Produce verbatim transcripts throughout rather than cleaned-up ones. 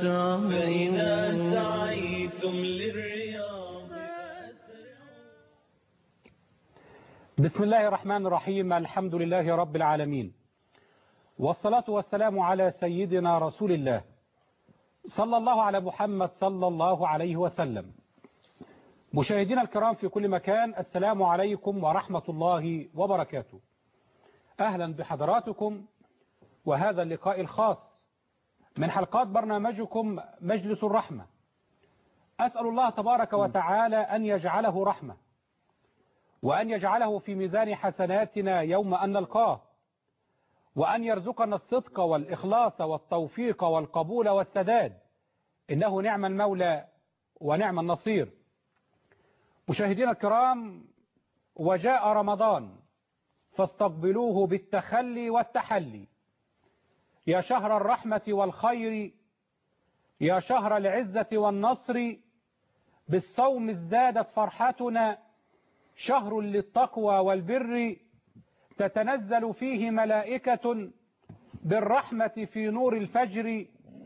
تمتعوا فإذا سعيتم للرياض فأسرعوا. بسم الله الرحمن الرحيم. الحمد لله رب العالمين، والصلاة والسلام على سيدنا رسول الله صلى الله على محمد صلى الله عليه وسلم. مشاهدينا الكرام في كل مكان، السلام عليكم ورحمة الله وبركاته. أهلا بحضراتكم وهذا اللقاء الخاص من حلقات برنامجكم مجلس الرحمة. أسأل الله تبارك وتعالى أن يجعله رحمة، وأن يجعله في ميزان حسناتنا يوم أن نلقاه، وأن يرزقنا الصدق والإخلاص والتوفيق والقبول والسداد، إنه نعم المولى ونعم النصير. مشاهدينا الكرام، وجاء رمضان فاستقبلوه بالتخلي والتحلي. يا شهر الرحمة والخير، يا شهر العزة والنصر، بالصوم ازدادت فرحتنا، شهر للتقوى والبر، تتنزل فيه ملائكة بالرحمة في نور الفجر،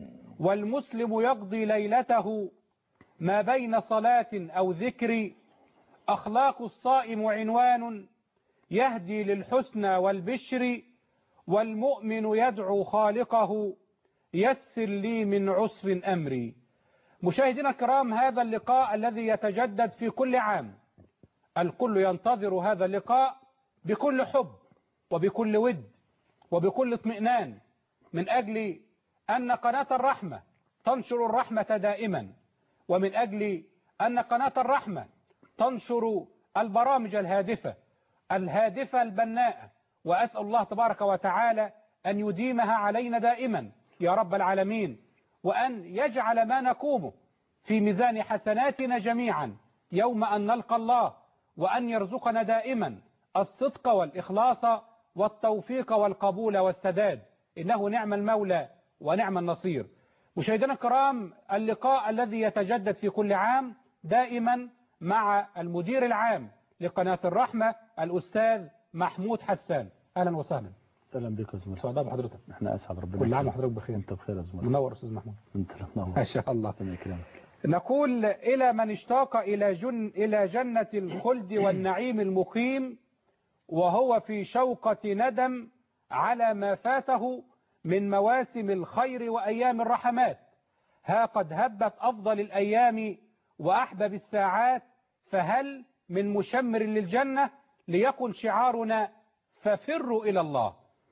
والمسلم يقضي ليلته ما بين صلاة أو ذكر، أخلاق الصائم عنوان يهدي للحسنى والبشر، والمؤمن يدعو خالقه يسر لي من عسر أمري. مشاهدينا الكرام، هذا اللقاء الذي يتجدد في كل عام، الكل ينتظر هذا اللقاء بكل حب وبكل ود وبكل اطمئنان، من أجل أن قناة الرحمة تنشر الرحمة دائما، ومن أجل أن قناة الرحمة تنشر البرامج الهادفة الهادفة البناءة، وأسأل الله تبارك وتعالى أن يديمها علينا دائما يا رب العالمين، وأن يجعل ما نقومه في ميزان حسناتنا جميعا يوم أن نلقى الله، وأن يرزقنا دائما الصدق والإخلاص والتوفيق والقبول والسداد، إنه نعم المولى ونعم النصير. مشاهدينا الكرام، اللقاء الذي يتجدد في كل عام دائما مع المدير العام لقناة الرحمة الأستاذ محمود حسان. أهلا وسهلا. اهلا بك يا زميلي. سعداء بحضرتك. احنا اسعد ربنا. كل عام وحضرتك بخير. انت بخير يا زميلي. منور استاذ محمود. انت منور ما شاء الله. ربنا يكرمك. نقول إلى من اشتاق إلى جن إلى جنة الخلد والنعيم المقيم، وهو في شوقة ندم على ما فاته من مواسم الخير وأيام الرحمات، ها قد هبت أفضل الأيام وأحبب الساعات، فهل من مشمر للجنة؟ ليكن شعارنا ففروا إلى الله.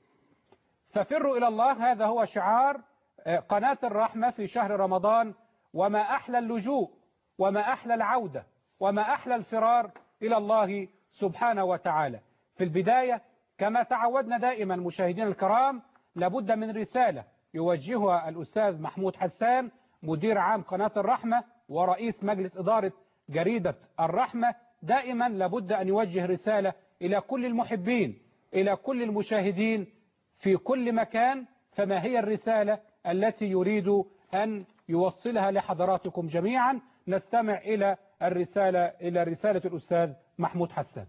ففروا إلى الله، هذا هو شعار قناة الرحمة في شهر رمضان. وما أحلى اللجوء، وما أحلى العودة، وما أحلى الفرار إلى الله سبحانه وتعالى. في البداية كما تعودنا دائما مشاهدينا الكرام، لابد من رسالة يوجهها الأستاذ محمود حسان مدير عام قناة الرحمة ورئيس مجلس إدارة جريدة الرحمة. دائما لابد أن يوجه رسالة إلى كل المحبين، إلى كل المشاهدين في كل مكان. فما هي الرسالة التي يريد أن يوصلها لحضراتكم جميعا؟ نستمع إلى الرسالة إلى رسالة الأستاذ محمود حسان.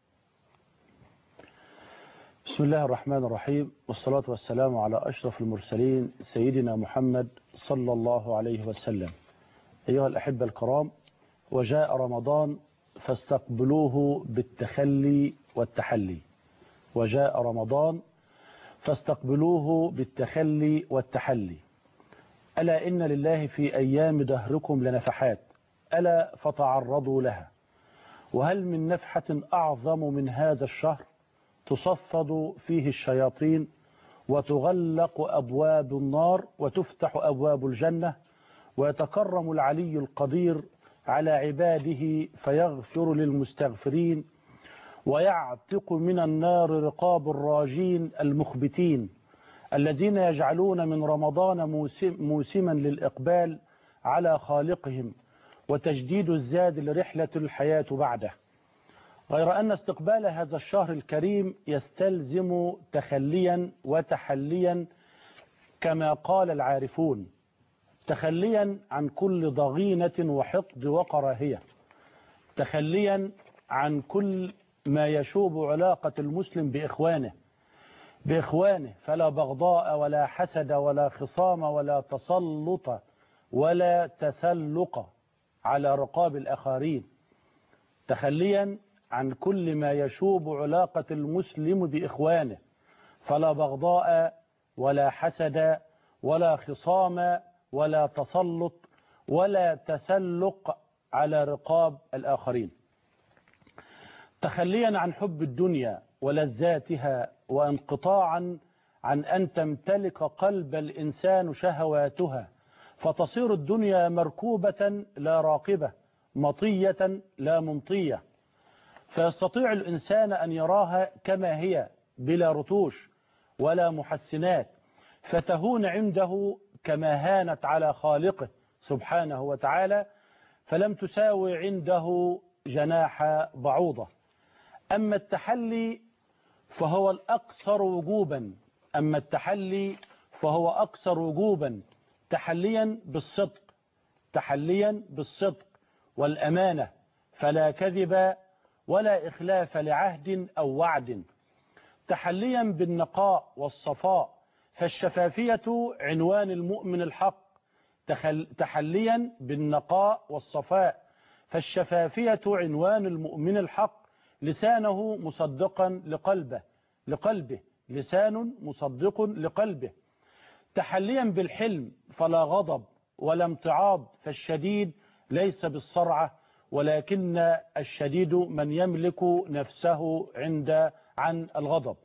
بسم الله الرحمن الرحيم، والصلاة والسلام على أشرف المرسلين سيدنا محمد صلى الله عليه وسلم. أيها الأحبة الكرام، وجاء رمضان فاستقبلوه بالتخلي والتحلي. وجاء رمضان فاستقبلوه بالتخلي والتحلي. ألا إن لله في أيام دهركم لنفحات، ألا فتعرضوا لها. وهل من نفحة أعظم من هذا الشهر؟ تصفد فيه الشياطين، وتغلق أبواب النار، وتفتح أبواب الجنة، ويتكرم العلي القدير على عباده فيغفر للمستغفرين، ويعتق من النار رقاب الراجين المخبتين الذين يجعلون من رمضان موسم موسما للإقبال على خالقهم وتجديد الزاد لرحلة الحياة بعده. غير أن استقبال هذا الشهر الكريم يستلزم تخليا وتحليا كما قال العارفون، تخليا عن كل ضغينة وحقد وكراهية، تخليا عن كل ما يشوب علاقة المسلم بإخوانه بإخوانه فلا بغضاء ولا حسد ولا خصام ولا تسلط ولا تسلق على رقاب الآخرين، تخليا عن كل ما يشوب علاقة المسلم بإخوانه، فلا بغضاء ولا حسد ولا خصام ولا تسلط ولا تسلق على رقاب الآخرين، تخليا عن حب الدنيا ولذاتها، وانقطاعا عن أن تمتلك قلب الإنسان شهواتها، فتصير الدنيا مركوبة لا راقبة، مطية لا ممطية، فيستطيع الإنسان أن يراها كما هي بلا رتوش ولا محسنات، فتهون عنده كما هانت على خالقه سبحانه وتعالى، فلم تساوي عنده جناح بعوضة. أما التحلي فهو الأكثر وجوبا أما التحلي فهو أكثر وجوبا تحليا بالصدق تحليا بالصدق والأمانة، فلا كذب ولا إخلاف لعهد أو وعد، تحليا بالنقاء والصفاء، فالشفافية عنوان المؤمن الحق، تحليا بالنقاء والصفاء، فالشفافية عنوان المؤمن الحق، لسانه مصدقا لقلبه لقلبه لسان مصدق لقلبه، تحليا بالحلم، فلا غضب ولا امتعاض، فالشديد ليس بالصرعة ولكن الشديد من يملك نفسه عند عن الغضب،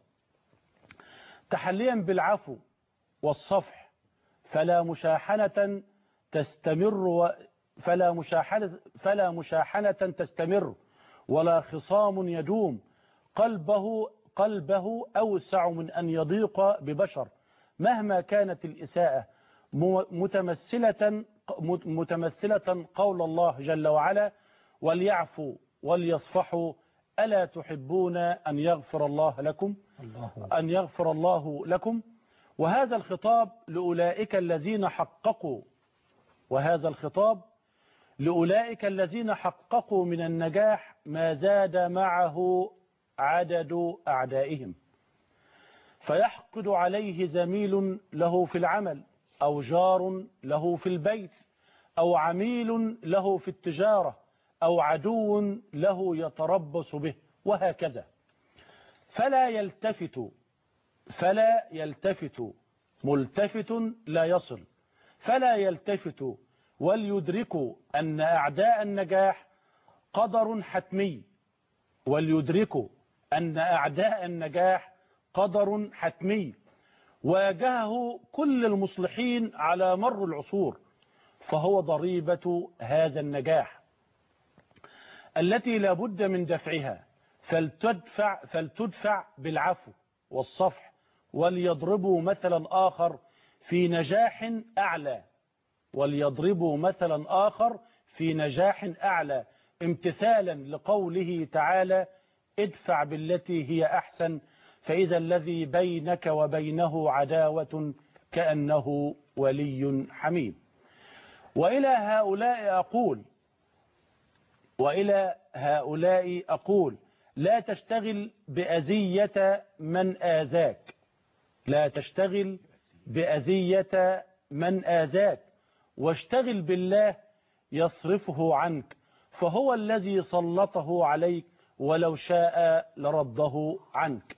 تحليا بالعفو والصفح، فلا مشاحنة تستمر فلا مشاحنة فلا مشاحنة تستمر ولا خصام يدوم، قلبه قلبه أوسع من أن يضيق ببشر، مهما كانت الإساءة، متمثلة متمثلة قول الله جل وعلا: وليعفوا وليصفحوا ألا تحبون أن يغفر الله لكم أن يغفر الله لكم. وهذا الخطاب لأولئك الذين حققوا وهذا الخطاب لأولئك الذين حققوا من النجاح ما زاد معه عدد أعدائهم، فيحقد عليه زميل له في العمل أو جار له في البيت أو عميل له في التجارة أو عدو له يتربص به، وهكذا. فلا يلتفت فلا يلتفت ملتفت لا يصل فلا يلتفت وليدركوا أن أعداء النجاح قدر حتمي وليدركوا أن أعداء النجاح قدر حتمي واجهه كل المصلحين على مر العصور، فهو ضريبة هذا النجاح التي لا بد من دفعها، فلتدفع, فلتدفع بالعفو والصفح، وليضربوا مثلا آخر في نجاح أعلى وليضربوا مثلا آخر في نجاح أعلى امتثالا لقوله تعالى: ادفع بالتي هي أحسن فإذا الذي بينك وبينه عداوة كأنه ولي حميم. وإلى هؤلاء أقول وإلى هؤلاء أقول لا تشتغل بأذية من آذاك لا تشتغل بأذية من آذاك واشتغل بالله يصرفه عنك، فهو الذي سلطه عليك ولو شاء لرده عنك.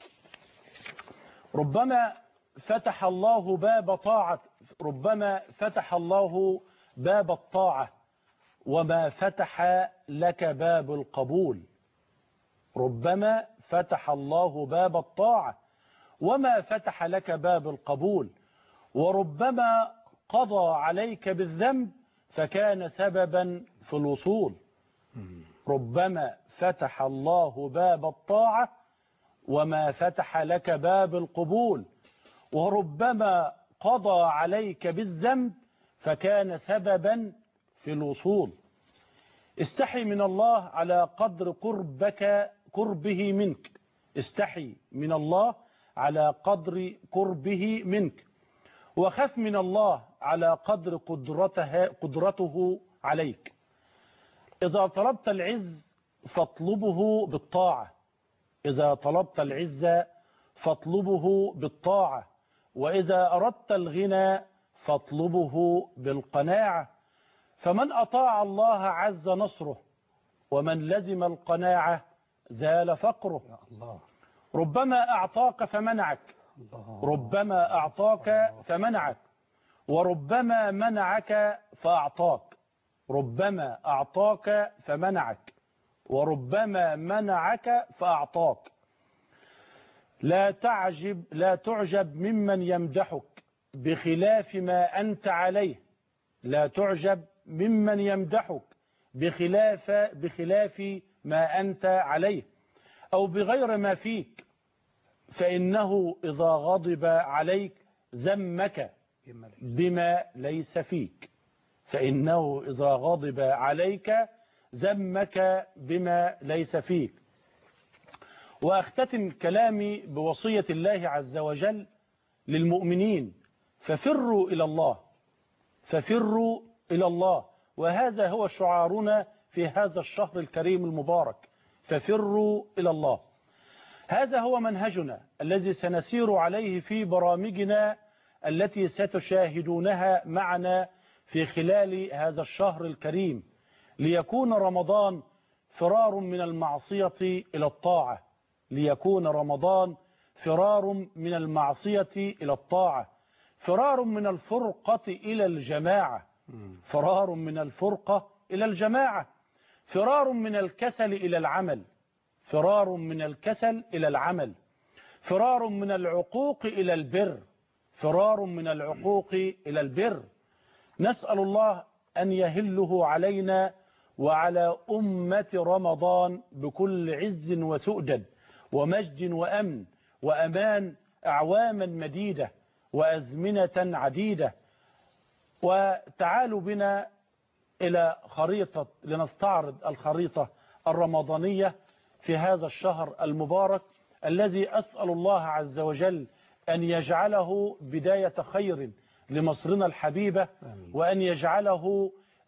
ربما فتح الله باب طاعة ربما فتح الله باب الطاعة وما فتح لك باب القبول ربما فتح الله باب الطاعة وما فتح لك باب القبول وربما قضى عليك بالذنب فكان سببا في الوصول. ربما فتح الله باب الطاعة وما فتح لك باب القبول وربما قضى عليك بالذنب فكان سببا في الوصول. استحي من الله على قدر قربك قربه منك استحي من الله على قدر قربه منك وخف من الله على قدر قدرته, قدرته عليك. إذا طلبت العز فاطلبه بالطاعة إذا طلبت العز فاطلبه بالطاعة وإذا أردت الغنى فاطلبه بالقناعة. فمن أطاع الله عز نصره، ومن لزم القناعة زال فقره. يا الله. ربما أعطاك فمنعك، الله. ربما أعطاك فمنعك، وربما منعك فأعطاك. ربما أعطاك فمنعك، وربما منعك فأعطاك. لا تعجب لا تعجب ممن يمدحك بخلاف ما أنت عليه. لا تعجب ممن يمدحك بخلاف بخلاف ما أنت عليه أو بغير ما فيك، فإنه إذا غضب عليك ذمك بما ليس فيك. فإنه إذا غضب عليك ذمك بما ليس فيك. وأختتم كلامي بوصية الله عز وجل للمؤمنين: ففروا إلى الله، ففروا إلى الله. وهذا هو شعارنا في هذا الشهر الكريم المبارك، ففروا إلى الله. هذا هو منهجنا الذي سنسير عليه في برامجنا التي ستشاهدونها معنا في خلال هذا الشهر الكريم، ليكون رمضان فرار من المعصية إلى الطاعة، ليكون رمضان فرار من المعصية إلى الطاعة، فرار من الفرقة إلى الجماعة، فرار من الفرقة إلى الجماعة، فرار من الكسل إلى العمل، فرار من الكسل إلى العمل، فرار من العقوق إلى البر، فرار من العقوق إلى البر. نسأل الله أن يهله علينا وعلى أمة رمضان بكل عز وسؤدد ومجد وأمن وأمان أعواما مديدة وأزمنة عديدة. وتعالوا بنا إلى خريطة لنستعرض الخريطة الرمضانية في هذا الشهر المبارك الذي أسأل الله عز وجل أن يجعله بداية خير لمصرنا الحبيبة، وأن يجعله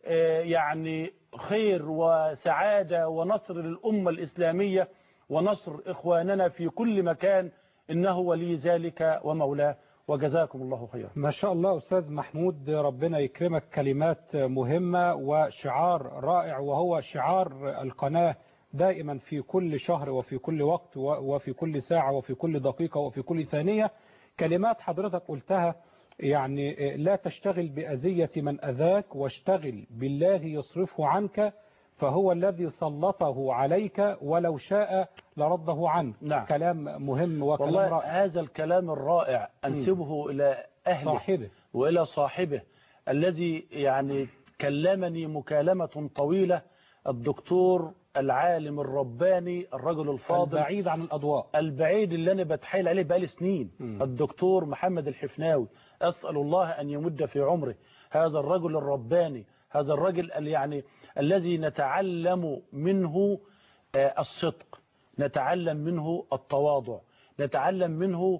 يعني خير وسعادة ونصر للأمة الإسلامية ونصر إخواننا في كل مكان، إنه ولي ذلك ومولاه. وجزاكم الله خيرا. ما شاء الله أستاذ محمود، ربنا يكرمك. كلمات مهمة وشعار رائع، وهو شعار القناة دائما في كل شهر وفي كل وقت وفي كل ساعة وفي كل دقيقة وفي كل ثانية. كلمات حضرتك قلتها يعني: لا تشتغل بأذية من أذاك، واشتغل بالله يصرفه عنك، فهو الذي سلطه عليك ولو شاء لرده عنك. نعم. كلام مهم وكلام والله رائع. هذا الكلام الرائع أنسبه إلى أهله صاحبه. وإلى صاحبه الذي يعني كلمني مكالمة طويلة، الدكتور العالم الرباني الرجل الفاضل البعيد عن الأضواء، البعيد اللي أنا بتحايل عليه بقالي سنين، م. الدكتور محمد الحفناوي. أسأل الله أن يمد في عمره هذا الرجل الرباني، هذا الرجل يعني الذي نتعلم منه الصدق، نتعلم منه التواضع، نتعلم منه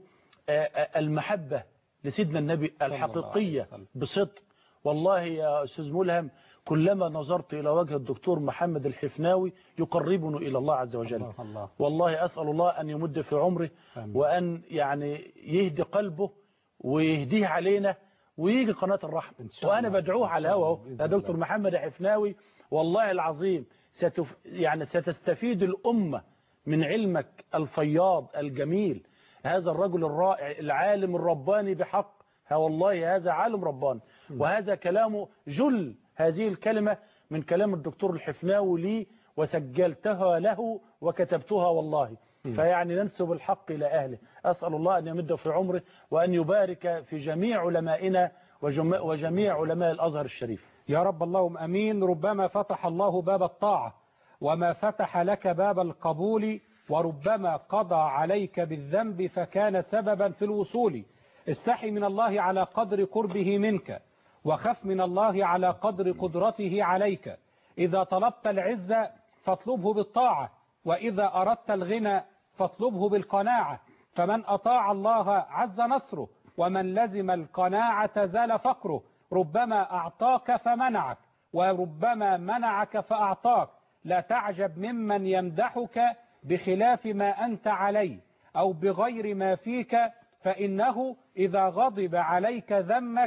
المحبة لسيدنا النبي الحقيقية بصدق. والله يا أستاذ ملهم كلما نظرت إلى وجه الدكتور محمد الحفناوي يقربنا إلى الله عز وجل. الله الله. والله أسأل الله أن يمد في عمره آمين. وأن يعني يهدي قلبه ويهديه علينا ويجي قناة الرحمة. وأنا بدعوه على الهواء يا دكتور محمد الحفناوي، والله العظيم ستف يعني ستستفيد الأمة من علمك الفياض الجميل. هذا الرجل الرائع العالم الرباني بحق، ها والله هذا عالم رباني. وهذا كلامه جل هذه الكلمة من كلام الدكتور الحفناوي لي، وسجلتها له وكتبتها والله. فيعني ننسب الحق إلى أهله. أسأل الله أن يمد في عمره وأن يبارك في جميع علمائنا وجميع علماء الأزهر الشريف يا رب. اللهم أمين. ربما فتح الله باب الطاعة وما فتح لك باب القبول، وربما قضى عليك بالذنب فكان سببا في الوصول. استحي من الله على قدر قربه منك، وخف من الله على قدر قدرته عليك. إذا طلبت العزة فاطلبه بالطاعة، وإذا أردت الغنى فاطلبه بالقناعة. فمن أطاع الله عز نصره، ومن لزم القناعة زال فقره. ربما أعطاك فمنعك، وربما منعك فأعطاك. لا تعجب ممن يمدحك بخلاف ما أنت عليه أو بغير ما فيك، فإنه إذا غضب عليك ذمك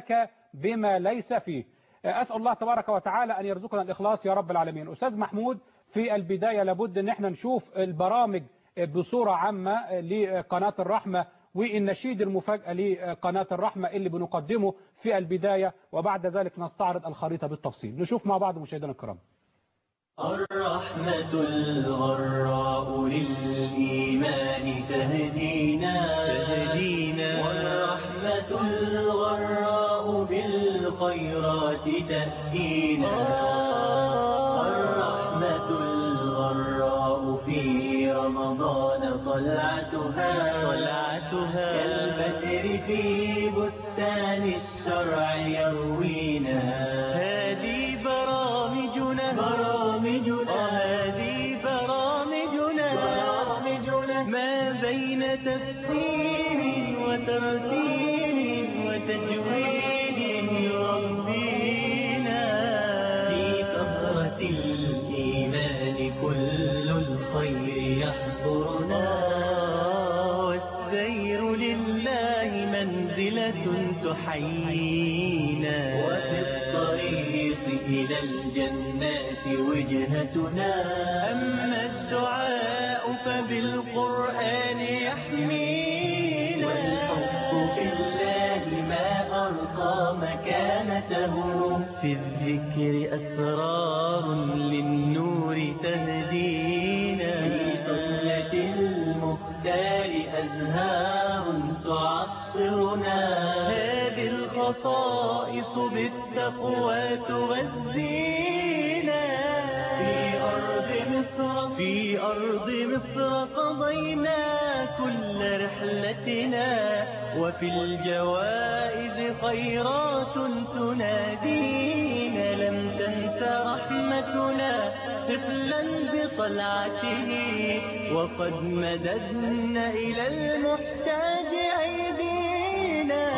بما ليس فيه. أسأل الله تبارك وتعالى أن يرزقنا الإخلاص يا رب العالمين. أستاذ محمود، في البداية لابد أن احنا نشوف البرامج بصورة عامة لقناة الرحمة والنشيد المفاجأة لقناة الرحمة اللي بنقدمه في البداية، وبعد ذلك نستعرض الخريطة بالتفصيل. نشوف مع بعض مشاهدينا الكرام. الرحمة الغراء للإيمان تهدينا تهدينا والرحمة الغراء بالخيرات تأتينا. الرحمة الغراء في رمضان طلعتها طلعتها كالبدر في بستان الشرع يروينا. هذه برامجنا برامجنا هذه برامجنا برامجنا ما بين تفسير وترتيل وتجويد يربينا. في طهرة الإيمان كل الخير يحضرنا، والسير لله منزلة تحيينا، وفي الطريق إلى الجنات وجهتنا. أما الدعاء فبالقرآن يحمينا، والحب في الله ما أرقى مكانته. في الذكر أسرار للنور تهدينا، في سنة المختار أزهار تعطرنا. هذه الخصائص بالتقوى تغذينا. في أرض مصر في أرض مصر قضينا كل رحلتنا، وفي الجوائز خيرات تنادينا. لم تنس رحمتنا طفلا بطلعته، وقد مددنا إلى المحتاج أيدينا.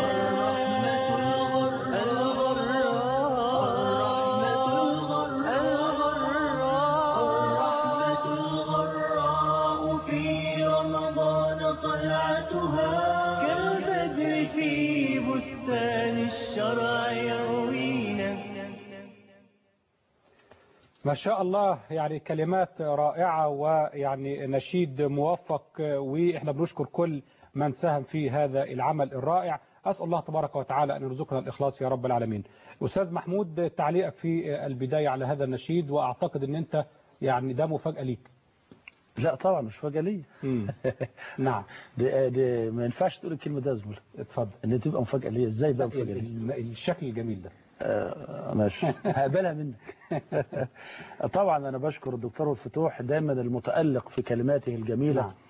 كالبدر في بستان الشرع يروينا. ما شاء الله، يعني كلمات رائعة ويعني نشيد موفق، وإحنا بنشكر كل من ساهم في هذا العمل الرائع. أسأل الله تبارك وتعالى أن يرزقنا الإخلاص يا رب العالمين. أستاذ محمود، تعليقك في البداية على هذا النشيد، وأعتقد أن أنت يعني ده مفاجأة ليك. لا طبعا مش مفاجأة لي. نعم. دي, دي ما ينفعش تقول الكلمة ده يا زميلي. اتفضل. ان تبقى مفاجأة لي ازاي بقى مفاجأة لي؟ الشكل الجميل ده. آه ماشي هقبلها منك. طبعا انا بشكر الدكتور الفتوح دايما المتألق في كلماته الجميلة. نعم.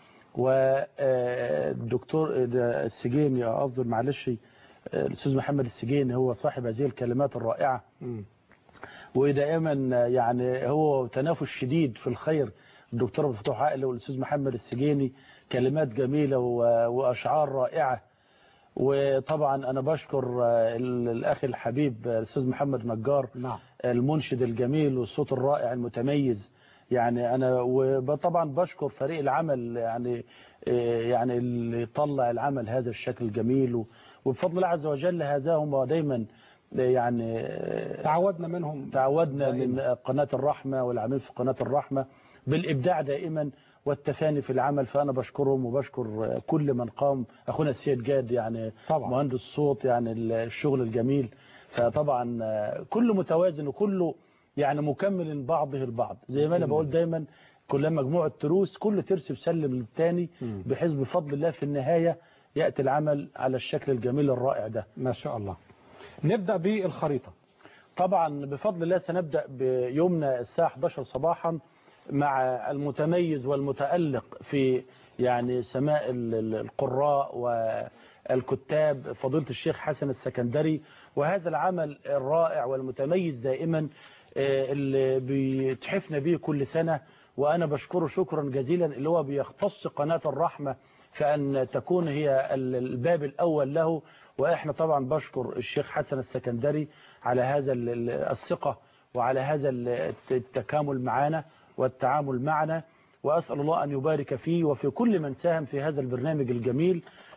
والدكتور السجيني قصدي معلش الاستاذ محمد السجيني هو صاحب هذه الكلمات الرائعة. م. ودائما يعني هو تنافس شديد في الخير. الدكتور الفتوح عقل والاستاذ محمد السجيني كلمات جميلة واشعار رائعة. وطبعا انا بشكر الاخ الحبيب الاستاذ محمد نجار. نعم. المنشد الجميل والصوت الرائع المتميز. يعني انا وطبعا بشكر فريق العمل يعني يعني اللي طلع العمل هذا الشكل الجميل، وبفضل الله عز وجل هذا هم دايما يعني تعودنا منهم تعودنا دائما. من قناة الرحمة والعاملين في قناة الرحمة بالإبداع دائما والتفاني في العمل. فأنا بشكرهم وبشكر كل من قام. أخونا السيد جاد يعني طبعا. مهندس الصوت يعني الشغل الجميل. فطبعا كله متوازن وكله يعني مكمل بعضه البعض. زي ما أنا بقول دايما كلها مجموعة تروس كل ترس بسلم للتاني، بحيث بفضل الله في النهاية يأتي العمل على الشكل الجميل الرائع ده. ما شاء الله. نبدأ بالخريطة. طبعا بفضل الله سنبدأ بيومنا الساعة إحدى عشرة صباحا مع المتميز والمتألق في يعني سماء القراء والكتاب فضيلة الشيخ حسن السكندري. وهذا العمل الرائع والمتميز دائما اللي بيتحفنا به كل سنة، وأنا بشكره شكرا جزيلا اللي هو بيختص قناة الرحمة فأن تكون هي الباب الأول له. وإحنا طبعا بشكر الشيخ حسن السكندري على هذا الثقة وعلى هذا التكامل معنا والتعامل معنا، وأسأل الله أن يبارك فيه وفي كل من ساهم في هذا البرنامج الجميل.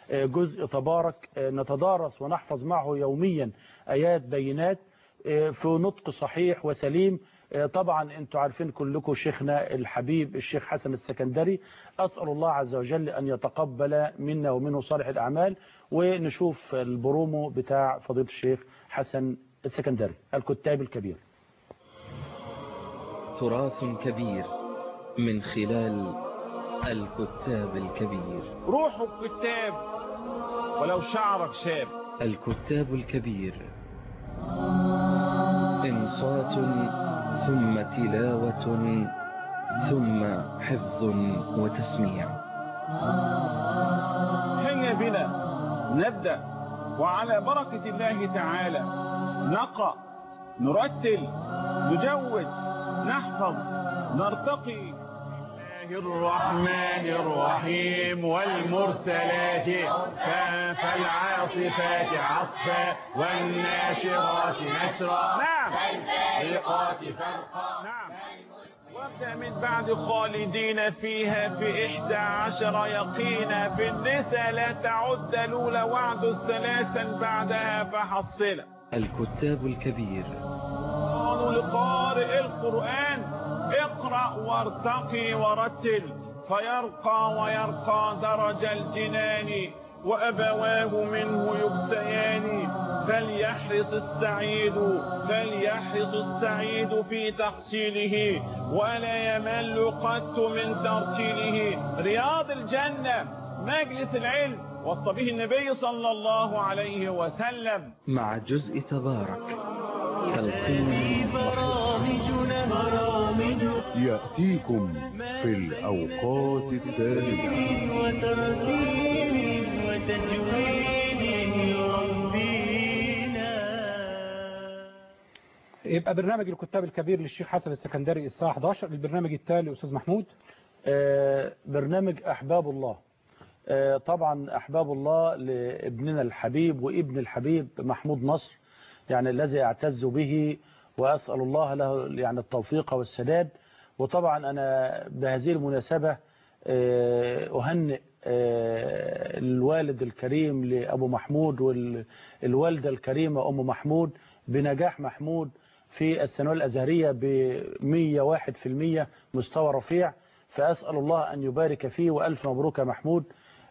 جزء تبارك نتدارس ونحفظ معه يوميا آيات بينات في نطق صحيح وسليم. طبعا انتوا عارفين كلكم شيخنا الحبيب الشيخ حسن السكندري، أسأل الله عز وجل أن يتقبل منا ومنه صالح الأعمال. ونشوف البرومو بتاع فضيلة الشيخ حسن السكندري. الكتاب الكبير. تراث كبير من خلال الكتاب الكبير. روح الكتاب ولو شعرك شاب. الكتاب الكبير، إنصات ثم تلاوة ثم حفظ وتسميع. هيا بنا نبدأ وعلى بركة الله تعالى نقرأ نرتل نجود نحفظ نرتقي. الرحمن الرحيم والمرسلات عرفا فالعاصفات عصفا والناشرات نشرا نعم فالفارقات فرقا. نعم. وابدأ من بعد خالدين فيها في إحدى عشر يقينا في النساء لا تعد الأولى وعد الثلاثا بعدها فحصلا. الكتاب الكبير. قالوا لقارئ القرآن اقرأ وارتقي ورتل فيرقى ويرقى درج الجنان وأبواه منه يكسيان. فليحرص السعيد فليحرص السعيد في تحصيله ولا يمل قط من ترتيله. رياض الجنة مجلس العلم وصى به النبي صلى الله عليه وسلم. مع جزء تبارك تلقين برامجنا برامج يأتيكم في الأوقات التالية وترتيل وتجويد يربينا. يبقى برنامج الكتاب الكبير للشيخ حسن السكندري الساعة إحدى عشر. البرنامج التالي أستاذ محمود آه برنامج أحباب الله. آه طبعا أحباب الله لابننا الحبيب وابن الحبيب محمود نصر، يعني الذي أعتز به وأسأل الله له يعني التوفيق والسداد. وطبعا أنا بهذه المناسبة أهنئ الوالد الكريم لأبو محمود والوالدة الكريمة أم محمود بنجاح محمود في الثانوية الأزهرية ب مئة وواحد بالمئة مستوى رفيع، فأسأل الله أن يبارك فيه وألف مبروك يا محمود.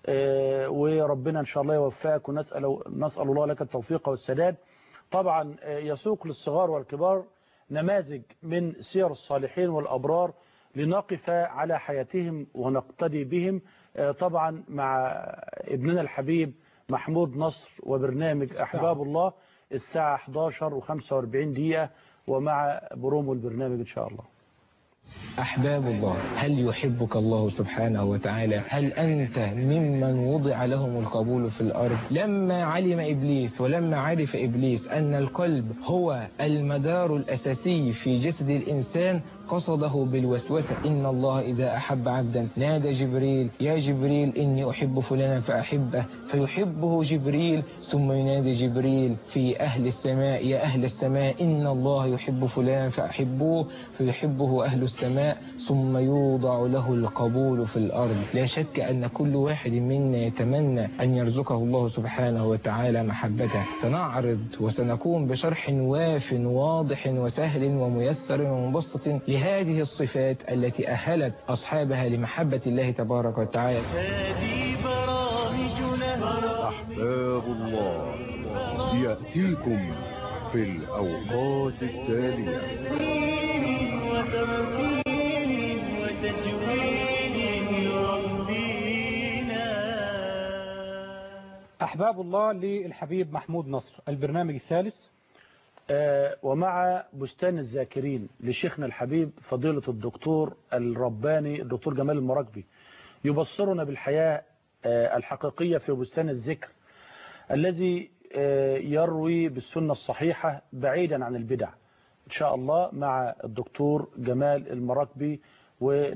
وربنا إن شاء الله يوفقك ونسأل نسأل الله لك التوفيق والسداد. طبعا يسوق للصغار والكبار نماذج من سير الصالحين والأبرار لنقف على حياتهم ونقتدي بهم. طبعا مع ابننا الحبيب محمود نصر وبرنامج أحباب الله الساعة إحدى عشر وخمسة وأربعين دقيقة ومع برومو البرنامج إن شاء الله. أحباب الله، هل يحبك الله سبحانه وتعالى؟ هل أنت ممن وضع لهم القبول في الأرض؟ لما علم إبليس ولما عرف إبليس أن القلب هو المدار الأساسي في جسد الإنسان قصده بالوسوسة. إن الله إذا أحب عبدا نادى جبريل يا جبريل إني أحب فلانا فأحبه، فيحبه جبريل ثم ينادي جبريل في أهل السماء يا أهل السماء إن الله يحب فلانا فأحبوه، فيحبه أهل السماء ثم يوضع له القبول في الأرض. لا شك أن كل واحد منا يتمنى أن يرزقه الله سبحانه وتعالى محبته. سنعرض وسنقوم بشرح واف واضح وسهل وميسر ومبسط لهذه الصفات التي أهلت أصحابها لمحبة الله تبارك وتعالى. هذه برامجنا أحباب الله يأتيكم في الأوقات التالية. وترتيل وتجويد يربينا. أحباب الله للحبيب محمود نصر. البرنامج الثالث آه ومع بستان الذاكرين لشيخنا الحبيب فضيلة الدكتور الرباني الدكتور جمال المراكبي، يبصرنا بالحياة آه الحقيقية في بستان الذكر الذي آه يروي بالسنة الصحيحة بعيدا عن البدع إن شاء الله مع الدكتور جمال المراكبي،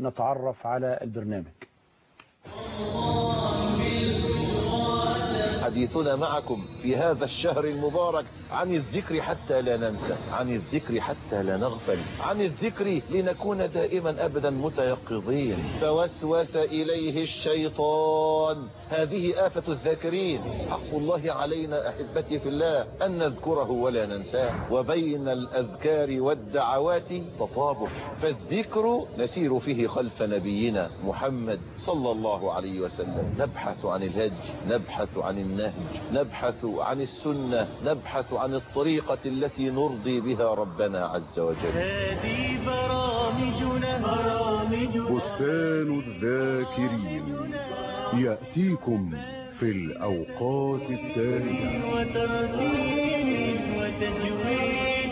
ونتعرف على البرنامج. حديثنا معكم في هذا الشهر المبارك عن الذكر حتى لا ننسى، عن الذكر حتى لا نغفل، عن الذكر لنكون دائما أبدا متيقظين. فوسوس إليه الشيطان. هذه آفة الذاكرين. حق الله علينا أحبتي في الله أن نذكره ولا ننساه، وبين الأذكار والدعوات تطابق، فالذكر نسير فيه خلف نبينا محمد صلى الله عليه وسلم. نبحث عن الهدي، نبحث عن النهج، نبحث عن السنة، نبحث عن الطريقة التي نرضي بها ربنا عز وجل. هذه برامجنا برامجنا بستان الذاكرين يأتيكم في الأوقات التالية. وترتيل وتجويد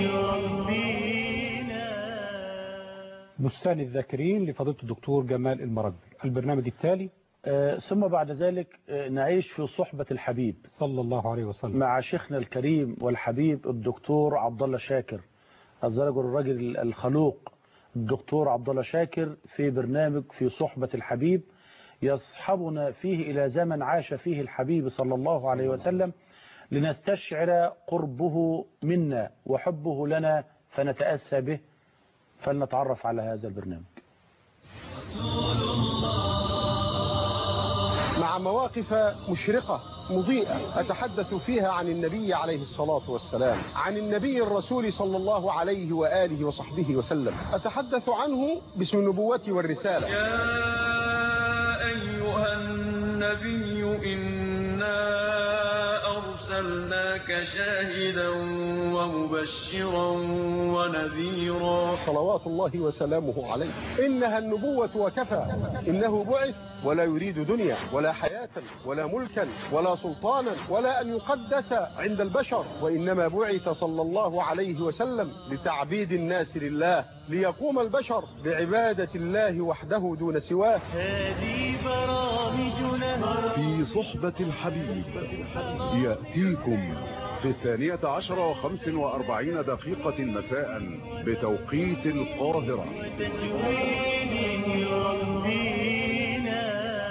يربينا. بستان الذاكرين لفضيلة الدكتور جمال المراغبي. البرنامج التالي آه ثم بعد ذلك آه نعيش في صحبة الحبيب صلى الله عليه وسلم مع شيخنا الكريم والحبيب الدكتور عبد الله شاكر، هذا الرجل الرجل الخلوق الدكتور عبد الله شاكر، في برنامج في صحبة الحبيب يصحبنا فيه إلى زمن عاش فيه الحبيب صلى الله عليه وسلم، لنستشعر قربه منا وحبه لنا فنتأسى به. فلنتعرف على هذا البرنامج. مع مواقف مشرقة مضيئة أتحدث فيها عن النبي عليه الصلاة والسلام، عن النبي الرسول صلى الله عليه وآله وصحبه وسلم. أتحدث عنه باسم النبوة والرسالة. يا أيها النبي إنا أرسلناك شاهدا ومبشرا ونذيرا. صلوات الله وسلامه عليه. إنها النبوة وكفى. إنه بعث ولا يريد دنيا ولا حياة ولا ملكا ولا سلطانا ولا أن يقدس عند البشر، وإنما بعث صلى الله عليه وسلم لتعبيد الناس لله، ليقوم البشر بعبادة الله وحده دون سواه. هذه برامجنا في صحبة الحبيب يأتيكم في الثانية عشر وخمس وأربعين دقيقة مساء بتوقيت القاهرة. وتجويد يربينا.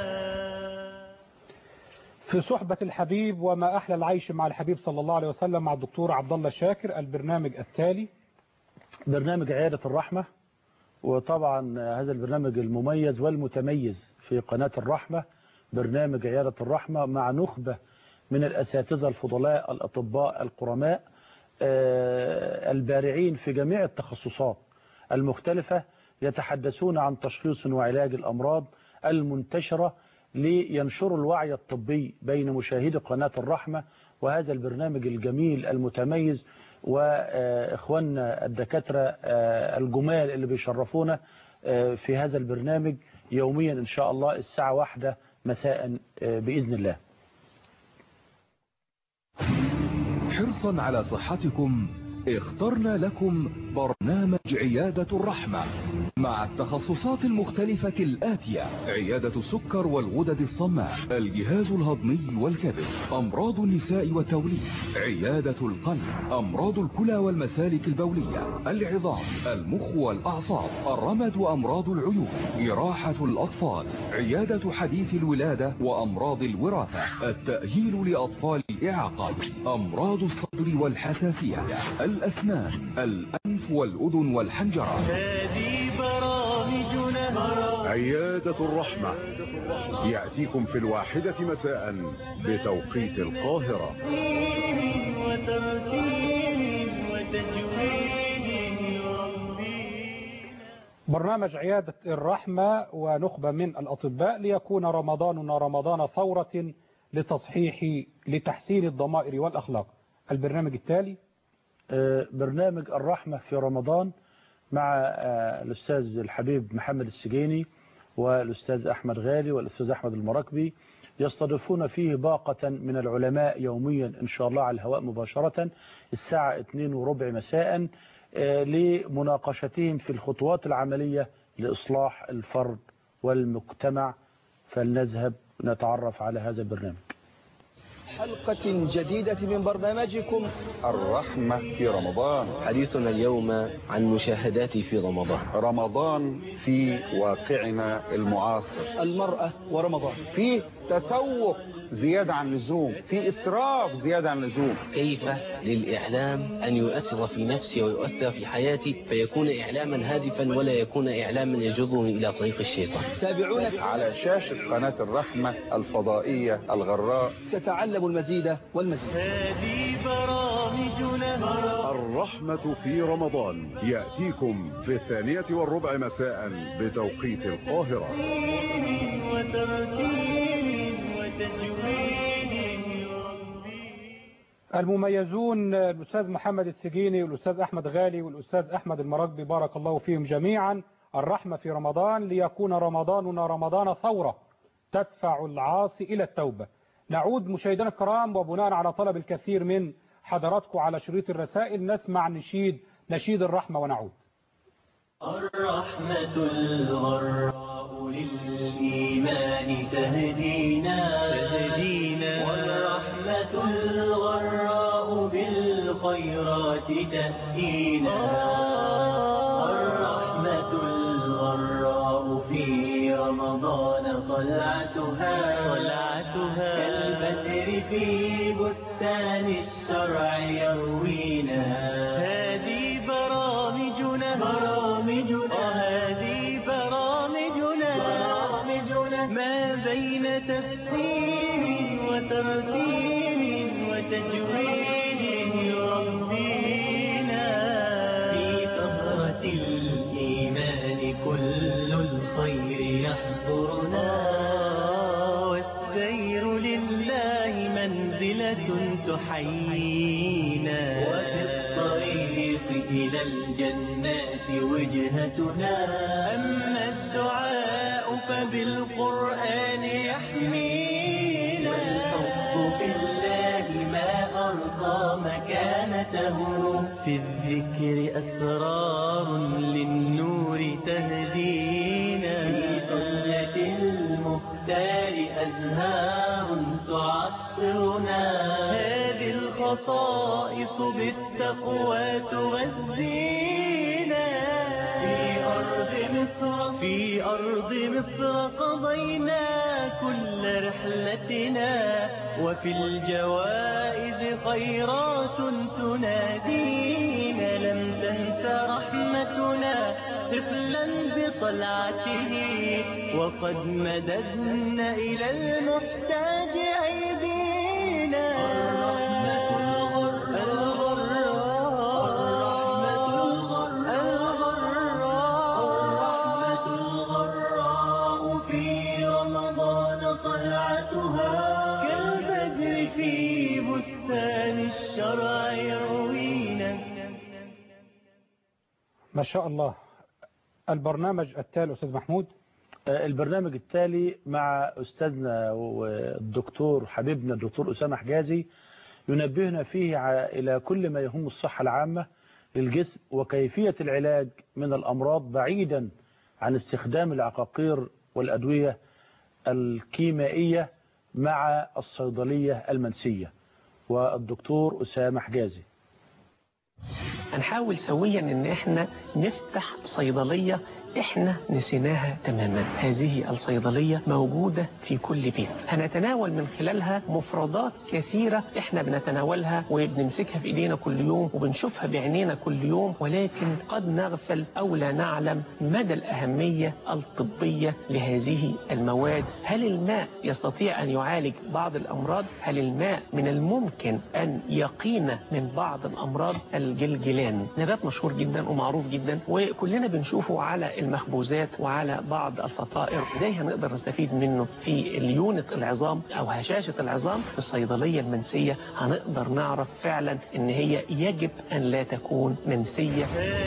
في صحبة الحبيب وما أحلى العيش مع الحبيب صلى الله عليه وسلم مع الدكتور عبد الله شاكر. البرنامج التالي برنامج عيادة الرحمة، وطبعا هذا البرنامج المميز والمتميز في قناة الرحمة، برنامج عيادة الرحمة مع نخبة من الأساتذة الفضلاء الأطباء القرماء البارعين في جميع التخصصات المختلفة، يتحدثون عن تشخيص وعلاج الأمراض المنتشرة لينشروا الوعي الطبي بين مشاهدي قناة الرحمة. وهذا البرنامج الجميل المتميز، وإخواننا الدكاترة الجمال اللي بيشرفونا في هذا البرنامج يوميا إن شاء الله الساعة واحدة مساء بإذن الله. حرصا على صحتكم اخترنا لكم برنامج عيادة الرحمة مع التخصصات المختلفة الآتية: عيادة السكر والغدد الصماء، الجهاز الهضمي والكبد، أمراض النساء والتوليد، عيادة القلب، أمراض الكلى والمسالك البولية، العظام، المخ والأعصاب، الرمد وأمراض العيون، جراحة الأطفال، عيادة حديث الولادة وأمراض الوراثة، التأهيل لأطفال الإعاقة، أمراض الصدر والحساسية، الأسنان، الأنف والأذن والحنجرة. هذه برامجنا عيادة الرحمة يأتيكم في الواحدة مساء بتوقيت القاهرة. وترتيل وتجويد يربينا. برنامج عيادة الرحمة ونخبة من الأطباء ليكون رمضاننا رمضان ثورة لتصحيح لتحسين الضمائر والأخلاق. البرنامج التالي برنامج الرحمة في رمضان مع الأستاذ الحبيب محمد السجيني والأستاذ أحمد غالي والأستاذ أحمد المراغبي، يستضيفون فيه باقة من العلماء يوميا إن شاء الله على الهواء مباشرة الساعة اثنين وربع مساء لمناقشتهم في الخطوات العملية لإصلاح الفرد والمجتمع. فلنذهب نتعرف على هذا البرنامج. حلقة جديدة من برنامجكم الرحمة في رمضان. حديثنا اليوم عن مشاهداتي في رمضان. رمضان في واقعنا المعاصر. المرأة ورمضان. في تسوق زيادة عن اللزوم، في إسراف زيادة عن اللزوم. كيف للإعلام أن يؤثر في نفسي ويؤثر في حياتي فيكون إعلاما هادفا ولا يكون إعلاما يجرني إلى طريق الشيطان. تابعونا على شاشة قناة الرحمة الفضائية الغراء، تتعلم المزيد والمزيد. هذه برامجنا الرحمة في رمضان يأتيكم في الثانية والربع مساء بتوقيت القاهرة. وترتيل وتجويد المميزون الأستاذ محمد السجيني والأستاذ أحمد غالي والأستاذ أحمد المراكبي بارك الله فيهم جميعا. الرحمة في رمضان ليكون رمضاننا رمضان ثورة تدفع العاصي إلى التوبة. نعود مشاهدينا الكرام وبناء على طلب الكثير من حضراتكم على شريط الرسائل نسمع نشيد نشيد الرحمة ونعود. الرحمة الغراء للإيمان تهدينا تهدينا والرحمة الغراء بالخيرات تأتينا. الرحمة الغراء في رمضان طلعتها طلعتها كالبدر في بستان الشرع يروينا. هذه برامجنا برامجنا هذه برامجنا برامجنا ما بين تفسير وترتيل وتجويد يربينا. في ثغرة الإيمان كل الخير يحضرنا والسير لله منزلة تحيينا. وفي الطريق إلى الجنات وجهتنا. أما الدعاء فبالقرآن يحمينا. والحب في الله ما أرضى مكانته. في الذكر أسرار للنور تهدينا. في سنة المختار أزهار تعطرنا. هذه الخصائص بالتقوى تغذينا. في أرض مصر في أرض مصر قضينا كل رحلتنا. وفي الجوائز خيرات تنادينا. لم تنس رحمتنا طفلا بطلعته. وقد مددنا إلى المحتاج أيدينا. كالبدر في بستان الشرع يروينا. ما شاء الله. البرنامج التالي أستاذ محمود. البرنامج التالي مع أستاذنا والدكتور حبيبنا الدكتور أسامة حجازي ينبهنا فيه إلى كل ما يهم الصحة العامة للجسم وكيفية العلاج من الأمراض بعيدا عن استخدام العقاقير والأدوية الكيميائية مع الصيدلية المنسية. والدكتور أسامة حجازي. هنحاول سويا ان احنا نفتح صيدلية احنا نسيناها تماما. هذه الصيدلية موجودة في كل بيت، هنتناول من خلالها مفردات كثيرة احنا بنتناولها وبنمسكها في ايدينا كل يوم وبنشوفها بعينينا كل يوم، ولكن قد نغفل او لا نعلم مدى الأهمية الطبية لهذه المواد. هل الماء يستطيع ان يعالج بعض الامراض؟ هل الماء من الممكن ان يقينا من بعض الامراض؟ الجلجلان نبات مشهور جدا ومعروف جدا وكلنا بنشوفه على المخبوزات وعلى بعض الفطائر. ازاي هنقدر نستفيد منه في ليونة العظام او هشاشة العظام؟ في الصيدلية المنسية هنقدر نعرف فعلا ان هي يجب ان لا تكون منسية.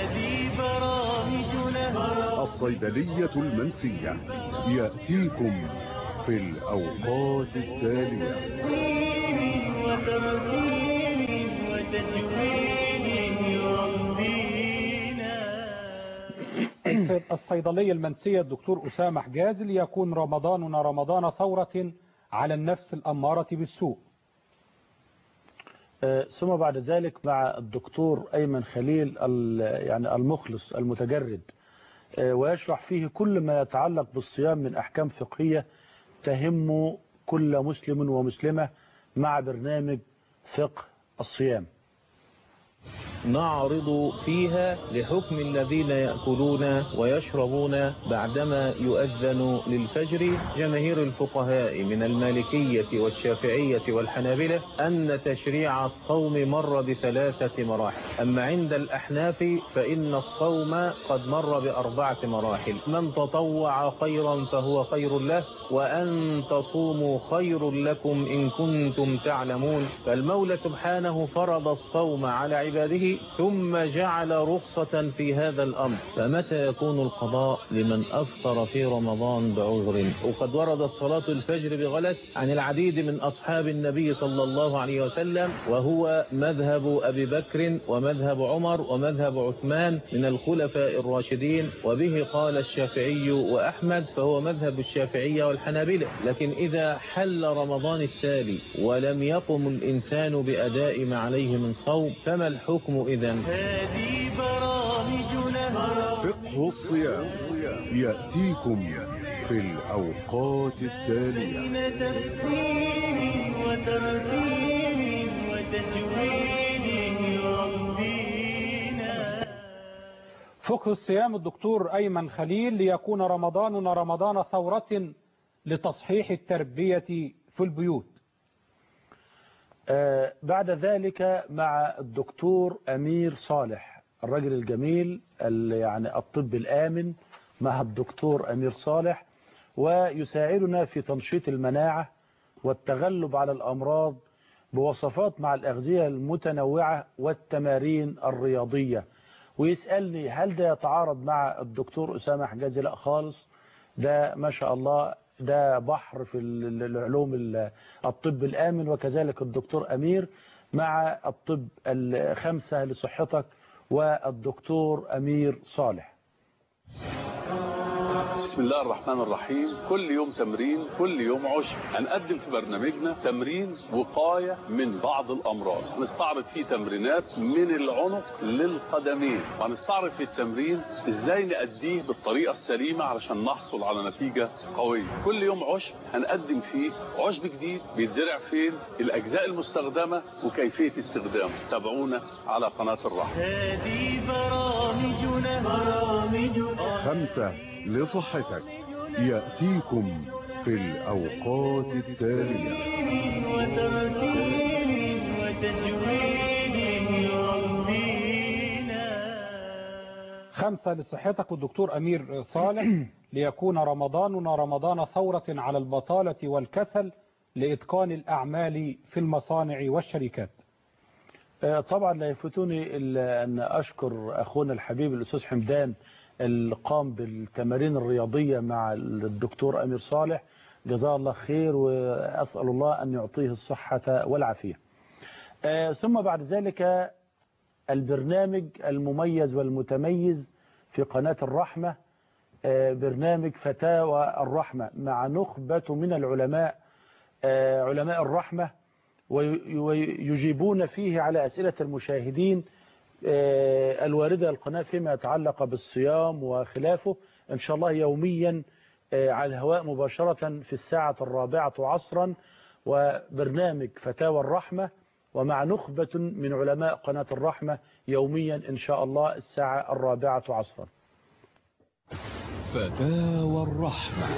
الصيدلية المنسية يأتيكم في الأوقات التالية. الصيدلية المنسية الدكتور أسامة حجازي ليكون رمضاننا رمضان ثورة على النفس الأمارة بالسوء. ثم بعد ذلك مع الدكتور أيمن خليل يعني المخلص المتجرد، ويشرح فيه كل ما يتعلق بالصيام من أحكام فقهية تهم كل مسلم ومسلمة مع برنامج فقه الصيام. نعرض فيها لحكم الذين يأكلون ويشربون بعدما يؤذن للفجر. جماهير الفقهاء من المالكية والشافعية والحنابلة أن تشريع الصوم مر بثلاثة مراحل، أما عند الأحناف فإن الصوم قد مر بأربعة مراحل. من تطوع خيرا فهو خير له، وأن تصوموا خير لكم إن كنتم تعلمون. فالمولى سبحانه فرض الصوم على عباده ثم جعل رخصة في هذا الأمر، فمتى يكون القضاء لمن أفطر في رمضان بعذر؟ وقد وردت صلاة الفجر بغلس عن العديد من أصحاب النبي صلى الله عليه وسلم، وهو مذهب أبي بكر ومذهب عمر ومذهب عثمان من الخلفاء الراشدين، وبه قال الشافعي وأحمد، فهو مذهب الشافعية والحنابلة. لكن إذا حل رمضان التالي ولم يقم الإنسان بأداء ما عليه من صوم فما الحكم إذن؟ هذه برامجنا فقه الصيام يأتيكم في الأوقات التالية. بين تفسير وترتيب وتجويد يربينا. فقه الصيام الدكتور أيمن خليل. ليكون رمضاننا رمضان ثورة لتصحيح التربية في البيوت. آه بعد ذلك مع الدكتور أمير صالح، الرجل الجميل يعني الطب الآمن، مع الدكتور أمير صالح، ويساعدنا في تنشيط المناعة والتغلب على الأمراض بوصفات مع الأغذية المتنوعة والتمارين الرياضية. ويسألني هل ده يتعارض مع الدكتور أسامة حجازي؟ لا خالص، ده ما شاء الله ده بحر في العلوم الطب الآمن، وكذلك الدكتور أمير مع الطب الخمسة لصحتك والدكتور أمير صالح. بسم الله الرحمن الرحيم. كل يوم تمرين، كل يوم عشب. هنقدم في برنامجنا تمرين وقاية من بعض الأمراض. هنستعرض فيه تمرينات من العنق للقدمين، وهنستعرض في التمرين ازاي نأديه بالطريقة السليمة علشان نحصل على نتيجة قوية. كل يوم عشب هنقدم فيه عشب جديد بيتزرع فين، الأجزاء المستخدمة وكيفية استخدامه. تابعونا على قناة الرحمة. هذه برامجنا برامجنا خمسة لصحتك يأتيكم في الأوقات التالية. وترتيب وتجويد يربينا. خمسة لصحتك والدكتور أمير صالح. ليكون رمضاننا رمضان ثورة على البطالة والكسل لإتقان الأعمال في المصانع والشركات. طبعا لا يفوتني إلا أن أشكر أخونا الحبيب الأستاذ حمدان اللي قام بالتمارين الرياضية مع الدكتور أمير صالح، جزاه الله خير، وأسأل الله أن يعطيه الصحة والعافية. ثم بعد ذلك البرنامج المميز والمتميز في قناة الرحمة، برنامج فتاوى الرحمة مع نخبة من العلماء، علماء الرحمة، ويجيبون فيه على أسئلة المشاهدين الواردة القناة فيما يتعلق بالصيام وخلافه، إن شاء الله يوميا على الهواء مباشرة في الساعة الرابعة عصرا، وبرنامج فتاوى الرحمة ومع نخبة من علماء قناة الرحمة يوميا إن شاء الله الساعة الرابعة عصرا. فتاوى الرحمة.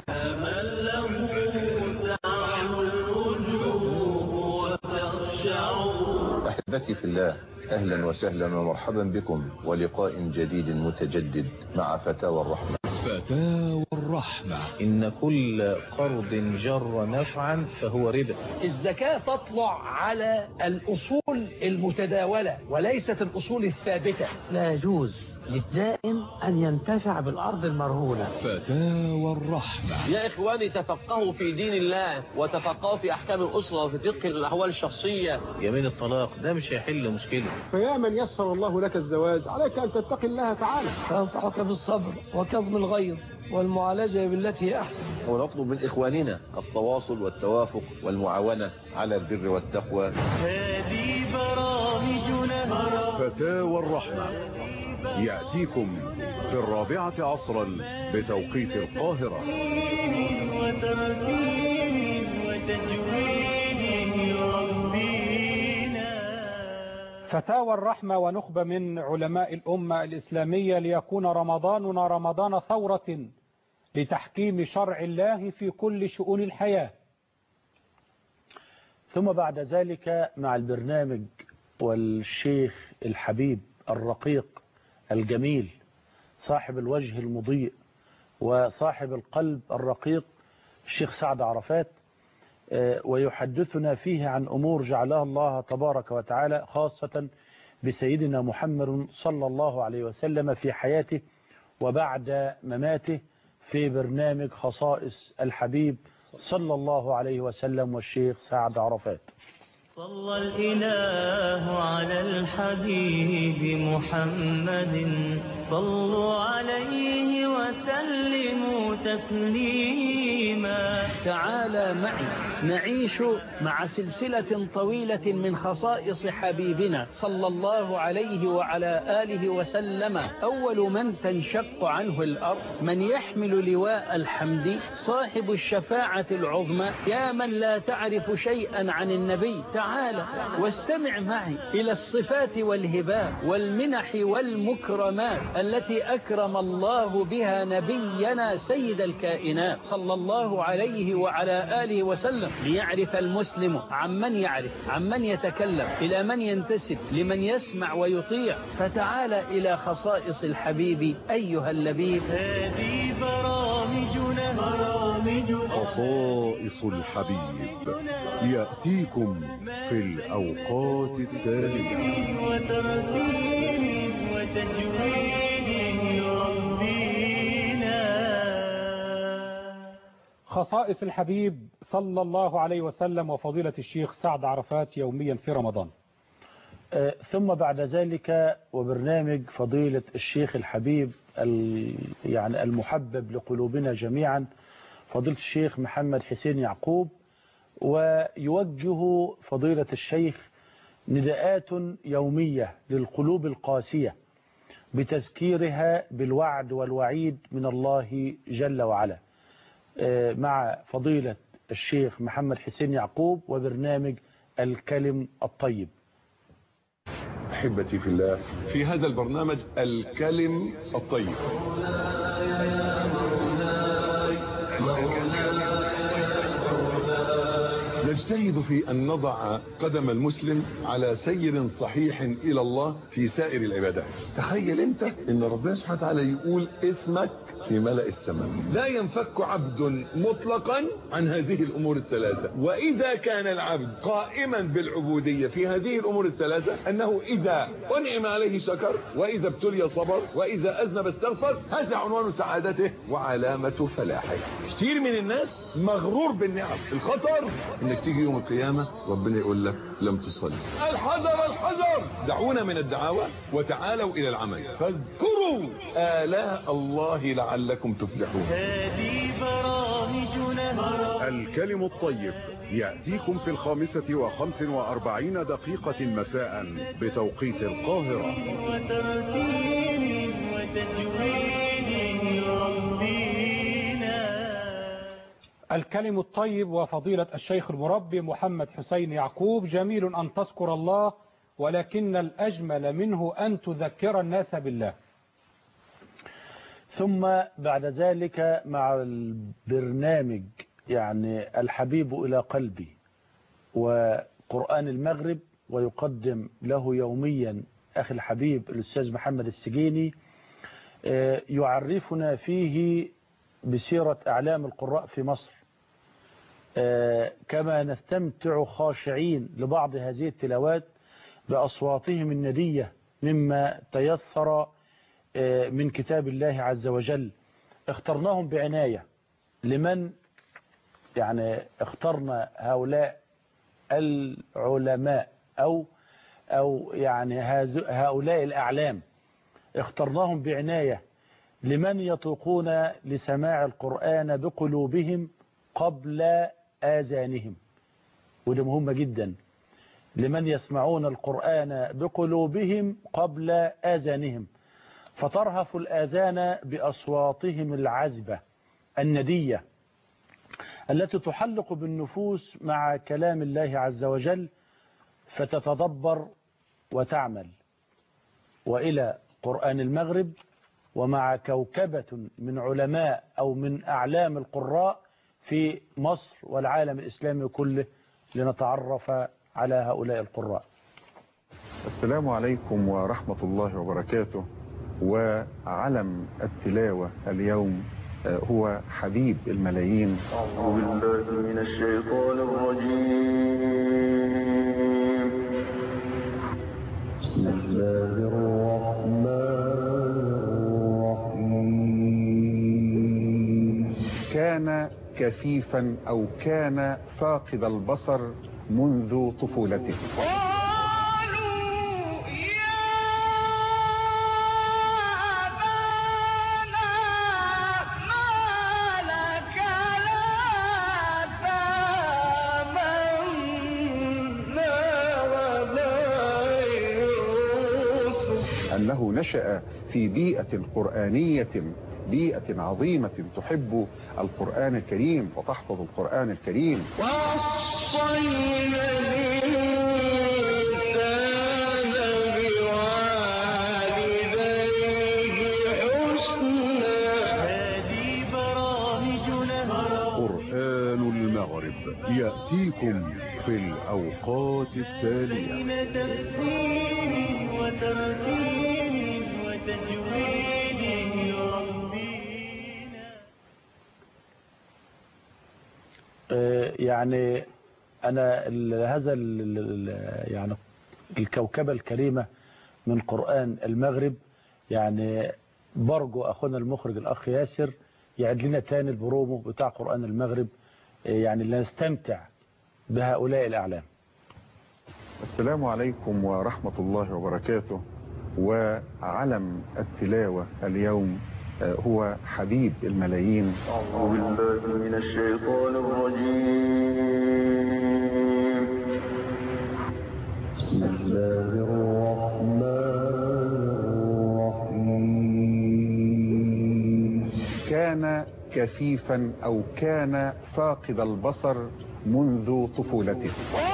أحبتي في الله، أهلا وسهلا ومرحبا بكم ولقاء جديد متجدد مع فتاوى الرحمة. فتاوى الرحمة. إن كل قرض جر نفعا فهو ربا. الزكاة تطلع على الأصول المتداولة وليست الأصول الثابتة. لا يجوز للدائن أن ينتفع بالأرض المرهونة. فتاوى الرحمة. يا إخواني تفقهوا في دين الله وتفقهوا في أحكام الأسرة وفي فقه الأحوال الشخصية. يمين الطلاق ده مش هيحل مشكلة. فيا من يسر الله لك الزواج عليك أن تتقي الله تعالى. فأنصحك بالصبر وكظم الغيظ والمعالجة بالتي هي أحسن. ونطلب من إخواننا التواصل والتوافق والمعاونة على البر والتقوى. هذه برامجنا فتاوى الرحمة يأتيكم في الرابعة عصرا بتوقيت القاهرة. وترتيب وتجويد يربينا. فتاوى الرحمة ونخبة من علماء الأمة الإسلامية ليكون رمضاننا رمضان ثورة لتحكيم شرع الله في كل شؤون الحياة. ثم بعد ذلك مع البرنامج والشيخ الحبيب الرقيق الجميل صاحب الوجه المضيء وصاحب القلب الرقيق الشيخ سعد عرفات، ويحدثنا فيه عن أمور جعلها الله تبارك وتعالى خاصة بسيدنا محمد صلى الله عليه وسلم في حياته وبعد مماته في برنامج خصائص الحبيب صلى الله عليه وسلم والشيخ سعد عرفات. صلى الإله على الحبيب محمد صلوا عليه وسلموا تسليما. تعالى معي نعيش مع سلسلة طويلة من خصائص حبيبنا صلى الله عليه وعلى آله وسلم. أول من تنشق عنه الأرض، من يحمل لواء الحمد، صاحب الشفاعة العظمى. يا من لا تعرف شيئا عن النبي، تعالى واستمع معي إلى الصفات والهبات والمنح والمكرمات التي أكرم الله بها نبينا سيد الكائنات صلى الله عليه وعلى آله وسلم، ليعرف المسلم عمن يعرف، عمن يتكلم، إلى من ينتسب، لمن يسمع ويطيع. فتعال إلى خصائص الحبيب أيها اللبيب. هذه برامجنا برامجنا خصائص الحبيب يأتيكم في الأوقات التالية. وترتيب وتجويد يربينا. خصائص الحبيب صلى الله عليه وسلم وفضيلة الشيخ سعد عرفات يوميا في رمضان. آه ثم بعد ذلك وبرنامج فضيلة الشيخ الحبيب يعني المحبب لقلوبنا جميعا فضيلة الشيخ محمد حسين يعقوب، ويوجه فضيلة الشيخ نداءات يومية للقلوب القاسية بتذكيرها بالوعد والوعيد من الله جل وعلا، مع فضيلة الشيخ محمد حسين يعقوب وبرنامج الكلم الطيب. أحبتي في الله، في هذا البرنامج الكلم الطيب نجتهد في أن نضع قدم المسلم على سير صحيح إلى الله في سائر العبادات. تخيل أنت إن ربنا سبحانه وتعالى يقول اسمك في ملأ السماء، لا ينفك عبد مطلقا عن هذه الأمور الثلاثة. وإذا كان العبد قائما بالعبودية في هذه الأمور الثلاثة، أنه إذا أنعم عليه شكر، وإذا ابتلي صبر، وإذا أذنب استغفر، هذا عنوان سعادته وعلامة فلاحه. كثير من الناس مغرور بالنعم. الخطر انك تيجي يوم القيامة ربنا يقول لك لم تصلي. الحذر الحذر، دعونا من الدعاوى وتعالوا إلى العمل، فاذكروا آلاء الله لعلكم تفلحون. هذه برامجنا. الكلم الطيب يأتيكم في الخامسة وخمس وأربعين دقيقة مساء بتوقيت القاهرة. وترتيب وتجويد يربينا. الكلم الطيب وفضيلة الشيخ المربي محمد حسين يعقوب. جميل أن تذكر الله، ولكن الأجمل منه أن تذكر الناس بالله. ثم بعد ذلك مع البرنامج يعني الحبيب إلى قلبي وقرآن المغرب، ويقدم له يوميا أخي الحبيب الأستاذ محمد السجيني، يعرفنا فيه بسيرة أعلام القراء في مصر، كما نستمتع خاشعين لبعض هذه التلاوات بأصواتهم الندية مما تيسر من كتاب الله عز وجل. اخترناهم بعناية. لمن يعني اخترنا هؤلاء العلماء أو أو يعني هؤلاء الأعلام اخترناهم بعناية لمن يطيقون لسماع القرآن بقلوبهم قبل آذانهم، وده مهم جدا، لمن يسمعون القرآن بقلوبهم قبل آذانهم، فترهف الآذان بأصواتهم العذبة الندية التي تحلق بالنفوس مع كلام الله عز وجل فتتدبر وتعمل، وإلى قرآن المغرب ومع كوكبة من علماء أو من أعلام القراء في مصر والعالم الإسلامي كله لنتعرف على هؤلاء القراء. السلام عليكم ورحمة الله وبركاته. وعلم التلاوة اليوم هو حبيب الملايين. أعوذ بالله من الشيطان الرجيم. بسم الله الرحمن الرحيم. كان كفيفا أو كان فاقد البصر منذ طفولته. أنه نشأ في بيئة قرآنية، بيئة عظيمة تحب القرآن الكريم وتحفظ القرآن الكريم. وصينا الإنسان بوالديه حسنا. هذه برامجنا. قرآن المغرب يأتيكم في الأوقات التالية. بين تفسير وترتيل وتجويد يربينا. يعني أنا هذا يعني الكوكبة الكريمة من قرآن المغرب، يعني برجو أخونا المخرج الأخ ياسر يعد لنا تاني البرومو بتاع قرآن المغرب، يعني لنستمتع بهؤلاء الأعلام. السلام عليكم ورحمة الله وبركاته. وعلم التلاوة اليوم هو حبيب الملايين. أعوذ بالله من الشيطان الرجيم. بسم الله الرحمن الرحيم. كان كفيفا أو كان فاقد البصر منذ طفولته.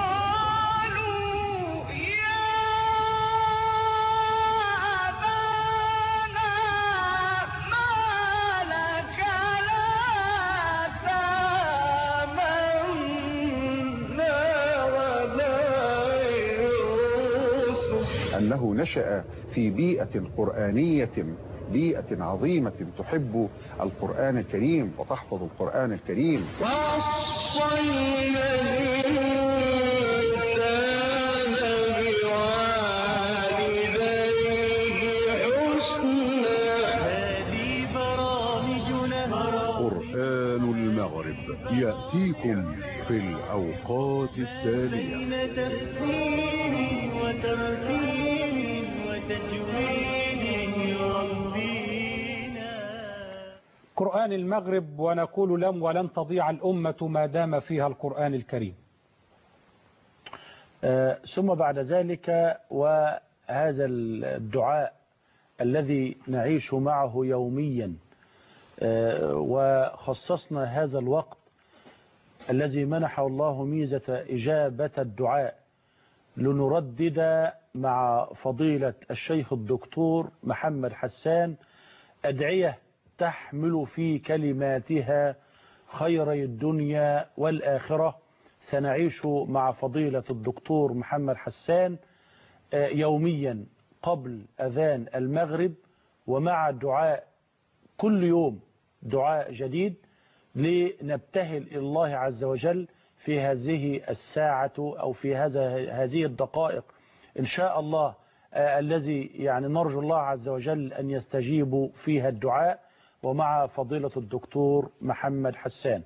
أنه نشأ في بيئة قرآنية، بيئة عظيمة تحب القرآن الكريم وتحفظ القرآن الكريم. وصينا الإنسان بوالديه حسنا. هذه برامجنا. قرآن المغرب يأتيكم في الأوقات التالية. بين تفسير وترتيل وتجويد يربينا. قرآن المغرب، ونقول لم ولن تضيع الأمة ما دام فيها القرآن الكريم. آه ثم بعد ذلك وهذا الدعاء الذي نعيش معه يوميا، آه وخصصنا هذا الوقت الذي منحه الله ميزة إجابة الدعاء لنردد مع فضيلة الشيخ الدكتور محمد حسان أدعية تحمل في كلماتها خيري الدنيا والآخرة. سنعيش مع فضيلة الدكتور محمد حسان يوميا قبل أذان المغرب، ومع دعاء كل يوم دعاء جديد لنبتهل إلى الله عز وجل في هذه الساعة أو في هذا هذه الدقائق إن شاء الله، آه الذي يعني نرجو الله عز وجل أن يستجيبوا فيها الدعاء، ومع فضيلة الدكتور محمد حسان.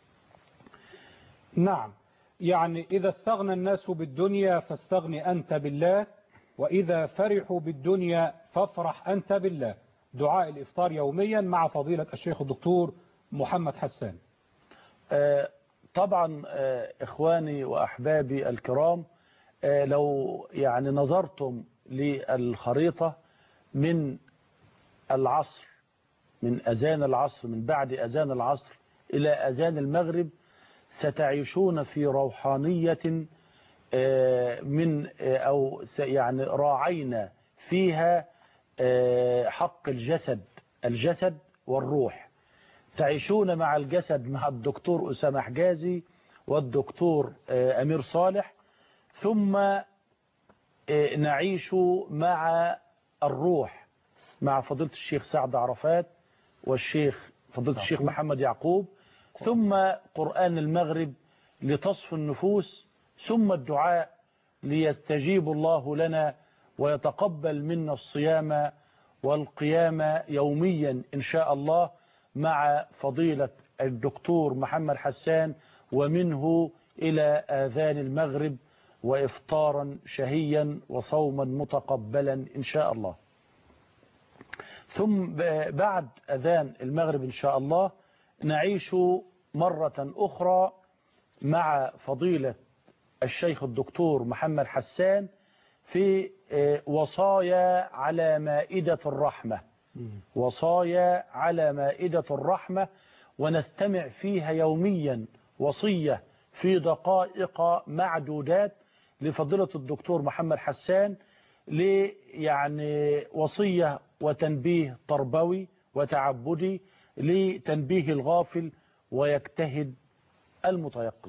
نعم، يعني إذا استغنى الناس بالدنيا فاستغني أنت بالله، وإذا فرحوا بالدنيا فافرح أنت بالله. دعاء الإفطار يوميا مع فضيلة الشيخ الدكتور محمد حسان. آه طبعا آه إخواني وأحبابي الكرام، آه لو يعني نظرتم للخريطة من العصر، من أذان العصر، من بعد أذان العصر إلى أذان المغرب، ستعيشون في روحانية من أو يعني راعينا فيها حق الجسد الجسد والروح. تعيشون مع الجسد مع الدكتور أسامة حجازي والدكتور أمير صالح، ثم نعيش مع الروح مع فضيلة الشيخ سعد عرفات والشيخ فضيلة الشيخ محمد يعقوب، ثم قرآن المغرب لتصفو النفوس، ثم الدعاء ليستجيب الله لنا ويتقبل منا الصيام والقيام يوميا إن شاء الله مع فضيلة الدكتور محمد حسان، ومنه إلى آذان المغرب وإفطارا شهيا وصوما متقبلا إن شاء الله. ثم بعد أذان المغرب إن شاء الله نعيش مرة أخرى مع فضيلة الشيخ الدكتور محمد حسان في وصايا على مائدة الرحمة، وصايا على مائدة الرحمة، ونستمع فيها يوميا وصية في دقائق معدودات لفضيلة الدكتور محمد حسان، ل يعني وصية وتنبيه تربوي وتعبدي لتنبيه الغافل ويجتهد المتيقظ.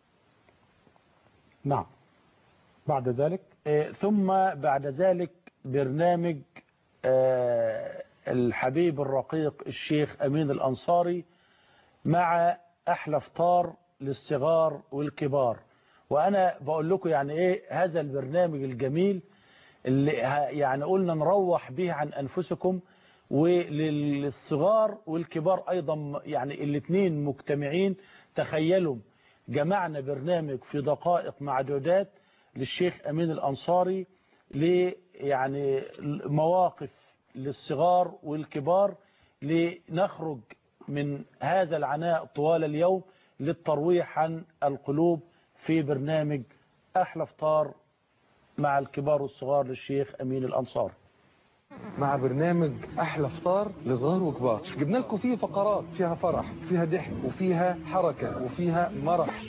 نعم. بعد ذلك ثم بعد ذلك برنامج الحبيب الرقيق الشيخ أمين الأنصاري مع أحلى فطار للصغار والكبار. وأنا بقول لكم يعني إيه هذا البرنامج الجميل اللي يعني قلنا نروح به عن أنفسكم، وللصغار والكبار أيضا يعني الاثنين مجتمعين. تخيلوا جمعنا برنامج في دقائق معدودات للشيخ أمين الأنصاري ل يعني مواقف للصغار والكبار، لنخرج من هذا العناء طوال اليوم للترويح عن القلوب في برنامج أحلى فطار مع الكبار والصغار للشيخ أمين الأنصاري. مع برنامج أحلى فطار لصغار وكبار جبنا لكم فيه فقرات فيها فرح، فيها ضحك، وفيها حركة، وفيها مرح.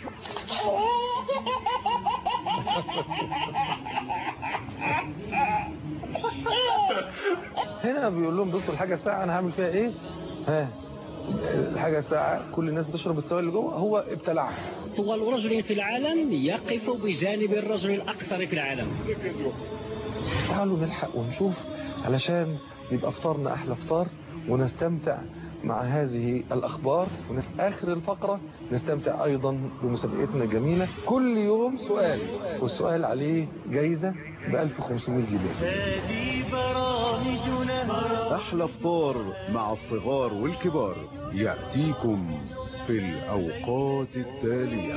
هنا بيقول لهم بصوا الحاجة الساعة أنا هعمل فيها إيه؟ ها الحاجة الساعة كل الناس بتشرب السوائل اللي جوه، هو ابتلعها. طول رجل في العالم يقف بجانب الرجل الأكثر في العالم. تعالوا نلحق ونشوف علشان يبقى فطارنا أحلى فطار، ونستمتع مع هذه الأخبار، وفي آخر الفقرة نستمتع أيضا بمسابقتنا الجميلة. كل يوم سؤال، والسؤال عليه جايزة ب ألف وخمسمائة جنيه. أحلى فطار مع الصغار والكبار يأتيكم في الأوقات التالية.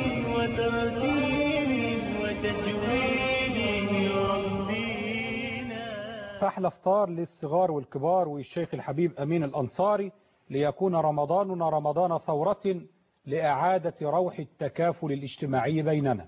أحلى فطار للصغار والكبار والشيخ الحبيب أمين الأنصاري، ليكون رمضاننا رمضان ثورة لإعادة روح التكافل الاجتماعي بيننا.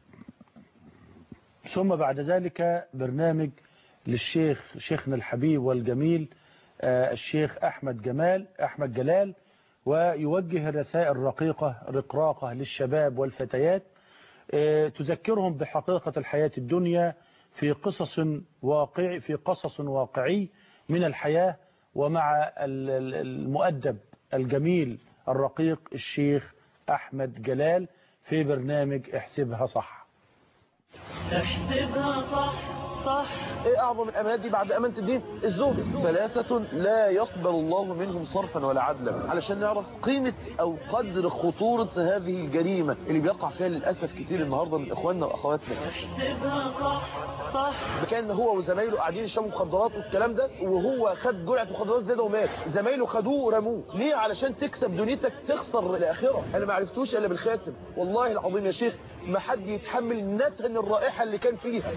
ثم بعد ذلك برنامج للشيخ شيخنا الحبيب والجميل الشيخ أحمد جمال أحمد جلال، ويوجه رسائل رقيقة رقراقة للشباب والفتيات تذكرهم بحقيقة الحياة الدنيا في قصص واقعي في قصص واقعي من الحياة، ومع المؤدب الجميل الرقيق الشيخ أحمد جلال في برنامج احسبها صح. احسبها صح صح. ايه اعظم الامانات دي بعد امانة الدين؟ الزوج. ثلاثة لا يقبل الله منهم صرفا ولا عدلا، علشان نعرف قيمة او قدر خطورة هذه الجريمة اللي بيقع فيها للأسف كتير النهاردة من اخواننا واخواتنا. احسبها صح صح. كان هو وزمايله قاعدين يشربوا مخدرات والكلام ده، وهو خد جرعة مخدرات زيادة ومات، زمايله خدوه ورموه. ليه؟ علشان تكسب دنيتك تخسر الاخرة. انا ما عرفتوش الا بالخاتم، والله العظيم يا شيخ ما حد يتحمل نتن الرائحة اللي كان فيها.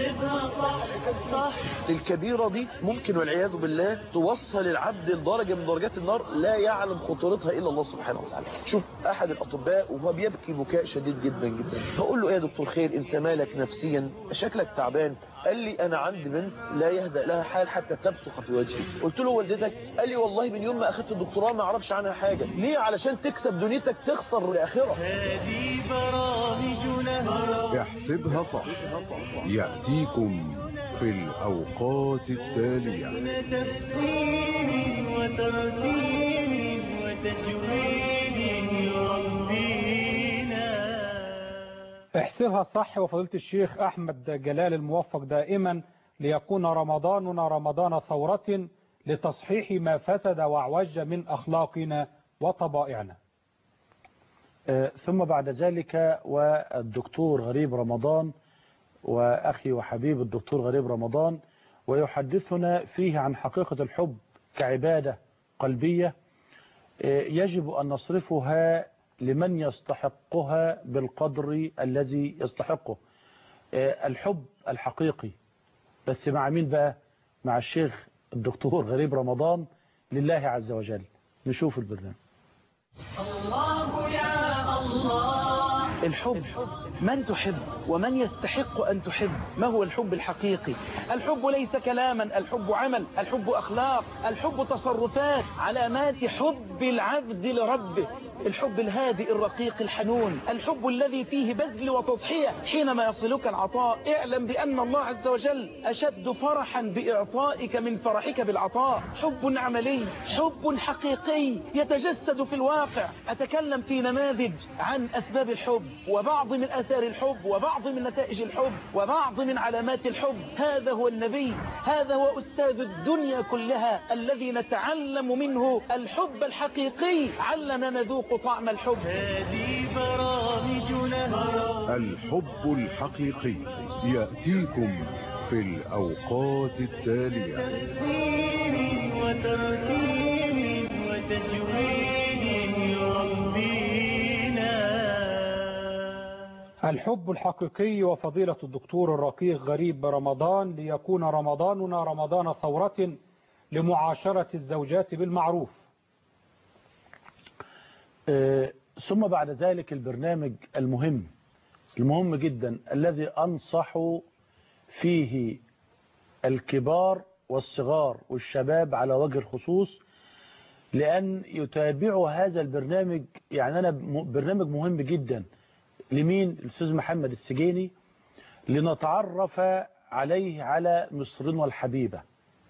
الكبيرة دي ممكن والعياذ بالله توصل العبد لدرجة من درجات النار لا يعلم خطورتها إلا الله سبحانه وتعالى. شوف أحد الأطباء وهو بيبكي بكاء شديد جدا جدا، بقول له إيه يا دكتور خير، أنت مالك نفسيا؟ شكلك تعبان. القرآن. قال لي أنا عندي بنت لا يهدأ لها حال حتى تبصق في وجهي. قلت له والدتك؟ قال لي والله من يوم ما أخذت الدكتوراه ما أعرفش عنها حاجة. ليه؟ علشان تكسب دنيتك تخسر الآخرة. احسبها صح يأتيكم في الأوقات التالية. تفسير وترتيب وتجويد يربينا. احسبها صح. وفضيلة الشيخ أحمد جلال الموفق دائما ليكون رمضاننا رمضان ثورة لتصحيح ما فسد واعوج من أخلاقنا وطبائعنا. آه ثم بعد ذلك والدكتور غريب رمضان وأخي وحبيب الدكتور غريب رمضان ويحدثنا فيه عن حقيقة الحب كعبادة قلبية آه يجب أن نصرفها لمن يستحقها بالقدر الذي يستحقه. آه الحب الحقيقي بس مع مين بقى؟ مع الشيخ الدكتور غريب رمضان لله عز وجل. نشوف البرنامج. الله يا الله. الحب، من تحب ومن يستحق أن تحب. ما هو الحب الحقيقي؟ الحب ليس كلاما، الحب عمل، الحب أخلاق، الحب تصرفات، علامات حب العبد لربه. الحب الهادئ الرقيق الحنون، الحب الذي فيه بذل وتضحية. حينما يصلك العطاء اعلم بأن الله عز وجل أشد فرحا بإعطائك من فرحك بالعطاء. حب عملي، حب حقيقي يتجسد في الواقع. أتكلم في نماذج عن أسباب الحب وبعض من آثار الحب وبعض من نتائج الحب وبعض من علامات الحب. هذا هو النبي، هذا هو أستاذ الدنيا كلها الذي نتعلم منه الحب الحقيقي. علنا نذوق طعم الحب. هذه برامجنا. الحب الحقيقي يأتيكم في الأوقات التالية. تفسير وترتيب وتجويد يربينا. الحب الحقيقي وفضيلة الدكتور الرقيق غريب رمضان ليكون رمضاننا رمضان ثورة لمعاشرة الزوجات بالمعروف. آه ثم بعد ذلك البرنامج المهم المهم جدا الذي أنصح فيه الكبار والصغار والشباب على وجه الخصوص لأن يتابعوا هذا البرنامج. يعني أنا برنامج مهم جدا لمين؟ الأستاذ محمد السجيني، لنتعرف عليه على مصرنا الحبيبة،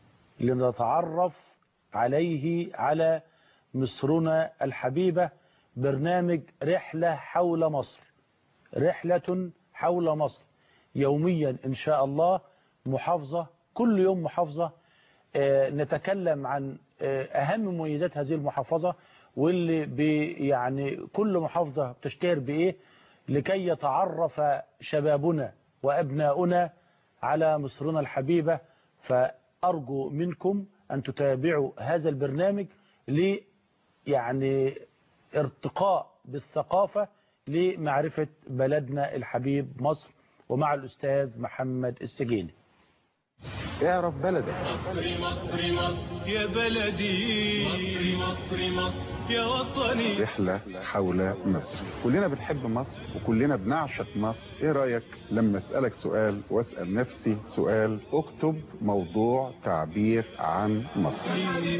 لنتعرف عليه على مصرنا الحبيبة. برنامج رحلة حول مصر، رحلة حول مصر يوميا إن شاء الله، محافظة كل يوم محافظة. آه نتكلم عن آه أهم مميزات هذه المحافظة واللي بي يعني كل محافظة بتشتهر بإيه لكي يتعرف شبابنا وأبناؤنا على مصرنا الحبيبة. فأرجو منكم أن تتابعوا هذا البرنامج ل يعني ارتقاء بالثقافة لمعرفة بلدنا الحبيب مصر، ومع الأستاذ محمد السجيني. اعرف بلدك. مصر مصر مصر يا بلدي، مصر مصر مصر يا وطني. رحلة حول مصر. كلنا بنحب مصر وكلنا بنعشق مصر. ايه رأيك لما اسألك سؤال واسأل نفسي سؤال؟ اكتب موضوع تعبير عن مصر.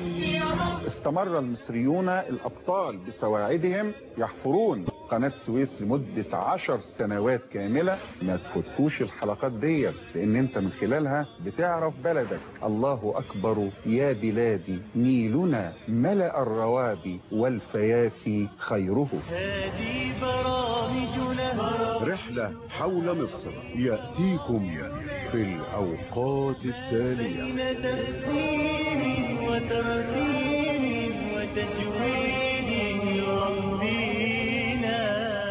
استمر المصريون الأبطال بسواعدهم يحفرون قناة السويس لمدة عشر سنوات كاملة. ما تفوتكوش الحلقات دي لأن انت من خلالها بتعرف بلدك. الله أكبر يا بلادي، نيلنا ملأ الروابي والفيافي خيره. هذه برامجنا. رحلة حول مصر يأتيكم في الأوقات التالية. تفسير وترتيب وتجويد يربينا.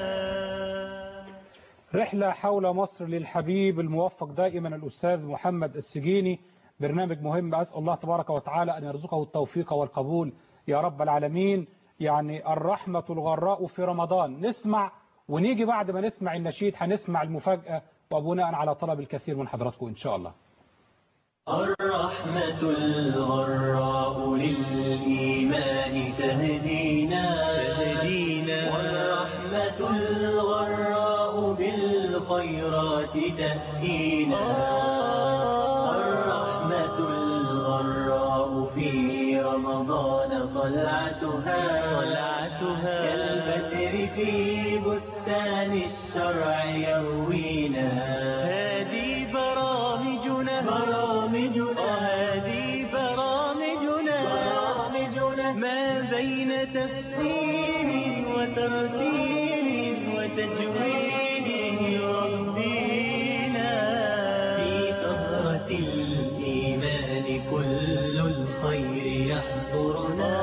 رحلة حول مصر للحبيب الموفق دائما الأستاذ محمد السجيني. برنامج مهم أسأل الله تبارك وتعالى أن يرزقه التوفيق والقبول يا رب العالمين. يعني الرحمة الغراء في رمضان. نسمع ونيجي بعد ما نسمع النشيد هنسمع المفاجأة وبناء على طلب الكثير من حضراتكم إن شاء الله. الرحمة الغراء للإيمان تهدينا، تهدينا والرحمة الغراء بالخيرات تأتينا. في رمضان طلعتها طلعتها كالبدر في بستان الشرع يروينا. هذه برامجنا برامجنا هذه برامجنا برامجنا ما بين تفسير وترتيل وتجويد يربينا. في طهرة الإيمان كل الخير يحضرنا،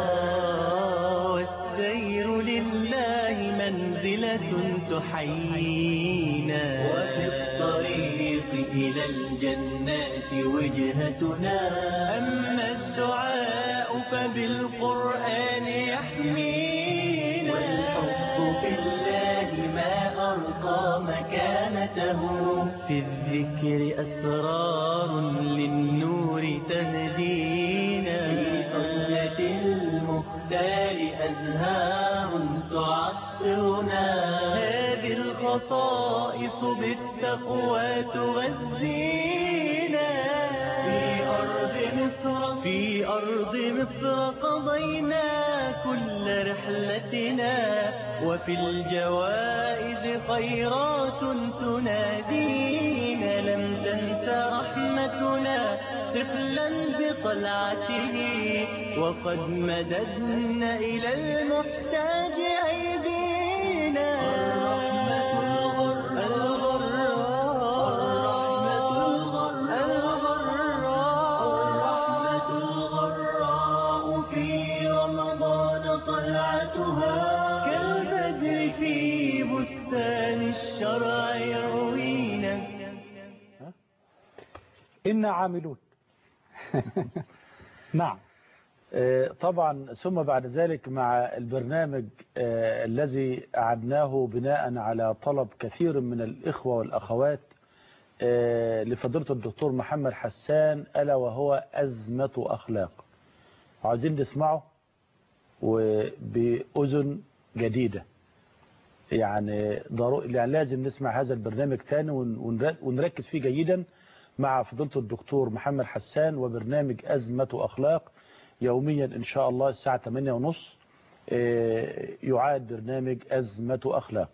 والسير لله منزلة تحيينا، وفي الطريق إلى الجنات وجهتنا. أما الدعاء فبالقرآن يحمينا، والحب في الله ما أرقى مكانته. في الذكر أسرار للنور تهدينا، في سنة المختار أزهار تعطرنا. هذه الخصائص بالتقوى تغذينا. في أرض مصر في أرض مصر قضينا كل رحلتنا، وفي الجوائز خيرات تنادينا. لم تنس رحمتنا طفلا بطلعته، وقد مددنا إلى المحتاج أيدينا. الرحمة الغراء في رمضان طلعتها كالبدر في بستان الشرع يروينا. إنا عاملون. نعم. طبعا ثم بعد ذلك مع البرنامج الذي أعدناه بناء على طلب كثير من الإخوة والأخوات لفضيلة الدكتور محمد حسان، ألا وهو أزمة أخلاق. عايزين نسمعه وبأذن جديدة، يعني ضروري يعني لازم نسمع هذا البرنامج تاني ونركز فيه جيدا مع فضيلة الدكتور محمد حسان، وبرنامج أزمة أخلاق يوميا إن شاء الله الساعة ثمانية وثلاثين يعاد برنامج أزمة أخلاق.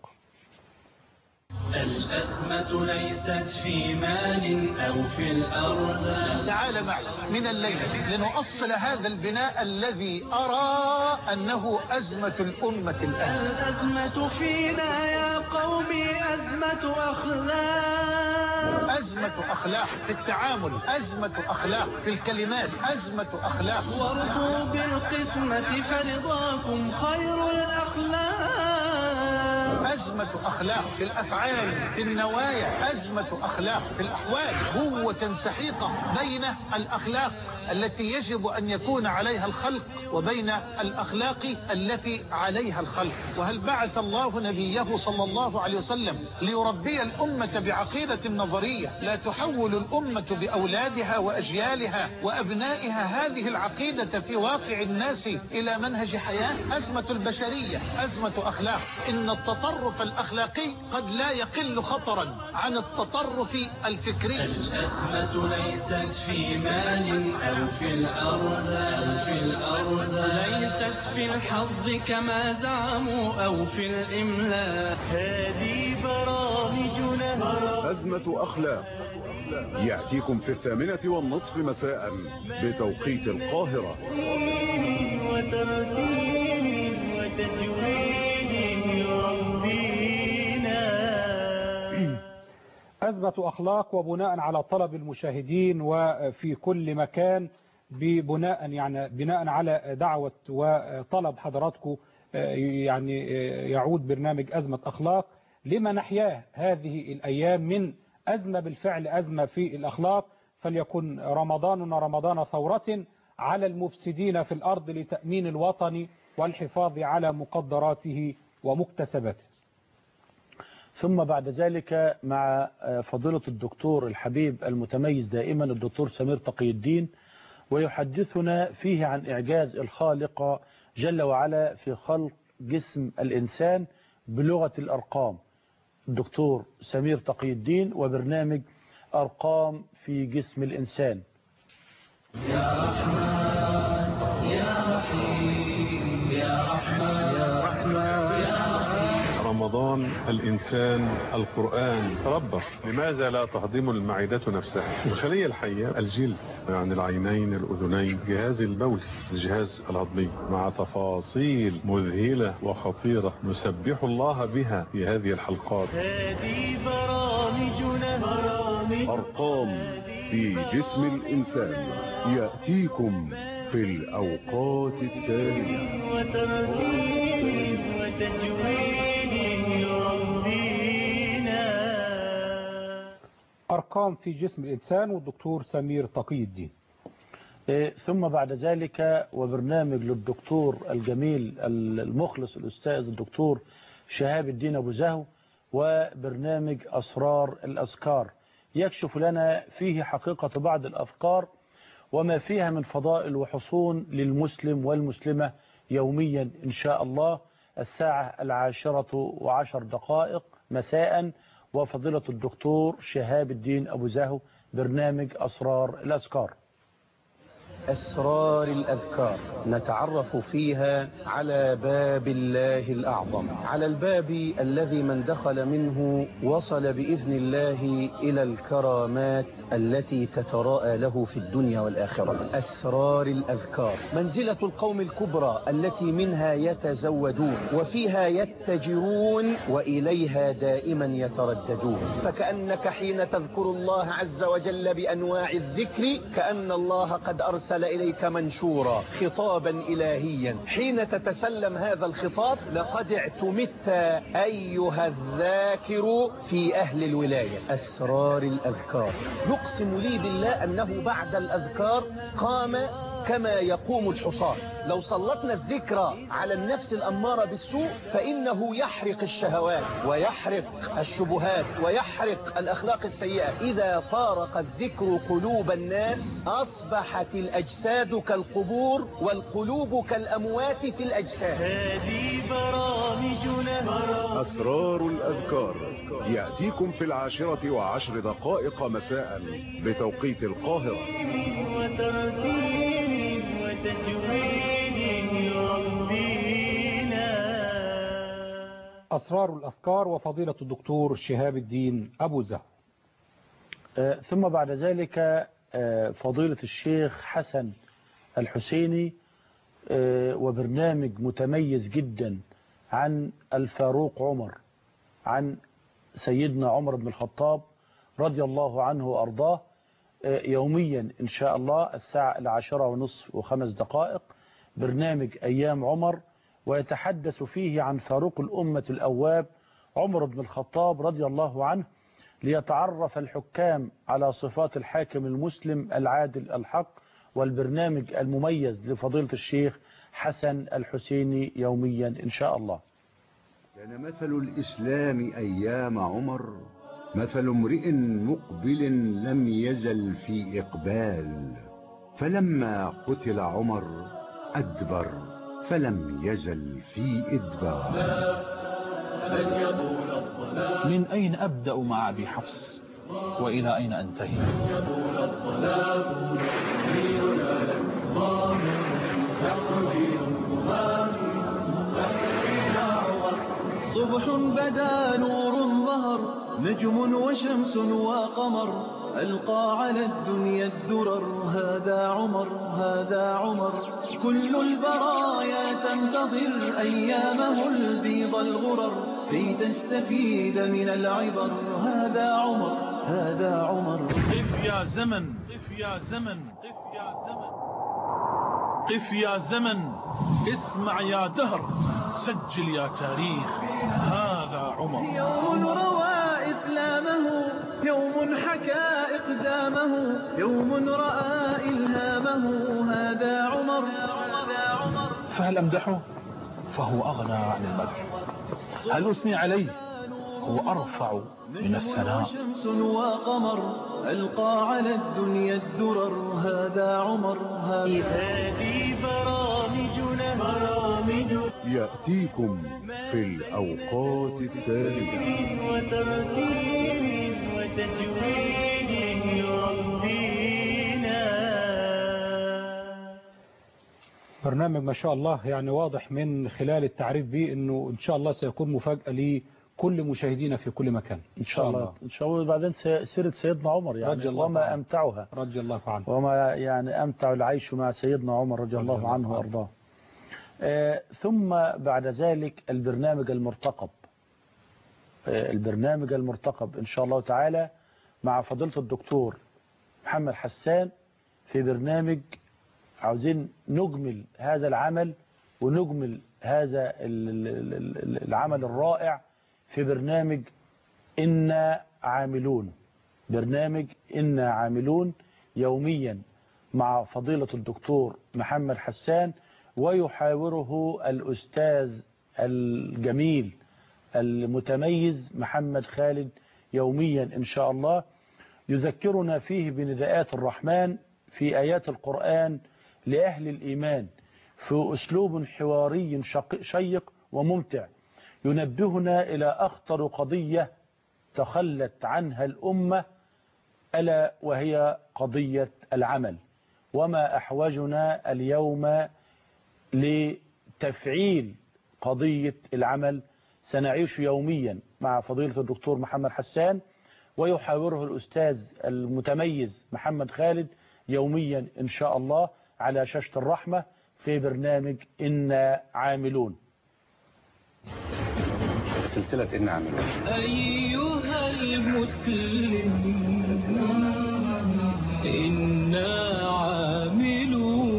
الأزمة ليست في مال أو في الأرزاق. تعال معي من الليلة لنؤصل هذا البناء الذي أرى أنه أزمة الأمة الآن. الأزمة فينا يا قومي أزمة أخلاق. أزمة أخلاق في التعامل، أزمة أخلاق في الكلمات، أزمة أخلاق. وارضوا بالقسمة فرضاكم خير الأخلاق. أزمة أخلاق في الأفعال، في النوايا، أزمة أخلاق في الأحوال. قوة سحيقة بين الأخلاق التي يجب أن يكون عليها الخلق وبين الأخلاق التي عليها الخلق. وهل بعث الله نبيه صلى الله عليه وسلم ليربي الأمة بعقيدة نظرية لا تحول الأمة بأولادها وأجيالها وأبنائها هذه العقيدة في واقع الناس إلى منهج حياة؟ أزمة البشرية أزمة أخلاق. إن التطرف الأخلاقي قد لا يقل خطرا عن التطرف الفكري. الأزمة ليست في مال أو في الأرزاق، في الأرزاق ليست في الحظ كما زعموا أو في الإملاء. هذه برامجنا. أزمة أخلاق يأتيكم في الثامنة والنصف مساء بتوقيت القاهرة. وترتيل وتجويد يربينا. أزمة أخلاق، وبناء على طلب المشاهدين وفي كل مكان، ببناء يعني بناء على دعوة وطلب حضراتكم، يعني يعود برنامج أزمة أخلاق لما نحياه هذه الأيام من أزمة، بالفعل أزمة في الأخلاق. فليكن رمضاننا رمضان ثورة على المفسدين في الأرض لتأمين الوطن والحفاظ على مقدراته ومكتسباته. ثم بعد ذلك مع فضيلة الدكتور الحبيب المتميز دائما الدكتور سمير تقي الدين، ويحدثنا فيه عن إعجاز الخالق جل وعلا في خلق جسم الإنسان بلغة الأرقام. الدكتور سمير تقي الدين وبرنامج أرقام في جسم الإنسان. يا رحمن رحيم يا رحمن يا رحمن يا رحيم. رمضان الإنسان القرآن تربر. لماذا لا تهضم المعدة نفسها؟ الخلية الحية الجلد، يعني العينين الأذنين، جهاز البول، الجهاز الهضمي، مع تفاصيل مذهلة وخطيرة نسبح الله بها في هذه الحلقات. هذه برامجنا برامج أرقام في جسم الإنسان يأتيكم في الأوقات التالية. وترتيب وتجويد يربينا. أرقام في جسم الإنسان والدكتور سمير تقي الدين. إيه ثم بعد ذلك وبرنامج للدكتور الجميل المخلص الأستاذ الدكتور شهاب الدين أبو زهو، وبرنامج أسرار الأذكار يكشف لنا فيه حقيقة بعض الأفكار وما فيها من فضائل وحصون للمسلم والمسلمة يوميا إن شاء الله الساعة العاشرة وعشر دقائق مساء. وفضيلة الدكتور شهاب الدين أبو زهو برنامج أسرار الأذكار. أسرار الأذكار نتعرف فيها على باب الله الأعظم، على الباب الذي من دخل منه وصل بإذن الله إلى الكرامات التي تتراءى له في الدنيا والآخرة. أسرار الأذكار منزلة القوم الكبرى التي منها يتزودون وفيها يتجرون وإليها دائما يترددون، فكأنك حين تذكر الله عز وجل بأنواع الذكر كأن الله قد أرسل إليك منشورا خطابا إلهيا. حين تتسلم هذا الخطاب لقد اعتمدت أيها الذاكر في أهل الولاية. أسرار الأذكار يقسم لي بالله أنه بعد الأذكار قام كما يقوم الحصان. لو سلطنا الذكر على النفس الأمارة بالسوء فإنه يحرق الشهوات ويحرق الشبهات ويحرق الأخلاق السيئة. إذا فارق الذكر قلوب الناس أصبحت الأجساد كالقبور والقلوب كالأموات في الأجساد. هذه برامجنا أسرار الأذكار يأتيكم في العاشرة وعشر دقائق مساء بتوقيت القاهرة. وترتيب وتجويد يربينا. أسرار الأذكار وفضيلة الدكتور شهاب الدين أبو زهو. آه ثم بعد ذلك آه فضيلة الشيخ حسن الحسيني آه وبرنامج متميز جدا عن الفاروق عمر، عن سيدنا عمر بن الخطاب رضي الله عنه وأرضاه، يوميا إن شاء الله الساعة العاشرة ونصف وخمس دقائق برنامج أيام عمر، ويتحدث فيه عن فاروق الأمة الأواب عمر بن الخطاب رضي الله عنه، ليتعرف الحكام على صفات الحاكم المسلم العادل الحق. والبرنامج المميز لفضيلة الشيخ حسن الحسيني يوميا إن شاء الله. كان مثل الإسلام أيام عمر مثل امرئ مقبل لم يزل في إقبال، فلما قتل عمر أدبر فلم يزل في إدبار. من أين أبدأ مع أبي حفص وإلى أين أنتهي؟ صبح بدا نور ظهر، نجم وشمس وقمر، ألقى على الدنيا الدرر. هذا عمر هذا عمر، كل البرايا تنتظر أيامه البيض الغرر، كي تستفيد من العبر. هذا عمر هذا عمر. قف يا زمن قف يا زمن قف يا زمن قف يا زمن، اسمع يا دهر، سجل يا تاريخ. هذا عمر. يوم روى إسلامه، يوم حكى إقدامه، يوم رأى إلهامه. هذا عمر هذا عمر. فهل أمدحه؟ فهو أغنى عن المدح. هل أثني عليه؟ هو أرفع من الثناء. شمس وقمر، ألقى على الدنيا الدرر. هذا عمر. هذه برامجنا برامج يأتيكم في الأوقات التالية. وترتيب وتجويد يربينا. برنامج ما شاء الله، يعني واضح من خلال التعريف به أنه إن شاء الله سيكون مفاجأة لكل مشاهدينا في كل مكان إن شاء الله. إن شاء الله. بعدين سيرة سيدنا عمر يعني رضي الله وما عنه. أمتعها رضي الله عنه وما يعني أمتع العيش مع سيدنا عمر رضي الله, الله عنه وأرضاه. آه ثم بعد ذلك البرنامج المرتقب آه البرنامج المرتقب إن شاء الله تعالى مع فضيلة الدكتور محمد حسان في برنامج عاوزين نجمل هذا العمل ونجمل هذا العمل الرائع في برنامج إنا عاملون. برنامج إنا عاملون يوميا مع فضيلة الدكتور محمد حسان، ويحاوره الأستاذ الجميل المتميز محمد خالد يوميا إن شاء الله، يذكرنا فيه بنداءات الرحمن في آيات القرآن لأهل الإيمان في أسلوب حواري شيق وممتع، ينبهنا إلى أخطر قضية تخلت عنها الأمة، ألا وهي قضية العمل، وما أحوجنا اليوم لتفعيل قضية العمل. سنعيش يوميا مع فضيلة الدكتور محمد حسان، ويحاوره الأستاذ المتميز محمد خالد يوميا إن شاء الله على شاشة الرحمة في برنامج إنا عاملون. سلسلة إنا عاملون. أيها المسلم إنا عاملون.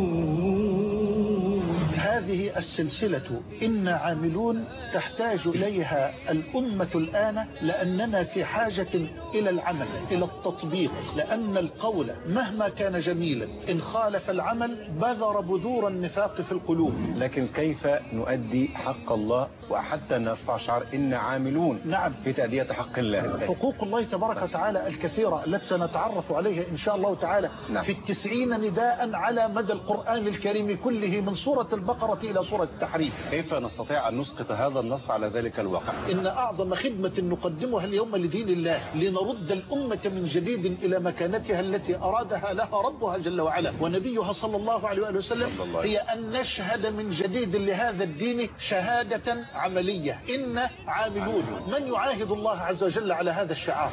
هذه السلسلة إنا عاملون تحتاج إليها الأمة الآن، لأننا في حاجة إلى العمل، إلى التطبيق، لأن القول مهما كان جميلا إن خالف العمل بذر بذور النفاق في القلوب. لكن كيف نؤدي حق الله، وحتى نرفع شعار إنا عاملون نعم في تأدية حق الله؟ حقوق الله تبارك وتعالى الكثيرة التي سنتعرف عليها إن شاء الله تعالى نعم. في التسعين نداء على مدى القرآن الكريم كله من سورة البقرة إلى سورة التحريم. كيف نستطيع أن نسقط هذا النص على ذلك الواقع؟ إن أعظم خدمة نقدمها اليوم لدين الله لنرد الأمة من جديد إلى مكانتها التي أرادها لها ربها جل وعلا ونبيها صلى الله عليه وآله وسلم، هي أن نشهد من جديد لهذا الدين شهادة عملية. إن عاملون. من يعاهد الله عز وجل على هذا الشعار؟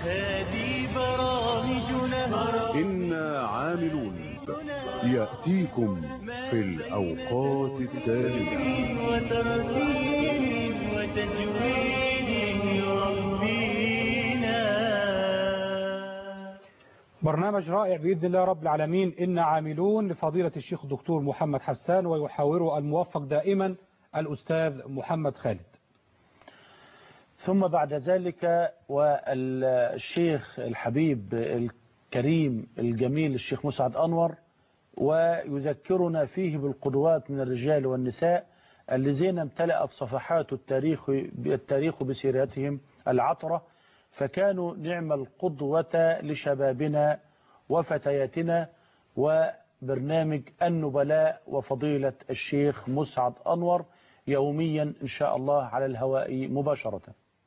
إنا عاملون يأتيكم في الأوقات التالية. وترتيب وتجويد يربينا. برنامج رائع بإذن الله رب العالمين. إنا عاملون لفضيلة الشيخ الدكتور محمد حسان، ويحاوره الموفق دائما الأستاذ محمد خالد. ثم بعد ذلك والشيخ الحبيب الكريم الجميل الشيخ مسعد أنور، ويذكرنا فيه بالقدوات من الرجال والنساء الذين امتلأت صفحات التاريخ التاريخ بسيرتهم العطرة، فكانوا نعم القدوة لشبابنا وفتياتنا. وبرنامج النبلاء وفضيلة الشيخ مسعد أنور يوميا إن شاء الله على الهواء مباشرة.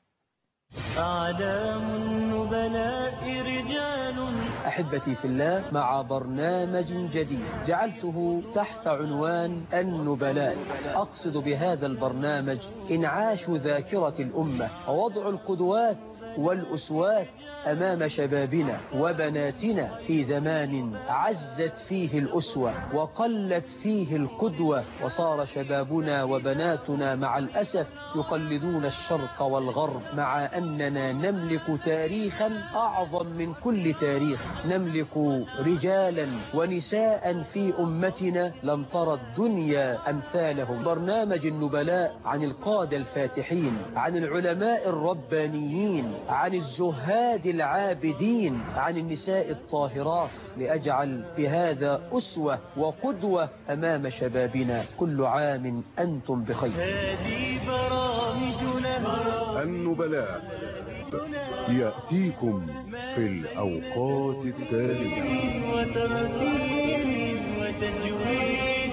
أعلام النبلاء رجال. أحبتي في الله، مع برنامج جديد جعلته تحت عنوان النبلاء. أقصد بهذا البرنامج إنعاش ذاكرة الأمة ووضع القدوات والأسوات أمام شبابنا وبناتنا في زمان عزت فيه الأسوة وقلت فيه القدوة، وصار شبابنا وبناتنا مع الأسف يقلدون الشرق والغرب، مع أننا نملك تاريخا أعظم من كل تاريخ. نملك رجالا ونساء في أمتنا لم ترى الدنيا أمثالهم. برنامج النبلاء عن القادة الفاتحين، عن العلماء الربانيين، عن الزهاد العابدين، عن النساء الطاهرات، لأجعل بهذا أسوة وقدوة أمام شبابنا. كل عام أنتم بخير. النبلاء يأتيكم في الأوقات التالية. وترتيب وتجويد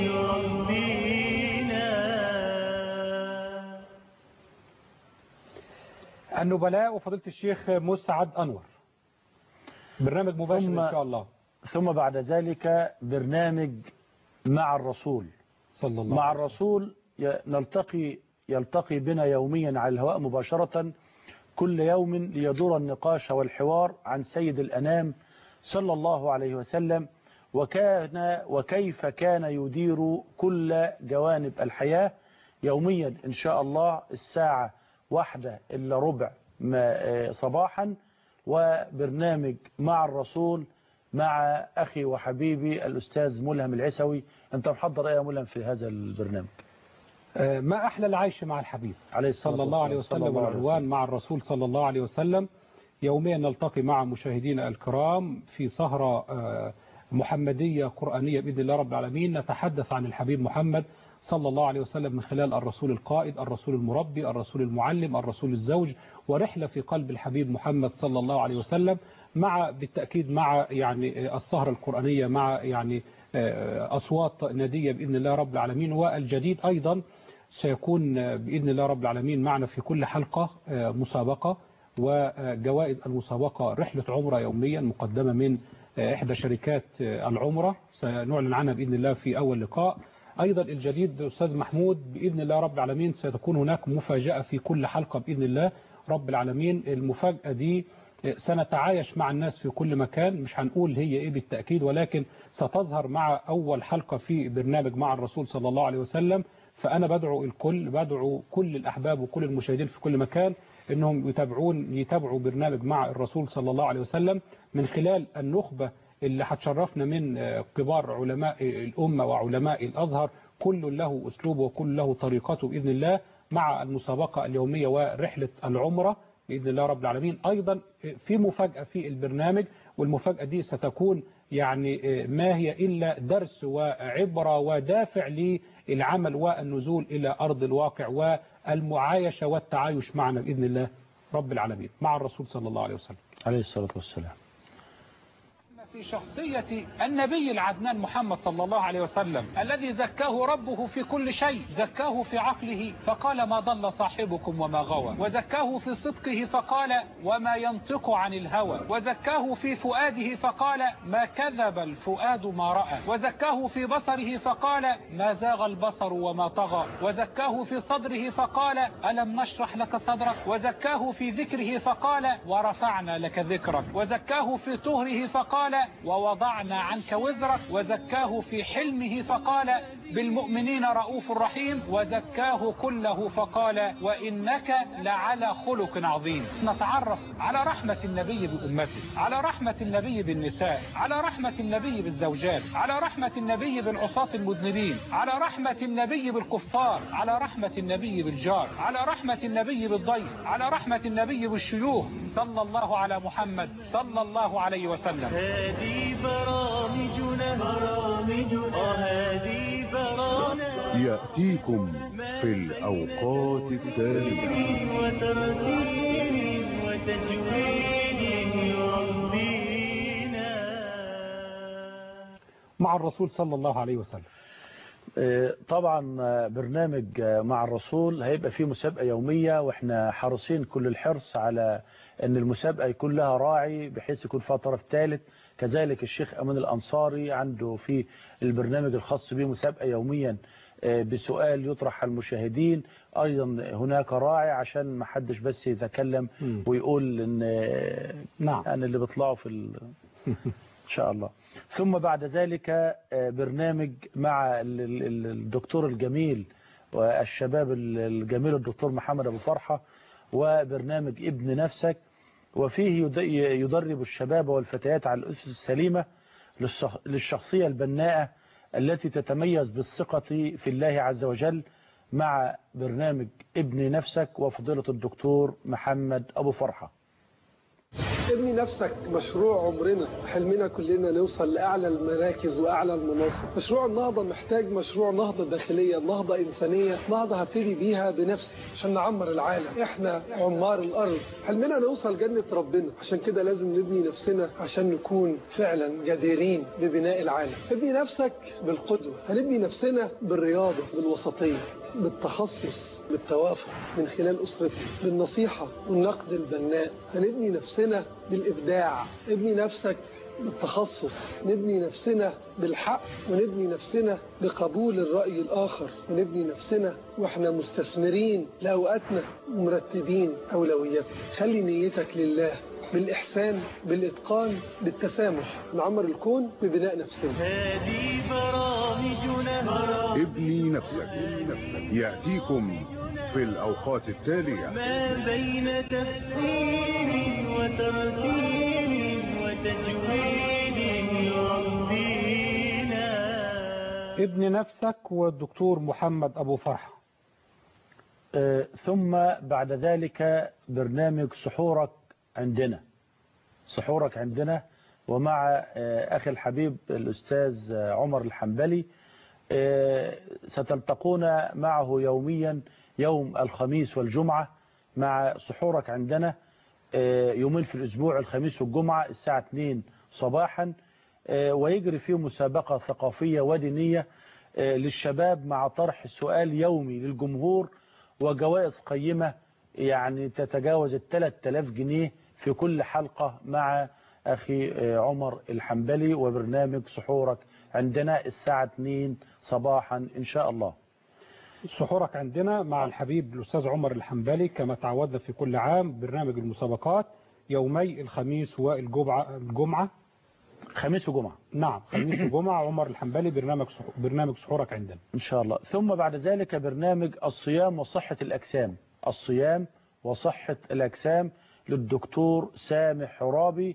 يربينا. النبلاء وفضيلة الشيخ مسعد أنور، برنامج مباشر إن شاء الله. ثم بعد ذلك برنامج مع الرسول صلى الله مع عليه وسلم. الرسول ي- نلتقي يلتقي بنا يوميا على الهواء مباشرة كل يوم ليدور النقاش والحوار عن سيد الأنام صلى الله عليه وسلم، وكان وكيف كان يدير كل جوانب الحياة يوميا إن شاء الله الساعة واحدة إلا ربع ما- صباحا، وبرنامج مع الرسول مع أخي وحبيبي الأستاذ ملهم العسوي. أنت محضر إيه يا ملهم في هذا البرنامج؟ آه، ما أحلى العيش مع الحبيب عليه الصلاة صلى الله عليه والسلام. وسلم، صلى الله عليه والعنوان وسلم. مع الرسول صلى الله عليه وسلم. يوميا نلتقي مع مشاهدينا الكرام في سهرة آه، محمدية قرآنية بإذن الله رب العالمين، نتحدث عن الحبيب محمد صلى الله عليه وسلم من خلال الرسول القائد، الرسول المربي، الرسول المعلم، الرسول الزوج، ورحلة في قلب الحبيب محمد صلى الله عليه وسلم، مع بالتأكيد مع يعني السهرة القرآنية، مع يعني آه، أصوات نادية بإذن الله رب العالمين. والجديد أيضا سيكون بإذن الله رب العالمين معنا في كل حلقة آه، مسابقة، وجوائز المسابقة رحلة عمرة يوميا مقدمة من آه، إحدى شركات آه، العمرة، سنعلن عنها بإذن الله في أول لقاء. أيضا الجديد أستاذ محمود بإذن الله رب العالمين ستكون هناك مفاجأة في كل حلقة بإذن الله رب العالمين. المفاجأة دي سنتعايش مع الناس في كل مكان، مش هنقول هي إيه بالتأكيد، ولكن ستظهر مع أول حلقة في برنامج مع الرسول صلى الله عليه وسلم. فأنا بدعو الكل بدعو كل الأحباب وكل المشاهدين في كل مكان أنهم يتابعون يتابعوا برنامج مع الرسول صلى الله عليه وسلم من خلال النخبة اللي هتشرفنا من كبار علماء الأمة وعلماء الأزهر، كل له أسلوبه وكل له طريقته بإذن الله، مع المسابقة اليومية ورحلة العمرة بإذن الله رب العالمين. أيضا في مفاجأة في البرنامج، والمفاجأة دي ستكون يعني ما هي إلا درس وعبرة ودافع للعمل والنزول إلى أرض الواقع والمعايشة والتعايش معنا بإذن الله رب العالمين مع الرسول صلى الله عليه وسلم عليه الصلاة والسلام. في شخصية النبي العدنان محمد صلى الله عليه وسلم الذي زكاه ربه في كل شيء، زكاه في عقله فقال ما ضل صاحبكم وما غوى، وزكاه في صدقه فقال وما ينطق عن الهوى، وزكاه في فؤاده فقال ما كذب الفؤاد ما رأى، وزكاه في بصره فقال ما زاغ البصر وما طغى، وزكاه في صدره فقال ألم نشرح لك صدرك، وزكاه في ذكره فقال ورفعنا لك ذكرك، وزكاه في طهره فقال ووضعنا عنك وزرك، وزكاه في حلمه فقال بالمؤمنين رؤوف رحيم، وزكاه كله فقال وإنك لعلى خلق عظيم. نتعرف على رحمة النبي بأمته، على رحمة النبي بالنساء، على رحمة النبي بالزوجات، على رحمة النبي بالعصاة المذنبين، على رحمة النبي بالكفار، على رحمة النبي بالجار، على رحمة النبي بالضيف، على رحمة النبي بالشيوخ، صلى الله على محمد صلى الله عليه وسلم. هذه برامجنا برامجنا هذه برامجنا يأتيكم في الأوقات التالية وترتيب وتجويد يربينا مع الرسول صلى الله عليه وسلم. طبعا برنامج مع الرسول هيبقى فيه مسابقة يومية، واحنا حريصين كل الحرص على ان المسابقة يكون لها راعي بحيث يكون فيها طرف ثالث. كذلك الشيخ أمان الأنصاري عنده في البرنامج الخاص به مسابقة يوميا بسؤال يطرح على المشاهدين. أيضا هناك راعي عشان ما حدش بس يتكلم ويقول ان نعم أنا اللي بيطلعوا في ال... إن شاء الله. ثم بعد ذلك برنامج مع الدكتور الجميل والشباب الجميل الدكتور محمد أبو فرحة، وبرنامج ابن نفسك، وفيه يدرب الشباب والفتيات على الأسس السليمة للشخصية البناءة التي تتميز بالثقة في الله عز وجل، مع برنامج ابن نفسك وفضيلة الدكتور محمد أبو فرحة. ابني نفسك مشروع عمرنا، حلمنا كلنا نوصل لأعلى المراكز وأعلى المناصب. مشروع النهضة محتاج مشروع نهضة داخلية، نهضة إنسانية، نهضة هبتدي بيها بنفسي عشان نعمر العالم. إحنا عمار الأرض، حلمنا نوصل جنة ربنا، عشان كده لازم نبني نفسنا عشان نكون فعلا جديرين ببناء العالم. ابني نفسك بالقدوة، هنبني نفسنا بالرياضة، بالوسطية، بالتخصص، بالتوافق من خلال أسرتنا، بالنصيحة والنقد البناء. هنبني نفسنا بالإبداع. ابني نفسك بالتخصص، نبني نفسنا بالحق، ونبني نفسنا بقبول الرأي الآخر، ونبني نفسنا وإحنا مستثمرين لأوقاتنا ومرتبين أولوياتنا. خلي نيتك لله بالإحسان، بالإتقان، بالتسامح، نعمر الكون ببناء نفسنا. هذه برامجنا ابني نفسك يأتيكم في الأوقات التالية. ما بين تفسير وترتيب وتجويد يربينا. ابن نفسك والدكتور محمد أبو فرحة. آه ثم بعد ذلك برنامج سحورك عندنا. سحورك عندنا ومع آه أخي الحبيب الأستاذ عمر الحنبلي. آه ستلتقون معه يوميا يوم الخميس والجمعة مع سحورك عندنا، آه يومين في الأسبوع، الخميس والجمعة الساعة اثنين صباحا، آه ويجري فيه مسابقة ثقافية ودينية آه للشباب مع طرح سؤال يومي للجمهور وجوائز قيمة يعني تتجاوز الثلاث آلاف جنيه في كل حلقة مع أخي عمر الحنبلي وبرنامج سحورك عندنا الساعة اثنين صباحا إن شاء الله. سحورك عندنا مع الحبيب الأستاذ عمر الحنبلي كما تعودنا في كل عام، برنامج المسابقات يومي الخميس والجمعة الجمعة خميس وجمعة. نعم خميس وجمعة. عمر الحنبلي برنامج برنامج سحورك عندنا إن شاء الله. ثم بعد ذلك برنامج الصيام وصحة الأجسام. الصيام وصحة الأجسام للدكتور سامح حرابي،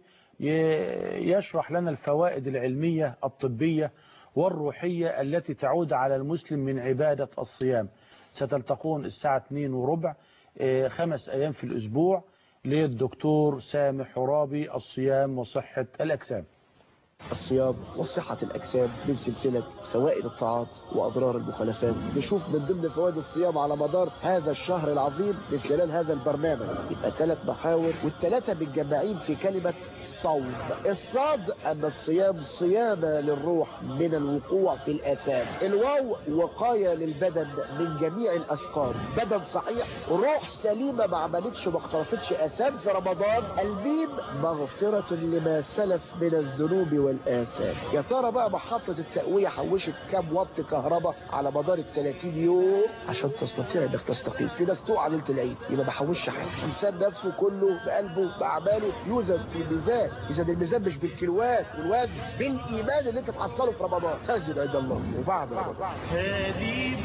يشرح لنا الفوائد العلمية الطبية والروحية التي تعود على المسلم من عبادة الصيام. ستلتقون الساعة اثنين وربع خمس أيام في الأسبوع للدكتور سامح حرابي، الصيام وصحة الأجسام. الصيام وصحة الأجسام من سلسلة فوائد الطاعات وأضرار المخالفات. نشوف من ضمن فوائد الصيام على مدار هذا الشهر العظيم من خلال هذا البرنامج. يبقى ثلاث محاور والثلاثة متجمعين في كلمة صوم. الصاد أن الصيام صيانة للروح من الوقوع في الآثام. الواو وقاية للبدن من جميع الأسقام. بدن صحيح، روح سليمة ما عملتش وما اقترفتش آثام في رمضان. الميم مغفرة لما سلف من الذنوب والآثام. يا ترى بقى محطة التقوية حوشت كام وات كهرباء على مدار ال ثلاثين يوم عشان تستطيع انك تستقيم؟ في ناس تقع ليلة العيد يبقى ما حوش حاجة. الانسان نفسه كله بقلبه بأعماله يوزن في الميزان. إذا الميزان مش بالكيلوات والوزن، بالإيمان اللي انت تحصله في رمضان تزن عند الله وبعد رمضان. هذه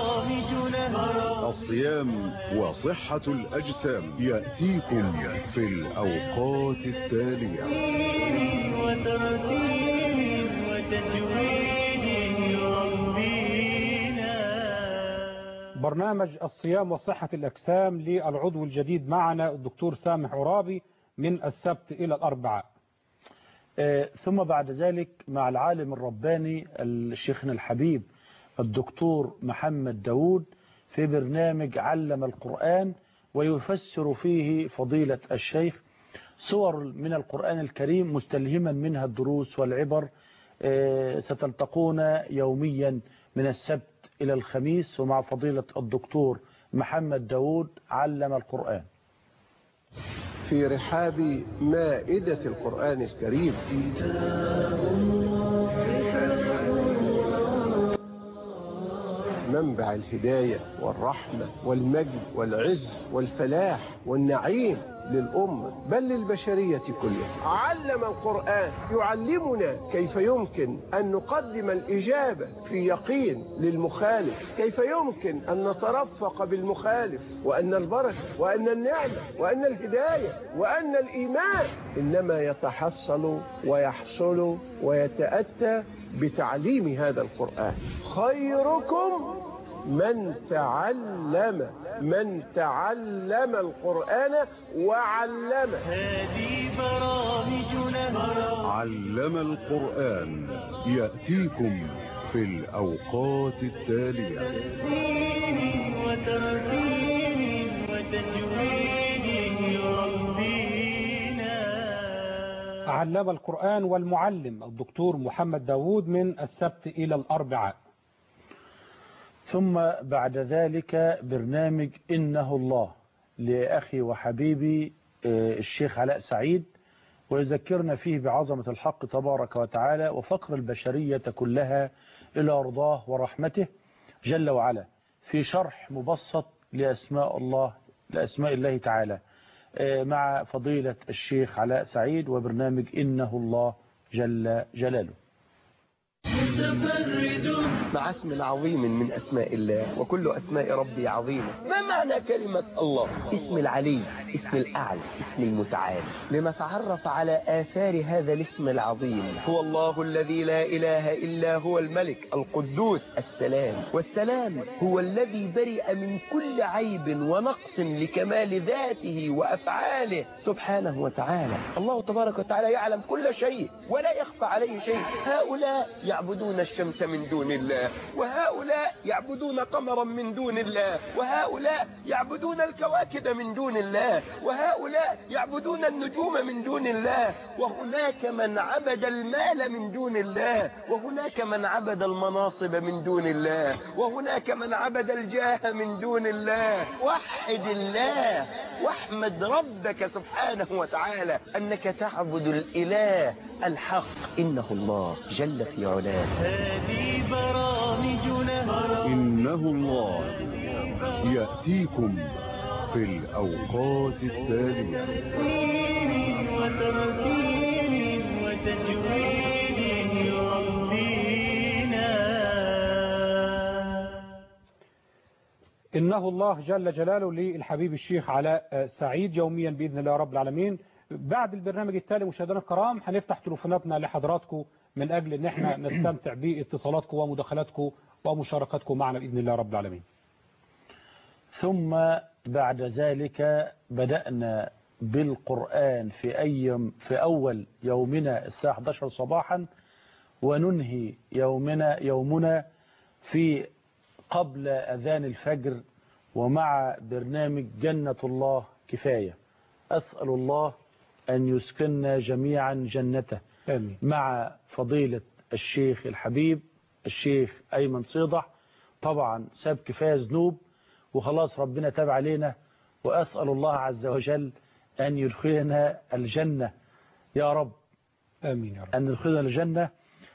برامجنا. الصيام وصحة الأجسام يأتيكم في الأوقات التالية. وترتيب وتجويد يربينا. برنامج الصيام وصحة الأجسام للعضو الجديد معنا الدكتور سامح حرابي من السبت إلى الأربعاء. آه ثم بعد ذلك مع العالم الرباني الشيخنا الحبيب الدكتور محمد داود في برنامج علم القرآن، ويفسر فيه فضيلة الشيخ صور من القرآن الكريم مستلهما منها الدروس والعبر. ستلتقون يوميا من السبت إلى الخميس ومع فضيلة الدكتور محمد داود علم القرآن. في رحاب مائدة القرآن الكريم منبع الهداية والرحمة والمجد والعز والفلاح والنعيم للأمة بل للبشرية كلها. علم القرآن يعلمنا كيف يمكن أن نقدم الإجابة في يقين للمخالف، كيف يمكن أن نترفق بالمخالف، وأن البركة وأن النعمة وأن الهداية وأن الإيمان إنما يتحصل ويحصل ويتأتى بتعليم هذا القرآن. خيركم من تعلم من تعلم القرآن وعلمه. هذه برامجنا. علم القرآن يأتيكم في الأوقات التالية. تفسير وترتيب وتجويد يربينا. علم القرآن والمعلم الدكتور محمد داود من السبت إلى الأربعاء. ثم بعد ذلك برنامج إنه الله لأخي وحبيبي الشيخ علاء سعيد، ويذكرنا فيه بعظمة الحق تبارك وتعالى وفقر البشرية كلها إلى رضاه ورحمته جل وعلا في شرح مبسط لأسماء الله لأسماء الله تعالى مع فضيلة الشيخ علاء سعيد وبرنامج إنه الله جل جلاله. مع اسم عظيم من أسماء الله، وكل أسماء ربي عظيمة. ما معنى كلمة الله؟ اسم العلي، اسم الأعلى، اسم المتعال. لنتعرف على آثار هذا الاسم العظيم. هو الله الذي لا إله إلا هو الملك القدوس السلام. والسلام هو الذي برئ من كل عيب ونقص لكمال ذاته وأفعاله سبحانه وتعالى. الله تبارك وتعالى يعلم كل شيء ولا يخفى عليه شيء. هؤلاء يعبدون الشمس من دون الله، وهؤلاء يعبدون قمرا من دون الله، وهؤلاء يعبدون الكواكب من دون الله، وهؤلاء يعبدون النجوم من دون الله، وهناك من عبد المال من دون الله، وهناك من عبد المناصب من دون الله، وهناك من عبد الجاه من دون الله. وحد الله واحمد ربك سبحانه وتعالى أنك تعبد الإله الحق. إنه الله جل في علاه. هذه برامجنا إنه الله يأتيكم في الأوقات التالية. تسليم وترتيل وتجويد يرضينا. إنه الله جل جلاله للحبيب الشيخ علاء سعيد يوميا بإذن الله رب العالمين. بعد البرنامج التالي مشاهدينا الكرام هنفتح تليفوناتنا لحضراتكم من أجل أن احنا نستمتع باتصالاتكم ومداخلاتكم ومشاركاتكم معنا بإذن الله رب العالمين. ثم بعد ذلك بدأنا بالقرآن في أيام في أول يومنا الساعة إحدى عشرة صباحا، وننهي يومنا يومنا في قبل أذان الفجر ومع برنامج جنة الله كفاية. أسأل الله أن يسكننا جميعا جنته آمين. مع فضيلة الشيخ الحبيب الشيخ أيمن صيدح. طبعا ساب كفاية ذنوب وخلاص ربنا تاب علينا، وأسأل الله عز وجل أن يدخلنا الجنة يا رب. آمين يا رب. أن يدخلنا الجنة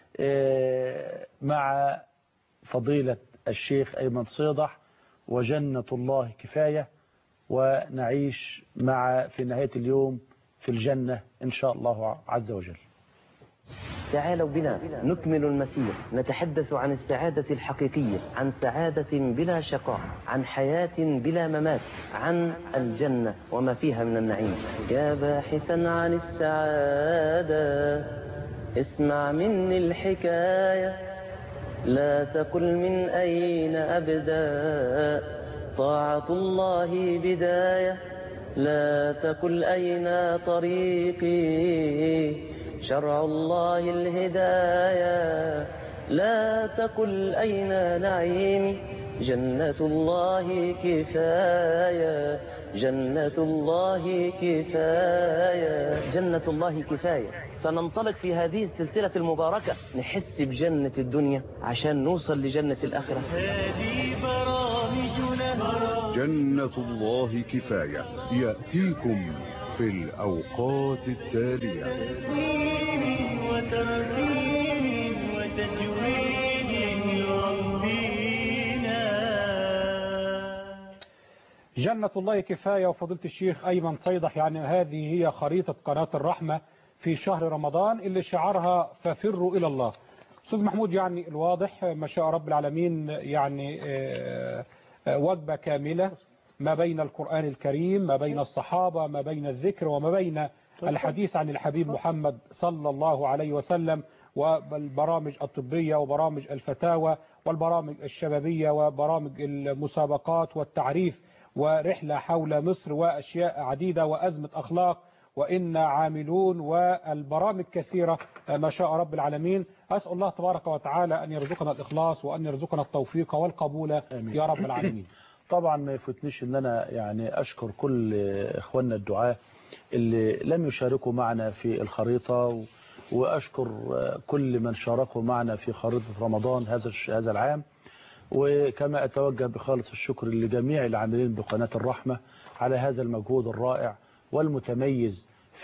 مع فضيلة الشيخ أيمن صيدح وجنة الله كفاية، ونعيش مع في نهاية اليوم في الجنة إن شاء الله عز وجل. تعالوا بنا نكمل المسير، نتحدث عن السعادة الحقيقية، عن سعادة بلا شقاء، عن حياة بلا ممات، عن الجنة وما فيها من النعيم. يا باحثا عن السعادة اسمع مني الحكاية، لا تقل من أين أبدأ، طاعة الله بداية، لا تقل أين طريقي، شرع الله الهداية، لا تقل أين نعيمي، جنة الله كفاية، جنة الله كفاية، جنة الله كفاية. سننطلق في هذه السلسلة المباركة نحس بجنة الدنيا عشان نوصل لجنة الآخرة. هذه برامجنا جنة الله كفاية يأتيكم في الأوقات التالية. تسليم وترتيل وتجويد يرضينا. جنة الله كفاية وفضيلة الشيخ أيمن صيدح. يعني هذه هي خريطة قناة الرحمة في شهر رمضان اللي شعارها ففروا إلى الله. أستاذ محمود، يعني الواضح ما شاء رب العالمين، يعني وجبة كاملة ما بين القرآن الكريم، ما بين الصحابة، ما بين الذكر، وما بين الحديث عن الحبيب محمد صلى الله عليه وسلم، والبرامج الطبية وبرامج الفتاوى والبرامج الشبابية وبرامج المسابقات والتعريف ورحلة حول مصر وأشياء عديدة وأزمة أخلاق وإنا عاملون والبرامج كثيرة ما شاء رب العالمين. أسأل الله تبارك وتعالى أن يرزقنا الإخلاص وأن يرزقنا التوفيق والقبول يا رب العالمين. طبعا ما يفوتنيش ان انا يعني اشكر كل اخواننا الدعاة اللي لم يشاركوا معنا في الخريطة، واشكر كل من شاركوا معنا في خريطة رمضان هذا هذا العام، وكما اتوجه بخالص الشكر لجميع العاملين بقناة الرحمة على هذا المجهود الرائع والمتميز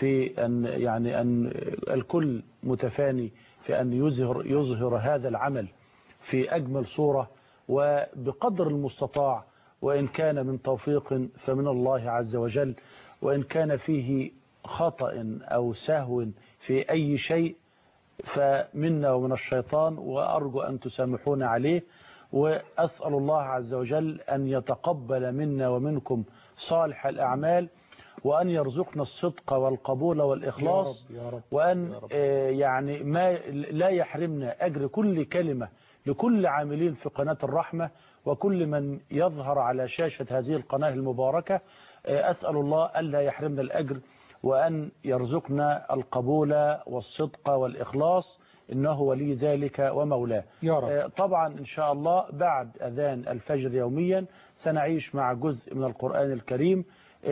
في أن يعني أن الكل متفاني في أن يظهر يظهر هذا العمل في أجمل صورة وبقدر المستطاع، وإن كان من توفيق فمن الله عز وجل، وإن كان فيه خطأ أو سهو في أي شيء فمنا ومن الشيطان، وأرجو أن تسامحون عليه. وأسأل الله عز وجل أن يتقبل منا ومنكم صالح الأعمال، وأن يرزقنا الصدق والقبول والإخلاص، يا رب يا رب وأن يا رب. يعني ما لا يحرمنا أجر كل كلمة لكل عاملين في قناة الرحمة وكل من يظهر على شاشة هذه القناة المباركة. أسأل الله ألا يحرمنا الأجر، وأن يرزقنا القبول والصدق والإخلاص، إنه ولي ذلك ومولاه يا رب. طبعا إن شاء الله بعد أذان الفجر يوميا سنعيش مع جزء من القرآن الكريم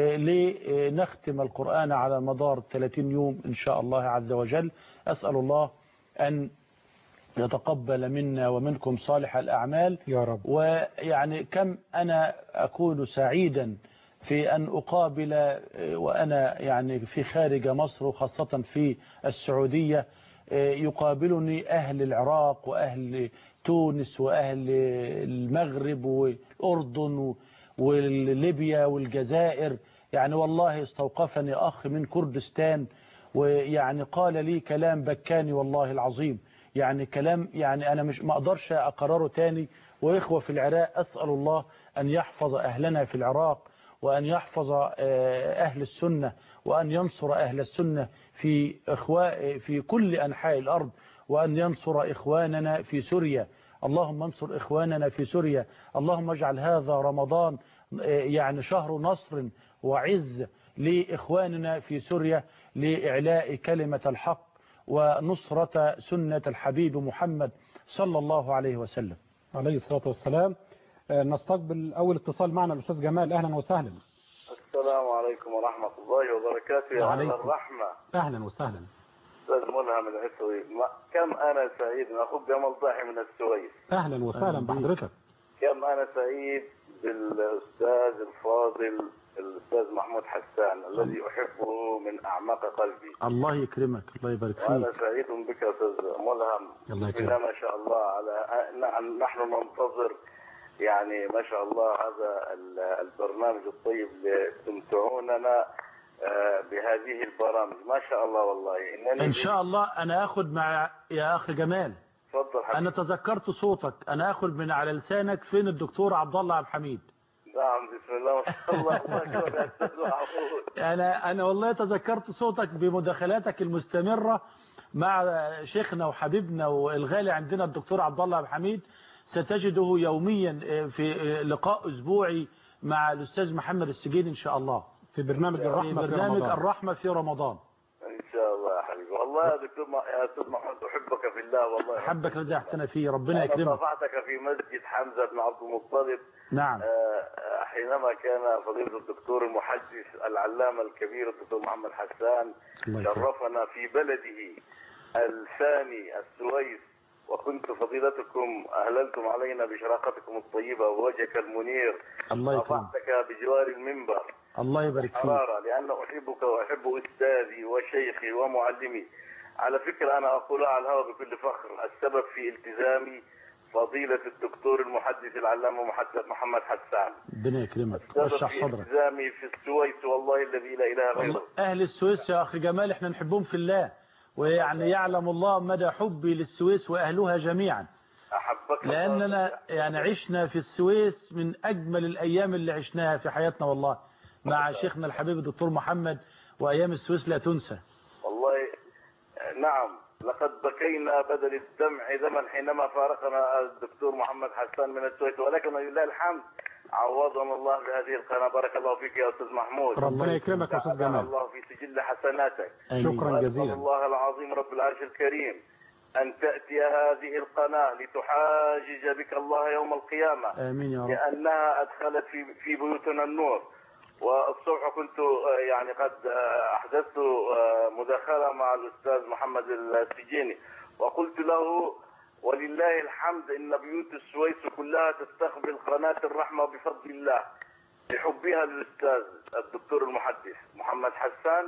لنختم القرآن على مدار ثلاثين يوم إن شاء الله عز وجل. أسأل الله أن يتقبل منا ومنكم صالح الأعمال يا رب. ويعني كم أنا أكون سعيدا في أن أقابل وأنا يعني في خارج مصر وخاصة في السعودية يقابلني أهل العراق وأهل تونس وأهل المغرب والأردن وليبيا والجزائر. يعني والله استوقفني أخ من كردستان ويعني قال لي كلام بكاني والله العظيم، يعني كلام يعني أنا مش ما أقدرش أقرره تاني. وإخوة في العراق أسأل الله أن يحفظ أهلنا في العراق، وأن يحفظ أهل السنة، وأن ينصر أهل السنة في إخوة في كل أنحاء الأرض، وأن ينصر إخواننا في سوريا. اللهم انصر إخواننا في سوريا. اللهم اجعل هذا رمضان يعني شهر نصر وعز لإخواننا في سوريا لإعلاء كلمة الحق ونصرة سنة الحبيب محمد صلى الله عليه وسلم عليه الصلاة والسلام. نستقبل أول اتصال معنا الأستاذ جمال. أهلا وسهلا. السلام عليكم ورحمة الله وبركاته. يا أهل الرحمة. أهلا وسهلا. أستاذ ملهم العسوي، كم أنا سعيد من أخوك جمال ضاحي من السويس. أهلا وسهلا بحضرتك. كم أنا سعيد بالأستاذ الفاضل الأستاذ محمود حسان الذي أحبه من أعماق قلبي. الله يكرمك، الله يبارك فيك. وأنا سعيد بك أستاذ ملهم. الله يكرمك. ما شاء الله على نحن ننتظر يعني ما شاء الله هذا البرنامج الطيب لتمتعوننا بهذه البرامج ما شاء الله. والله إنني إن شاء الله أنا أخذ مع يا أخي جمال. تفضل حبيبي. أنا تذكرت صوتك، أنا أخذ من على لسانك فين الدكتور عبد الله عبد الحميد. نعم بسم الله ما شاء الله. أنا أنا والله تذكرت صوتك بمداخلاتك المستمرة مع شيخنا وحبيبنا والغالي عندنا الدكتور عبد الله عبد الحميد. ستجده يوميا في لقاء أسبوعي مع الأستاذ محمد السجيني إن شاء الله في برنامج الرحمة في برنامج في رمضان. الرحمة في رمضان إن شاء الله يا حبيبي. والله يا دكتور يا أستاذ محمد أحبك في الله والله. أحبك رزقتنا فيه، ربنا يكرمك. أنا صافحتك في مسجد حمزة بن عبد المطلب. نعم. حينما كان فضيلة الدكتور المحدث العلامة الكبير الدكتور محمد حسان شرفنا في بلده الثاني السويس، وكنت فضيلتكم أهللتم علينا بشراقتكم الطيبة ووجهك المنير. الله يكرمك. صافحتك بجوار المنبر. الله يبارك فيك. حرارة لأن أحبك وأحب أستاذي وشيخي ومعلمي. على فكرة أنا أقولها على الهواء بكل فخر، السبب في التزامي فضيلة الدكتور المحدث العلامة محمد حسان. ربنا يكرمك واشرح صدرك. التزامي في السويس والله الذي لا إله غيره. أهل السويس يا أخي جمال احنا نحبهم في الله، ويعني يعلم الله مدى حبي للسويس وأهلها جميعا. أحبك لأننا يعني عشنا في السويس من أجمل الأيام اللي عشناها في حياتنا والله مع شيخنا الحبيب الدكتور محمد، وأيام السويس لا تنسى. والله نعم لقد بكينا بدل الدمع دما حينما فارقنا الدكتور محمد حسان من السويس، ولكن لله الحمد عوضنا الله بهذه القناة. بارك الله فيك يا أستاذ محمود. ربنا يكرمك يا أستاذ جمال. الله في سجل حسناتك. شكرا جزيلا. الله العظيم رب العرش الكريم أن تأتي هذه القناة لتحاجج بك الله يوم القيامة. آمين يا رب. لأنها أدخلت في في بيوتنا النور. والصبح كنت يعني قد أحدثت مداخلة مع الأستاذ محمد السجيني وقلت له ولله الحمد إن بيوت السويس كلها تستقبل قناة الرحمة بفضل الله لحبها للأستاذ الدكتور المحدث محمد حسان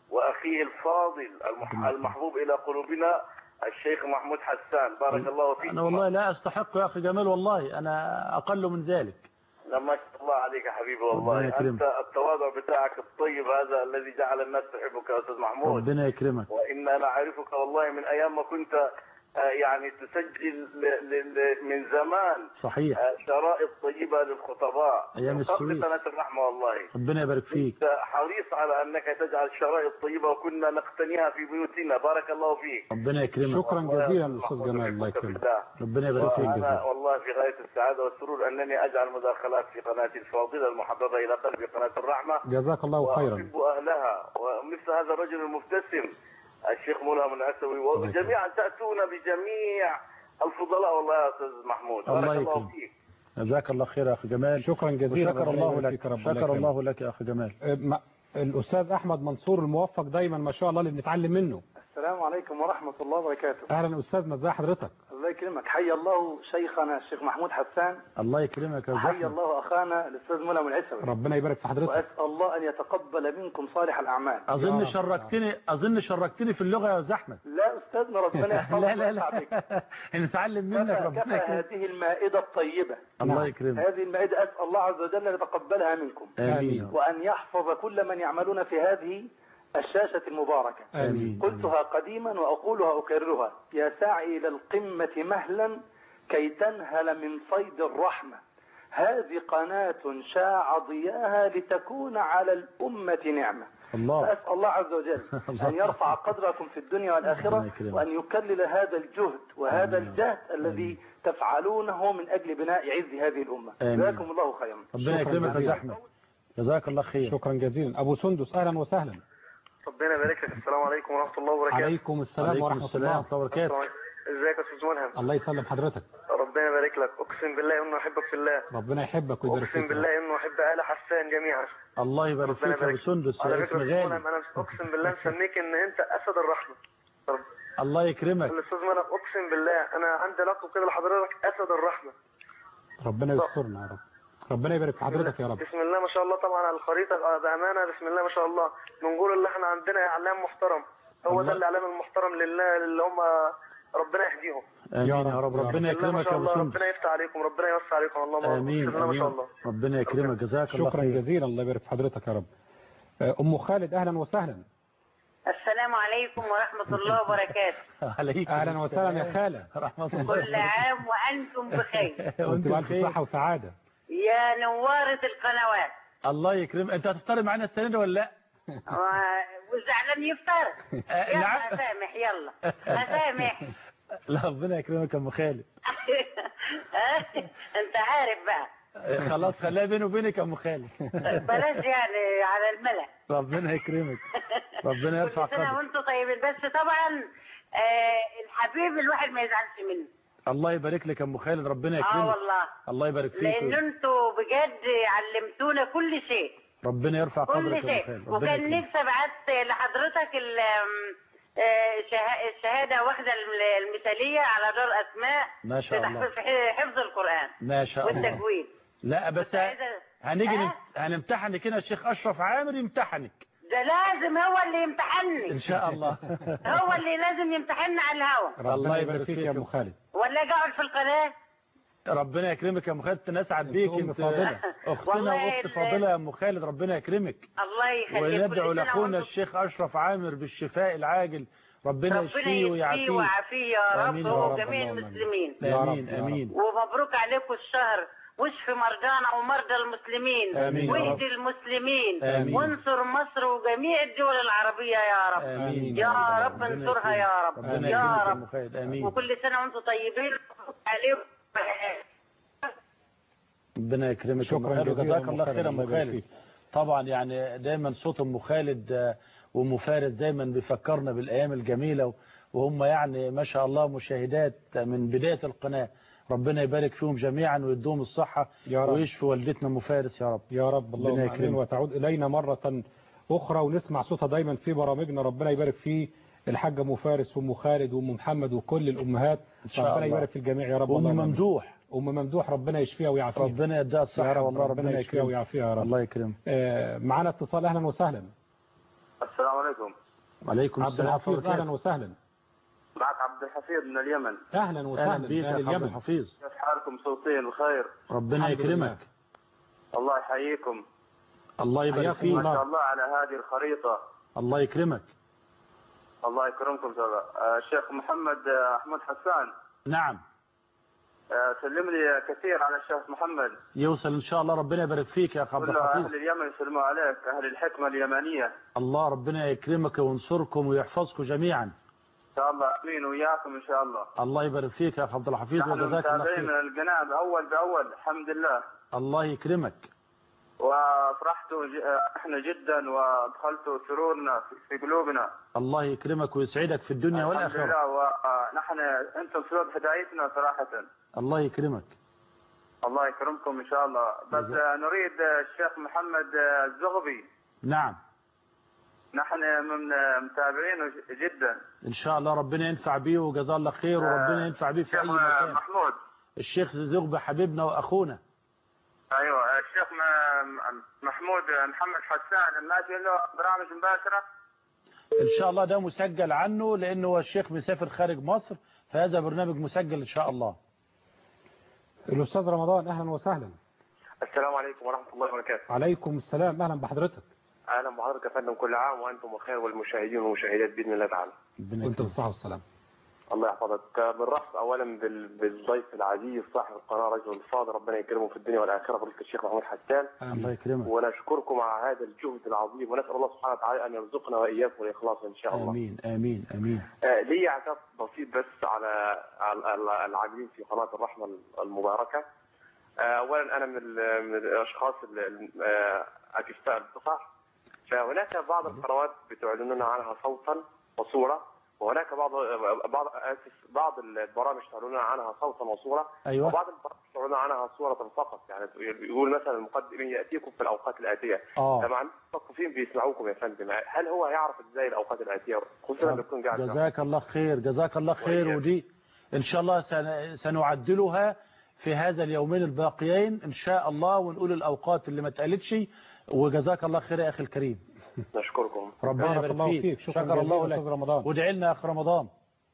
وأخيه الفاضل المح- المحبوب إلى قلوبنا الشيخ محمود حسان. بارك الله فيك. أنا والله لا أستحق يا أخي جمال، والله أنا أقل من ذلك. لا ما شاء الله عليك يا حبيبي والله. ربنا يكرمك. أنت التواضع بتاعك الطيب هذا الذي جعل الناس تحبك يا أستاذ محمود. ربنا يكرمك. وإن أنا أعرفك والله من أيام ما كنت آه، يعني تسجل ل- ل- ل- من زمان صحيح. آه، شرائط طيبة للخطباء أيام من قبل السويس. سنة الرحمة والله. ربنا يبارك فيك. أنت حريص على أنك تجعل شرائط طيبة وكنا نقتنيها في بيوتنا. بارك الله فيك. ربنا يكرمك. شكرا جزيلا أستاذ جمال، الله يكرمك. ربنا يبارك فيك وأنا جزيلا. والله في غاية السعادة والسرور أنني أجعل مداخلات في قناتي الفاضلة المحببة إلى قلبي، قناة الرحمة. جزاك الله خيرا. وأحب أهلها ومثل هذا الرجل المبتسم الشيخ ملهم العسوي، وجميعا تأتون بجميع الفضلاء والله يا أستاذ محمود. بارك الله الله يكرمك. فيك. جزاك الله خير يا أخي جمال. شكرا جزيلا. شكر ربنا الله يبارك لك. فيك، ربنا شكر يكرمك. الله لك يا أخي جمال. أه، ما- الأستاذ أحمد منصور الموفق دايما ما شاء الله اللي بنتعلم منه. السلام عليكم ورحمة الله وبركاته. أهلا أستاذنا، ازي حضرتك؟ الله يكرمك. حي الله شيخنا الشيخ محمود حسان. الله يكرمك يا حي زحمة. الله أخانا الأستاذ ملهم العسوي. ربنا يبارك في حضرتك. وأسأل الله أن يتقبل منكم صالح الأعمال. أظن شركتني أظن شركتني في اللغة يا زحمة. لا أستاذنا ربنا يحفظك. لا لا لا نتعلم منك كفى ربنا يكرمك. هذه المائدة الطيبة. الله يكرمك. هذه المائدة أسأل الله عز وجل أن يتقبلها منكم. آمين. وأن يحفظ كل من يعملون في هذه الشاشة المباركة. آمين. قلتها قديما وأقولها أكررها: يا ساعي إلى القمة مهلا كي تنهل من صيد الرحمة. هذه قناة شاع ضياها لتكون على الأمة نعمة. الله. فأسأل الله عز وجل أن يرفع قدركم في الدنيا والآخرة، وأن يكلل هذا الجهد وهذا الجهد الذي تفعلونه من أجل بناء عز هذه الأمة. آمين. جزاكم الله خيرا. ربنا يكرمك يا زحمة. جزاك الله خير. شكرا جزيلا. أبو سندس أهلا وسهلا. ربنا يبارك لك. السلام عليكم ورحمة الله وبركاته. عليكم السلام عليكم ورحمة السلام الله. ورحمة الله وبركاته. ازيك يا استاذ ملهم؟ الله يسلم حضرتك. ربنا يبارك لك. اقسم بالله انه احبك في الله. ربنا يحبك ويبارك فيك. اقسم بالله انه احب آل حسان جميعا. الله يبارك فيك يا ابو سندس، على يا فكرة اسم يا أستاذ غالي. ملهم، انا اقسم بالله مسميك ان انت اسد الرحمة. الله يكرمك. الاستاذ ملهم اقسم بالله انا عندي لقب كده لحضرتك اسد الرحمة. ربنا يسترنا يا رب. ربنا يبارك في حضرتك يا رب. بسم الله ما شاء الله. طبعا على الخريطة بأمانة بسم الله ما شاء الله بنقول اللي احنا عندنا اعلام محترم. هو ده الاعلام المحترم لله اللي هم ربنا يهديهم. امين يا رب. ربنا يكرمك يا ابو سندس. ربنا يفتح عليكم، ربنا يوسع عليكم. اللهم امين. بسم الله ما شاء الله. ربنا يكرمك. جزاك الله شكرا خير. جزيلا. الله يبارك في حضرتك يا رب. أم خالد أهلا وسهلا. السلام عليكم ورحمة الله وبركاته. عليكم أهلا وسهلا يا خالة. رحمة الله. كل عام وأنتم بخير. وأنت بألف صحة وسعادة. يا نوارة القنوات. الله يكرمك. أنت هتفطر معنا السنة دي ولا لا؟ والزعلان يفطر. يلا أسامح يلا أسامح. لا ربنا يكرمك يا ام خالد. أنت عارف بقى. خلاص خليها بيني وبينك يا ام خالد. بلاش يعني على الملأ. ربنا يكرمك. ربنا يرفع كل سنة قدرك. وأنتم طيبين. بس طبعا آه الحبيب الواحد ما يزعلش منه. الله يبارك لك يا ام خالد. ربنا يكرمك. اه والله. الله يبارك فيك. لأن انتوا بجد علمتونا كل شيء. ربنا يرفع كل قدرك يا ام شيء. خالد. ربنا وكان يكرمك. نفسي ابعت لحضرتك ال- آه، شه- الشهاده واخده الم- المثاليه على دار اسماء ما شاء في الله. تحفيظ- في حفظ القران ما شاء الله. والتجويد. لا بس هنيجي نم- هنمتحنك هنا. الشيخ اشرف عامر يمتحنك. ده لازم هو اللي يمتحني. ان شاء الله. هو اللي لازم يمتحننا على الهوا. الله يبارك فيك يا ام خالد. ولا اجي اقعد في القناه. ربنا يكرمك يا ام خالد. نسعد بيك. أم انت فاضلة. اختنا والله واخت ال- فاضله يا ام خالد. ربنا يكرمك. الله يخليك. وندعو كل سنة لاخونا وأنتم- الشيخ اشرف عامر بالشفاء العاجل. ربنا ربنا يشفيه يشفيه ويعافيه. ويعافيه يا رب آمين يا هو رب. وجميع اللهم المسلمين. امين امين. ومبروك عليكم الشهر. واشفي مرضانا ومرضى المسلمين. آمين يا رب. واهدي المسلمين. آمين. وانصر مصر وجميع الدول العربية يا رب. آمين. يا ربنا رب انصرها يا رب. ربنا يا يكرمك يا رب. ام خالد. امين. وكل سنة وانتم طيبين. عليكم. ربنا يكرمك يا أم شكرا خالد. جزيلا جزاك أم الله خالد. خير يا ام الله يبارك خالد. فيك. طبعا يعني دايما صوت ام خالد آه، وام فارس دايما بيفكرنا بالايام الجميله، وهم يعني ما شاء الله مشاهدات من بدايه القناه. ربنا يبارك فيهم جميعا ويدوم الصحه يا رب. ويشفي والدتنا ام فارس يا رب. يا رب. اللهم ربنا امين. يكرمك. وتعود الينا مره اخرى ونسمع صوتها دايما في برامجنا. ربنا يبارك فيه الحاجه ام فارس وام خالد وام محمد وكل الامهات. إن شاء ربنا الله. يبارك في الجميع يا رب. وام اللهم آمين. ممدوح. ام ممدوح ربنا يشفيها ويعافيها. ربنا يديها الصحه يا رب. والله. ربنا ربنا يشفيها يكرمك ويعافيها يا رب. الله يكرمك. آه معنا اتصال. اهلا وسهلا. السلام عليكم. وعليكم عبد السلام. الحفيظ اهلا وسهلا. معك عبد الحفيظ من اليمن. اهلا وسهلا أهلا بيك يا أهل عبد اليمن. الحفيظ. كيف حالكم؟ صوتين بخير. ربنا الحمد لله. يكرمك. الله يحييكم. الله يبارك حياكم فيك. ما الله. شاء الله على هذه الخريطة. الله يكرمك. الله يكرمكم سبا. آه، الشيخ محمد آه، أحمد حسان. نعم. آه، سلم لي كثير على الشيخ محمد. يوصل إن شاء الله. ربنا يبارك فيك يا أخ عبد كل أهل الحفيظ. اليمن يسلموا عليك، أهل الحكمة اليمنية. الله ربنا يكرمك وينصركم ويحفظكم جميعا. إن شاء الله أمين وياكم إن شاء الله. الله يبارك فيك يا أخ عبد الحفيظ نحن وجزاك الله متابعين خير. القناة بأول بأول الحمد لله. الله يكرمك. وفرحتوا ج- آه، احنا جدا وادخلتوا سرورنا في- في قلوبنا. الله يكرمك ويسعدك في الدنيا الحمد والآخرة. لله، ونحن انتم سبب هدايتنا صراحة. الله يكرمك. الله يكرمكم ان شاء الله. بس جزاك. آه، نريد آه، الشيخ محمد آه، الزغبي. نعم. نحن من آه، متابعينه ج- جدا. إن شاء الله ربنا ينفع بيه وجزاه الله خير وربنا ينفع بيه في أي الشيخ آه، مكان. محمود. الشيخ زغبة حبيبنا وأخونا. ايوه آه، الشيخ م- محمود آه، محمد حسان ماشي له برامج مباشرة. إن شاء الله ده مسجل عنه لأنه هو الشيخ مسافر خارج مصر، فهذا برنامج مسجل إن شاء الله. الأستاذ رمضان أهلا وسهلا. السلام عليكم ورحمة الله وبركاته. عليكم السلام أهلا بحضرتك. اهلا بحضرتك يا فندم، كل عام وانتم بخير والمشاهدين والمشاهدات باذن الله تعالى. وأنت بالصحة والسلام. الله يحفظك. بالرحب اولا بال- بالضيف العزيز صاحب القناه رجل الفاضل، ربنا يكرمه في الدنيا والاخره، فضيله الشيخ محمود حسان. الله يكرمك. ونشكركم على هذا الجهد العظيم، ونسال الله سبحانه وتعالى ان يرزقنا واياكم الاخلاص ان شاء الله. آمين آمين آمين. آه لي اعتراف بسيط بس على على على العاملين في قناه الرحمه المباركه. آه اولا انا من ال- من الاشخاص ال- ال- آه، اكفاء البصر، فهناك بعض القنوات بتعلنون عنها صوتا وصوره، وهناك بعض بعض اسف بعض البرامج تعلنون عنها صوتا وصوره، أيوة. وبعض البرامج تعلنون عنها صوره فقط، يعني يقول مثلا المقدم ياتيكم في الاوقات الاتيه. آه. طبعا المثقفين بيسمعوكم يا فندم، هل هو يعرف ازاي الاوقات الاتيه خصوصا لما يكون قاعد جزاك الله خير جزاك الله خير. وإياك. ودي إن شاء الله سن- سنعدلها في هذا اليومين الباقيين إن شاء الله، ونقول الأوقات اللي ما اتقالتش. وجزاك الله خير يا أخي الكريم. نشكركم. ربنا بارك يبارك الله فيك. فيك. شكرا شكر الله جزيلا لك. أستاذ رمضان. وادعي لنا يا أخ رمضان.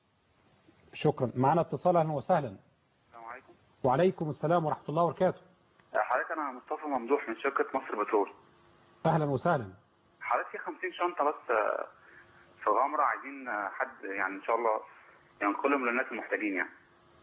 شكرا. معنا اتصال أهلا وسهلا. السلام عليكم. وعليكم السلام ورحمة الله وبركاته. حضرتك انا مصطفى ممدوح من شركه مصر بترول. أهلا وسهلا. حضرتك في خمسين شنطه بس آه، في غمره، عايزين آه، حد يعني ان شاء الله ينقلهم للناس المحتاجين يعني.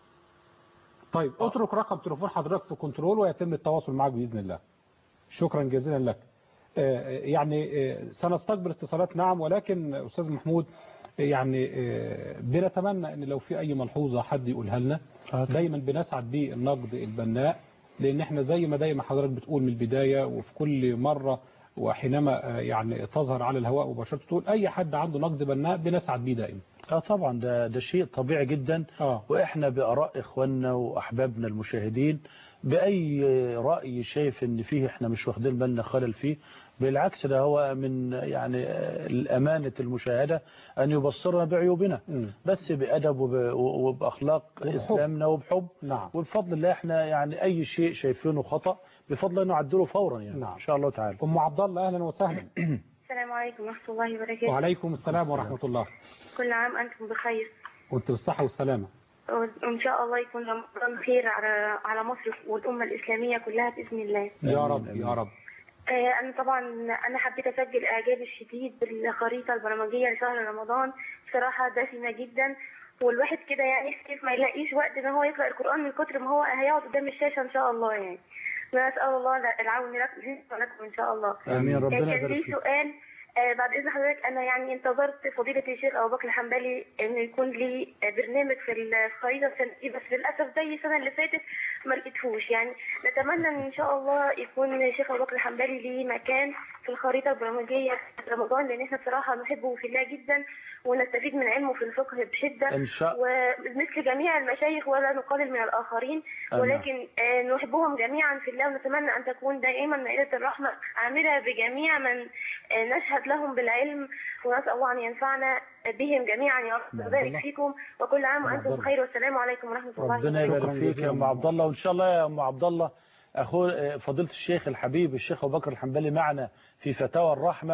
طيب اترك رقم تليفون حضرتك في كنترول ويتم التواصل معك بإذن الله. شكرا جزيلا لك. آه، يعني آه، سنستقبل اتصالات نعم، ولكن أستاذ محمود يعني آه، بنتمنى ان لو في اي ملحوظة حد يقولها لنا. دايما بنسعد بالنقد البناء، لان احنا زي ما دايما حضرتك بتقول من البداية وفي كل مرة وحينما آه، يعني تظهر على الهواء مباشرة تقول اي حد عنده نقد بناء بنسعد بيه دائما. اه طبعا ده ده شيء طبيعي جدا. آه. واحنا بآراء اخواننا واحبابنا المشاهدين باي رأي شايف ان فيه احنا مش واخدين بالنا خلل فيه، بالعكس ده هو من يعني الأمانة المشاهدة أن يبصرنا بعيوبنا، م. بس بأدب وب- وبأخلاق وبحب. إسلامنا وبحب. نعم. وبفضل الله احنا يعني أي شيء شايفينه خطأ بفضل الله نعدله فورا يعني. نعم. إن شاء الله تعالى. أم عبد الله أهلا وسهلا. السلام عليكم ورحمة الله وبركاته. وعليكم السلام ورحمة الله. كل عام أنتم بخير، وانت بالصحة والسلامة. وإن شاء الله يكون رمضان خير على على مصر والأمة الإسلامية كلها بإذن الله. يا رب يا رب. آه، أنا طبعا أنا حبيت أسجل إعجابي الشديد بالخريطة البرمجية لشهر رمضان، بصراحة دسمة جدا، والواحد كده يعني كيف ما يلاقيش وقت إن هو يقرأ القرآن من كتر ما هو هيقعد قدام الشاشة إن شاء الله يعني. ونسأل الله العون لكم إن شاء الله. آمين. ربنا كان يبارك لي فيك. سؤال آه، بعد إذن حضرتك. أنا يعني انتظرت فضيلة الشيخ أبو بكر الحنبلي إنه يكون لي برنامج في الخريطة السنة دي، بس للأسف زي السنة اللي فاتت ما لقيتهوش. يعني نتمنى إن إن شاء الله يكون الشيخ أبو بكر الحنبلي ليه مكان في الخريطة البرمجية في رمضان، لأن إحنا بصراحة نحبه في الله جدا ونستفيد من علمه في الفقه بشدة، إن شاء- ومثل جميع المشايخ ولا نقلل من الآخرين، أنا. ولكن آه، نحبهم جميعا في الله، ونتمنى أن تكون دائما مائدة الرحمة عامرة بجميع من آه، نشهد لهم بالعلم، ونسأل الله أن ينفعنا بهم جميعا يا رب. وبارك فيكم، وكل عام وأنتم بخير، والسلام عليكم ورحمة الله ربنا يبارك وبركاته. فيك يا ام عبد الله. وان شاء الله يا ام عبد الله اخو فضيله الشيخ الحبيب الشيخ ابو بكر الحنبلي معنا في فتاوى الرحمه،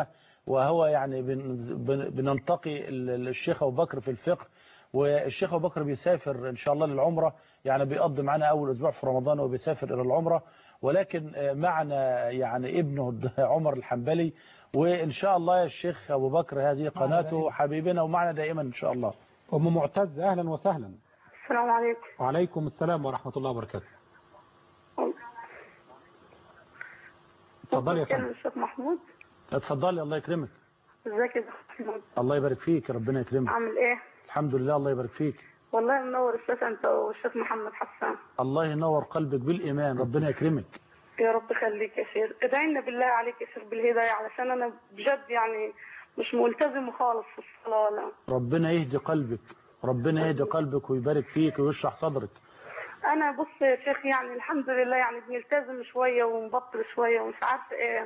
وهو يعني بننتقي الشيخ أبو بكر في الفقه، والشيخ أبو بكر بيسافر إن شاء الله للعمرة، يعني بيقضي معنا أول أسبوع في رمضان وبيسافر إلى العمرة، ولكن معنا يعني ابنه عمر الحنبلي، وإن شاء الله يا الشيخ أبو بكر هذه قناته حبيبنا ومعنا دائما إن شاء الله. أم معتز أهلا وسهلا. السلام عليكم. وعليكم السلام ورحمة الله وبركاته. اتفضلي يا فندم. الشيخ محمود. اتفضلي الله يكرمك. ازيك يا شيخ محمود؟ الله يبارك فيك، ربنا يكرمك. عامل ايه؟ الحمد لله الله يبارك فيك. والله منور الشيخ انت والشيخ محمد حسان. الله ينور قلبك بالإيمان، ربنا يكرمك. يا رب يخليك يا شيخ. ادعي لنا بالله عليك يا شيخ بالهداية، علشان انا بجد يعني مش ملتزم خالص في الصلاة. لا. ربنا يهدي قلبك، ربنا يهدي قلبك ويبارك فيك ويشرح صدرك. انا بص يا شيخ يعني الحمد لله يعني بنلتزم شوية ونبطل شوية ومش عارفه ايه.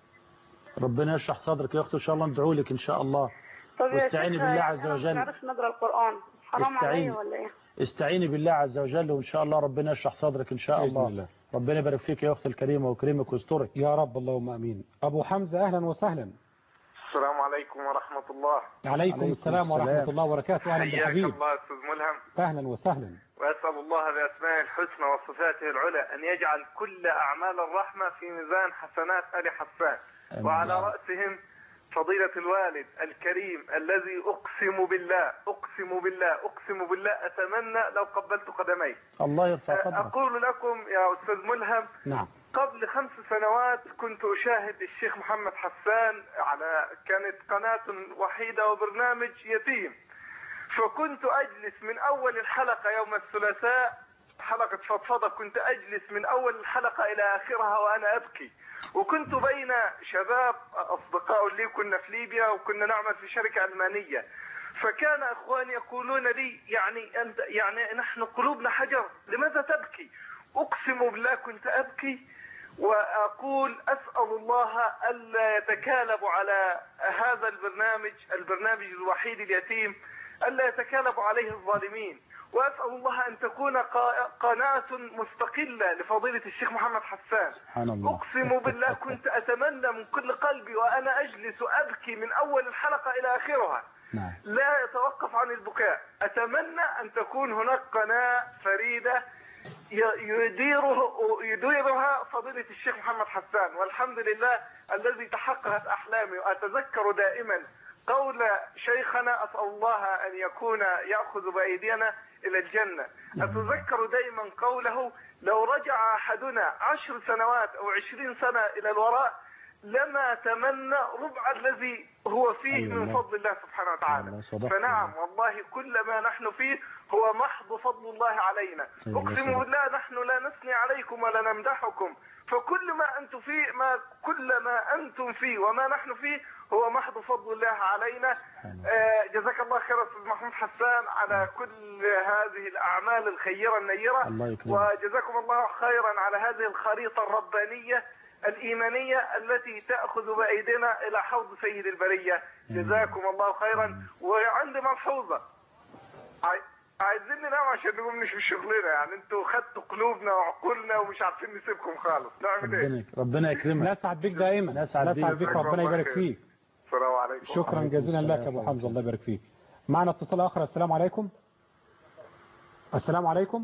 ربنا يشرح صدرك يا اختي، ان شاء الله ندعو لك ان شاء الله. واستعيني بالله عز وجل. ما نعرفش نقرا القرآن، حرام عليا ولا ايه؟ استعيني بالله عز وجل وان شاء الله ربنا يشرح صدرك ان شاء الله. الله. ربنا يبارك فيك يا اختي الكريمه ويكرمك ويسترك يا رب، اللهم امين. ابو حمزه اهلا وسهلا. السلام عليكم ورحمة الله. عليكم السلام ورحمة الله وبركاته. أهلا بالحبيب. حياك الله أستاذ ملهم. أهلا وسهلا. وأسأل الله بأسمائه الحسنى وصفاته العلى أن يجعل كل أعمال الرحمة في ميزان حسنات آل حسان، وعلى رأسهم فضيلة الوالد الكريم الذي أقسم بالله أقسم بالله أقسم بالله أتمنى لو قبلت قدميه. الله يرفع قدرك. أقول لكم يا أستاذ ملهم. نعم. قبل خمس سنوات كنت أشاهد الشيخ محمد حسان على كانت قناة وحيدة وبرنامج يتيم، فكنت أجلس من أول الحلقة يوم الثلاثاء حلقة فضفضة، كنت أجلس من أول الحلقة إلى آخرها وأنا أبكي، وكنت بين شباب أصدقاء لي كنا في ليبيا وكنا نعمل في شركة ألمانية، فكان إخواني يقولون لي يعني أنت يعني نحن قلوبنا حجر لماذا تبكي؟ أقسم بالله كنت أبكي وأقول أسأل الله ألا يتكالب على هذا البرنامج البرنامج الوحيد اليتيم، ألا يتكالب عليه الظالمين، وأسأل الله أن تكون قناة مستقلة لفضيلة الشيخ محمد حسان. سبحان الله. أقسم بالله كنت أتمنى من كل قلبي وأنا أجلس أبكي من أول الحلقة إلى آخرها. نعم. لا يتوقف عن البكاء. أتمنى أن تكون هناك قناة فريدة يديره يديرها فضيلة الشيخ محمد حسان، والحمد لله الذي تحققت أحلامي. وأتذكر دائما قول شيخنا أسأل الله أن يكون يأخذ بأيدينا إلى الجنة. أتذكر دائما قوله لو رجع أحدنا عشر سنوات أو عشرين سنة إلى الوراء لما تمنى ربع الذي هو فيه من فضل الله سبحانه وتعالى. فنعم والله كل ما نحن فيه هو محض فضل الله علينا. أقسم بالله نحن لا نثني عليكم ولا نمدحكم، فكل ما أنتم فيه ما كل ما أنتم فيه وما نحن فيه هو محض فضل الله علينا. آه جزاك الله خير أستاذ محمود حسان على كل هذه الأعمال الخيرة النيرة، وجزاكم الله خيرا على هذه الخريطة الربانية الإيمانية التي تأخذ بأيدينا إلى حوض سيد البرية. جزاكم الله خيرا. وعندي ملحوظة، عايزين ننام عشان نقوم مش في شغلنا، يعني انتوا خدتوا قلوبنا وعقولنا ومش عارفين نسيبكم خالص. نعمل ايه؟ ربنا يكرمك. نسعد بك دائما. نسعد بك ربنا يبارك فيك. السلام عليكم. شكرا جزيلا لك يا ابو حمزه، الله يبارك فيك. معنا اتصال اخر. السلام عليكم. السلام عليكم.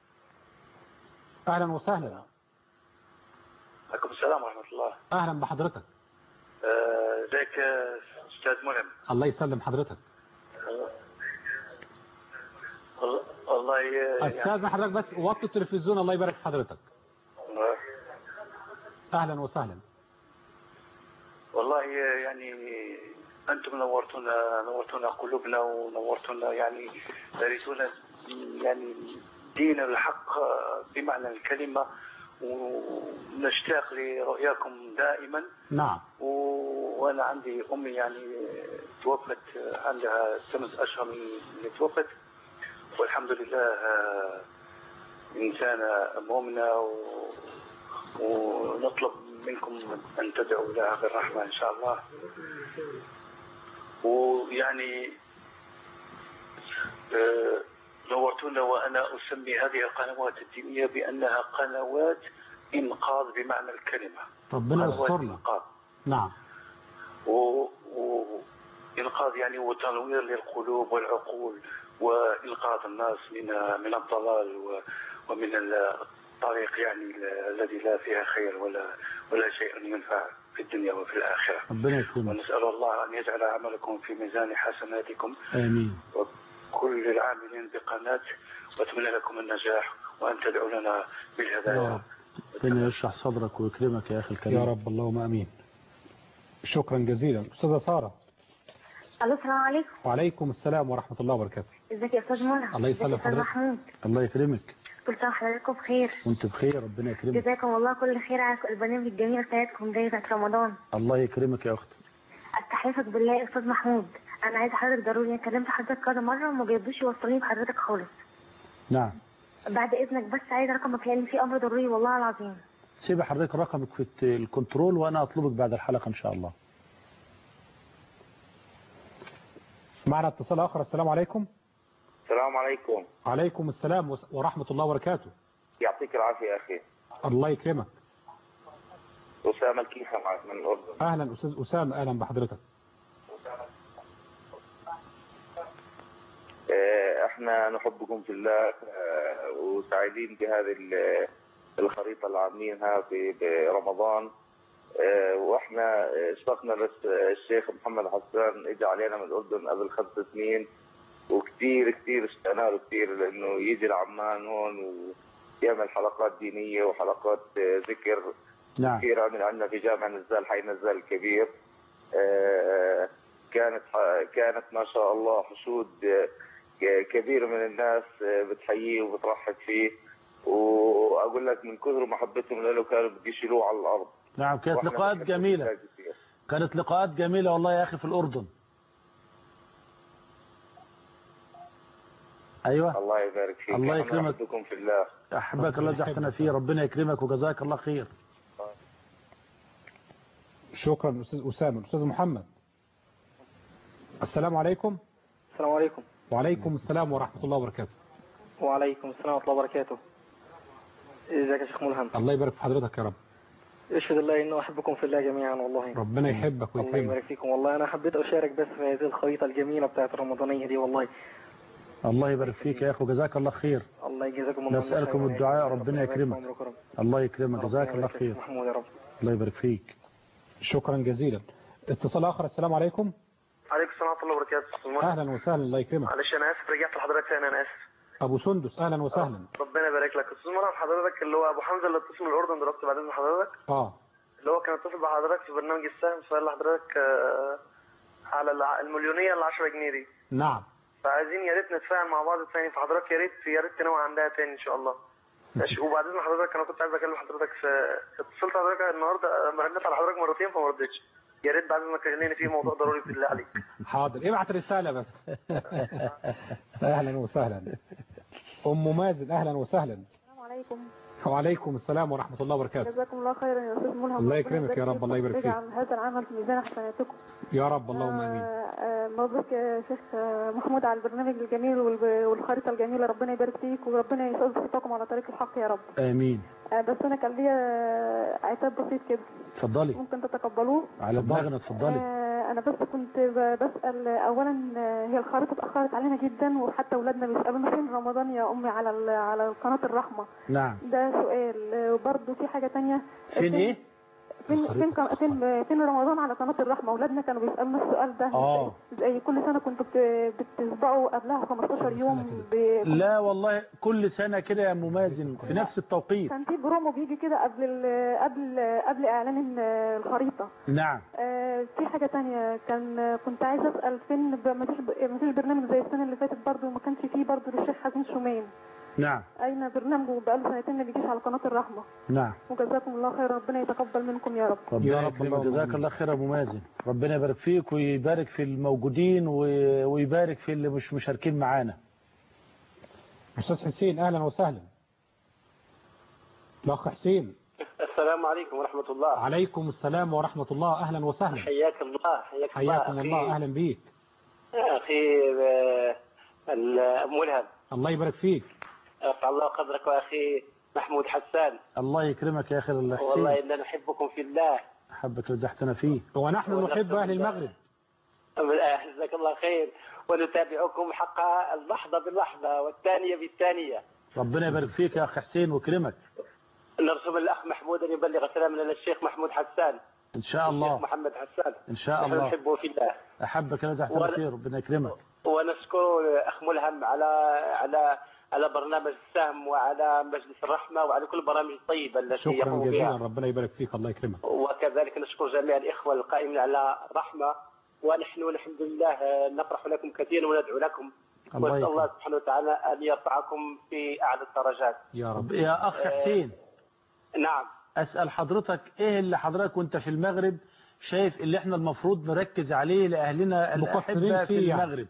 اهلا وسهلا. عليكم السلام ورحمة الله. اهلا بحضرتك. ازيك يا استاذ ملهم؟ الله يسلم حضرتك. والله يعني استاذ حضرتك بس وطي التلفزيون الله يبارك في حضرتك. اهلا وسهلا. والله يعني انتم نورتونا نورتونا قلوبنا ونورتونا يعني ترثونا يعني دين الحق بمعنى الكلمة، ونشتاق لرؤياكم دائما. نعم. وانا عندي امي يعني توفت عندها ثمان اشهر من اللي توفت، والحمد لله انسانه مؤمنه و... ونطلب منكم ان تدعوا لها بالرحمه ان شاء الله. ويعني نورتونا، وانا اسمي هذه القنوات الدينيه بانها قنوات انقاذ بمعنى الكلمه. ربنا يسترنا. انقاذ. نعم. وإنقاذ يعني وتنوير للقلوب والعقول، وإنقاذ الناس من من الضلال ومن الطريق يعني الذي لا فيها خير ولا ولا شيء ينفع في الدنيا وفي الآخرة. ربنا يكرمك. ونسأل الله أن يجعل عملكم في ميزان حسناتكم. آمين. وكل العاملين بقناة، وأتمنى لكم النجاح، وأن تدعوا لنا بالهدايا. ربنا يشرح صدرك ويكرمك يا أخي الكريم. يا رب اللهم آمين. شكرا جزيلا. أستاذة سارة. الو السلام عليكم. وعليكم السلام ورحمة الله وبركاته. ازيك يا استاذ منى؟ الله يسلم حضرتك. محمود. الله يكرمك. كل سنه وحضراتكم بخير. وانت بخير، ربنا يكرمك. جزاكم الله كل خير على البرنامج الجميل بتاعتكم ده بتاعت رمضان. الله يكرمك يا اختي. استحلفك بالله يا استاذ محمود، انا عايزه حضرتك ضروري، انا كلمت حضرتك كذا مره وما بيرضوش يوصلوني بحضرتك خالص. نعم. بعد اذنك بس عايزه رقمك لان في امر ضروري والله العظيم. سيب حضرتك رقمك في الكنترول وانا اطلبك بعد الحلقه ان شاء الله. معنا اتصال اخر. السلام عليكم. السلام عليكم. وعليكم السلام ورحمة الله وبركاته. يعطيك العافية يا أخي. الله يكرمك. أسامة الكيخة معك من الأردن. أهلا أستاذ أسامة، أهلا بحضرتك. احنا نحبكم في الله وسعيدين بهذه الخريطة اللي عاملينها برمضان، واحنا اشتقنا للشيخ محمد حسان، اجى علينا من الأردن قبل خمس سنين وكثير كثير اشتقنا له كثير لانه يجي لعمان هون ويعمل حلقات دينيه وحلقات ذكر. نعم. كثير عمل عندنا في جامع نزال، حي نزال الكبير. كانت كانت ما شاء الله حشود كبير من الناس بتحييه وبترحب فيه، واقول لك من كثر محبتهم له كانوا بده يشيلوه على الارض. نعم، كانت لقاءات جميله. كانت لقاءات جميله والله يا اخي في الاردن. ايوه. الله يبارك فيك. الله يكرمك. احبكم في الله. احبك الله زحتنا فيه، ربنا يكرمك وجزاك الله خير. شكرا استاذ اسامه. استاذ محمد. السلام عليكم. السلام عليكم. وعليكم السلام ورحمه الله وبركاته. وعليكم السلام ورحمه الله وبركاته. ازيك يا شيخ ملهم؟ الله يبارك في حضرتك يا رب. اشهد الله انه احبكم في الله جميعا والله. ربنا يحبك ويكرمك. الله يبارك فيكم والله. انا حبيت اشارك بس في هذه الخريطه الجميله بتاعت الرمضانيه دي والله. الله يبارك فيك يا اخو، جزاك الله خير. الله يجزاكم الله. نسألكم الدعاء، ربنا يكرمك. الله يكرمك، جزاك الله خير. محمود يا رب. الله يبارك فيك. شكرا جزيلا. اتصال اخر. السلام عليكم. عليكم السلام ورحمه الله وبركاته. اهلا وسهلا، الله يكرمك. معلش انا اسف رجعت لحضرتك ثاني، انا اسف. ابو سندس اهلا وسهلا. ربنا يبارك لك. استاذ مرحبا حضرتك، اللي هو ابو حمزه اللي اتصل من الاردن دلوقتي بعد اذن حضرتك. اه اللي هو كان اتصل بحضرتك في برنامج السهم، سؤال لحضرتك على المليونيه ال عشرة جنيه دي. نعم. فعايزين يا ريت نتفاهم مع بعض ثاني، فحضرتك يا ريت يا ريت تنوع عندها ثاني ان شاء الله. ماشي. وبعد اذن حضرتك انا كنت عايز اكلم حضرتك في اتصلت حضرتك النهارده لما رديت على حضرتك مرتين فما ردتش. يا ريت بعد ما تكلمني في موضوع ضروري بالله عليك. حاضر، ابعت رساله بس. اهلا وسهلا. ام مازن اهلا وسهلا. السلام عليكم. وعليكم السلام ورحمه الله وبركاته. جزاكم الله خيرا يا استاذ ملهم. الله يكرمك يا رب. الله يبارك فيك. هذا العمل في ميزان حسناتكم يا رب اللهم امين. مبروك يا شيخ محمود على البرنامج الجميل والخريطه الجميله، ربنا يبارك فيك وربنا يثبتكم على طريق الحق يا رب. امين. بس انا كان ليا عتاب بسيط كده. اتفضلي. ممكن تتقبلوه؟ على دماغنا اتفضلي. انا بس كنت بسال اولا، هي الخريطه اتاخرت علينا جدا وحتى اولادنا بيسالونا فين رمضان يا امي على على قناه الرحمه. نعم. ده سؤال. وبرده في حاجه ثانيه. فين ايه؟ فين فين فين فين رمضان على قناه الرحمه؟ اولادنا كانوا بيسالونا السؤال ده. اه زي كل سنه كنتوا بتسبقوا قبلها خمستاشر يوم ب... لا والله كل سنه كده يا ام مازن في نفس التوقيت. كان في برومو بيجي كده قبل ال... قبل قبل اعلان الخريطه. نعم. آه في حاجه ثانيه، كان كنت عايزه اسال فين ما فيش ما فيش برنامج زي السنه اللي فاتت برضه، وما كانش فيه برضه للشيخ حسين شومان. نعم. أين برنامجه بقاله سنتين ما بيجيش على قناة الرحمة. نعم. وجزاكم الله خير، ربنا يتقبل منكم يا رب. ربنا يكرمك، جزاك الله خير يا ابو مازن. ربنا يبارك فيك ويبارك في الموجودين ويبارك في اللي مش مشاركين معانا. أستاذ حسين أهلا وسهلا. الأخ حسين. السلام عليكم ورحمة الله. عليكم السلام ورحمة الله، أهلا وسهلا. حياك الله. حياك, حياكم الله. الله أهلا بيك. أخي ملهم. الله يبارك فيك. رفع الله قدرك. واخي محمود حسان. الله يكرمك يا اخي الله. والله إنا نحبكم في الله. حبك رزحتنا فيه. ونحن نحب أهل المغرب. جزاك الله خير، ونتابعكم حق اللحظة باللحظة والثانية بالثانية. ربنا يبارك فيك يا أخ حسين وكرمك. نرجو من الأخ محمود أن يبلغ سلامنا للشيخ محمود حسان. إن شاء الله. الشيخ محمد حسان. إن شاء الله. نحن نحبه في الله. أحبك رزحتنا فيه، ربنا يكرمك. ونشكر أخ ملهم على على على برنامج السهم وعلى مجلس الرحمة وعلى كل البرامج الطيبة التي شكرا يقوم جزيلا، بها. ربنا يبارك فيك، الله يكرمك. وكذلك نشكر جميع الإخوة القائمين على الرحمة، ونحن الحمد لله نفرح لكم كثيرا وندعو لكم، ونسأل الله سبحانه وتعالى أن يرفعكم في أعلى الدرجات يا رب. يا أخ حسين. آه نعم. أسأل حضرتك إيه اللي حضرتك وأنت في المغرب شايف اللي إحنا المفروض نركز عليه لأهلنا الأحبة في المغرب؟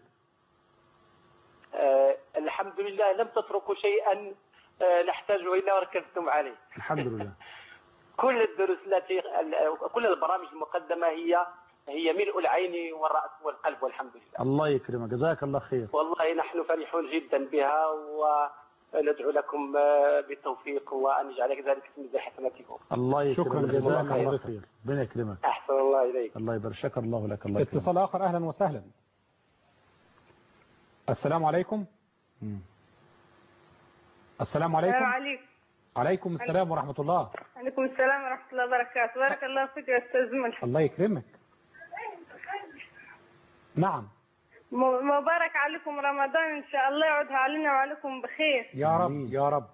آه الحمد لله لم تتركوا شيئا آه نحتاج إليه وركزتم عليه. الحمد لله. كل الدروس التي كل البرامج المقدمة هي هي ملء العين والرأس والقلب والحمد لله. الله يكرمك، جزاك الله خير. والله نحن فرحون جدا بها وندعو لكم بالتوفيق وأن يجعل ذلك في ميزان حسناتكم. الله يكرمك، شكرا جزاك جزيلا الله خير. ربنا يكرمك. أحسن الله إليك. الله يبارك، شكر الله لك. الله يكرمك. اتصال آخر، أهلا وسهلا. السلام عليكم. مم. السلام عليكم. السلام عليكم. عليكم السلام ورحمة الله. عليكم السلام ورحمة الله وبركاته. بارك الله فيك يا أستاذ ملحم. الله يكرمك. نعم. مبارك عليكم رمضان، إن شاء الله يعودها علينا وعليكم بخير يا رب يا رب.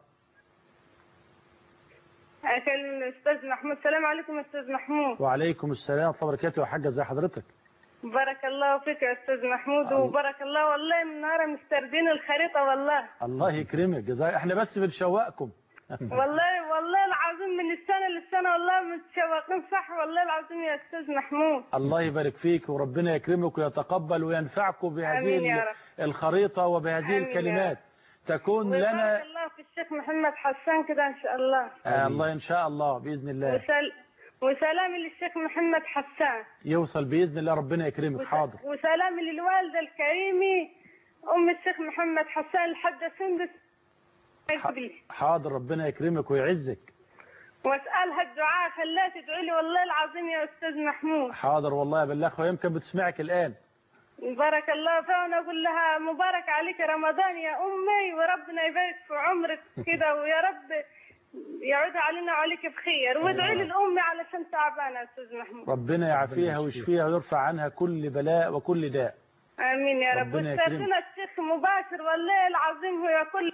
أكلم الأستاذ محمود. السلام عليكم أستاذ محمود. وعليكم السلام ورحمة الله وبركاته. يا حاجة زي حضرتك. بارك الله فيك يا أستاذ محمود، وبارك الله والله من نهار مستردين الخريطة والله. الله يكرمك، جزاك. احنا بس بنشوقكم. والله والله العظيم من السنة للسنة والله متشوقين صح والله العظيم يا أستاذ محمود. الله يبارك فيك وربنا يكرمك ويتقبل وينفعكم بهذه الخريطة وبهذه الكلمات تكون لنا. بارك الله في الشيخ محمد حسان كده إن شاء الله. آه الله إن شاء الله بإذن الله. وسل... وسلامي للشيخ محمد حسان. يوصل بإذن الله، ربنا يكرمك. وس... حاضر. وسلامي للوالدة الكريمة أم الشيخ محمد حسان الحاجة سندس. حاضر، ربنا يكرمك ويعزك. واسألها الدعاء، خليها تدعي لي والله العظيم يا أستاذ محمود. حاضر والله يا بلاخ، ويمكن بتسمعك الآن. بارك الله فيها، وانا اقول لها مبارك عليك رمضان يا أمي، وربنا يبارك في عمرك كده، ويا رب يعودها علينا وعليك بخير، وادعي لي الأم علشان تعبانة يا أستاذ محمود. ربنا يعافيها ويشفيها ويرفع عنها كل بلاء وكل داء. آمين يا رب. واستاذنا الشيخ مباشر والله العظيم هو كل.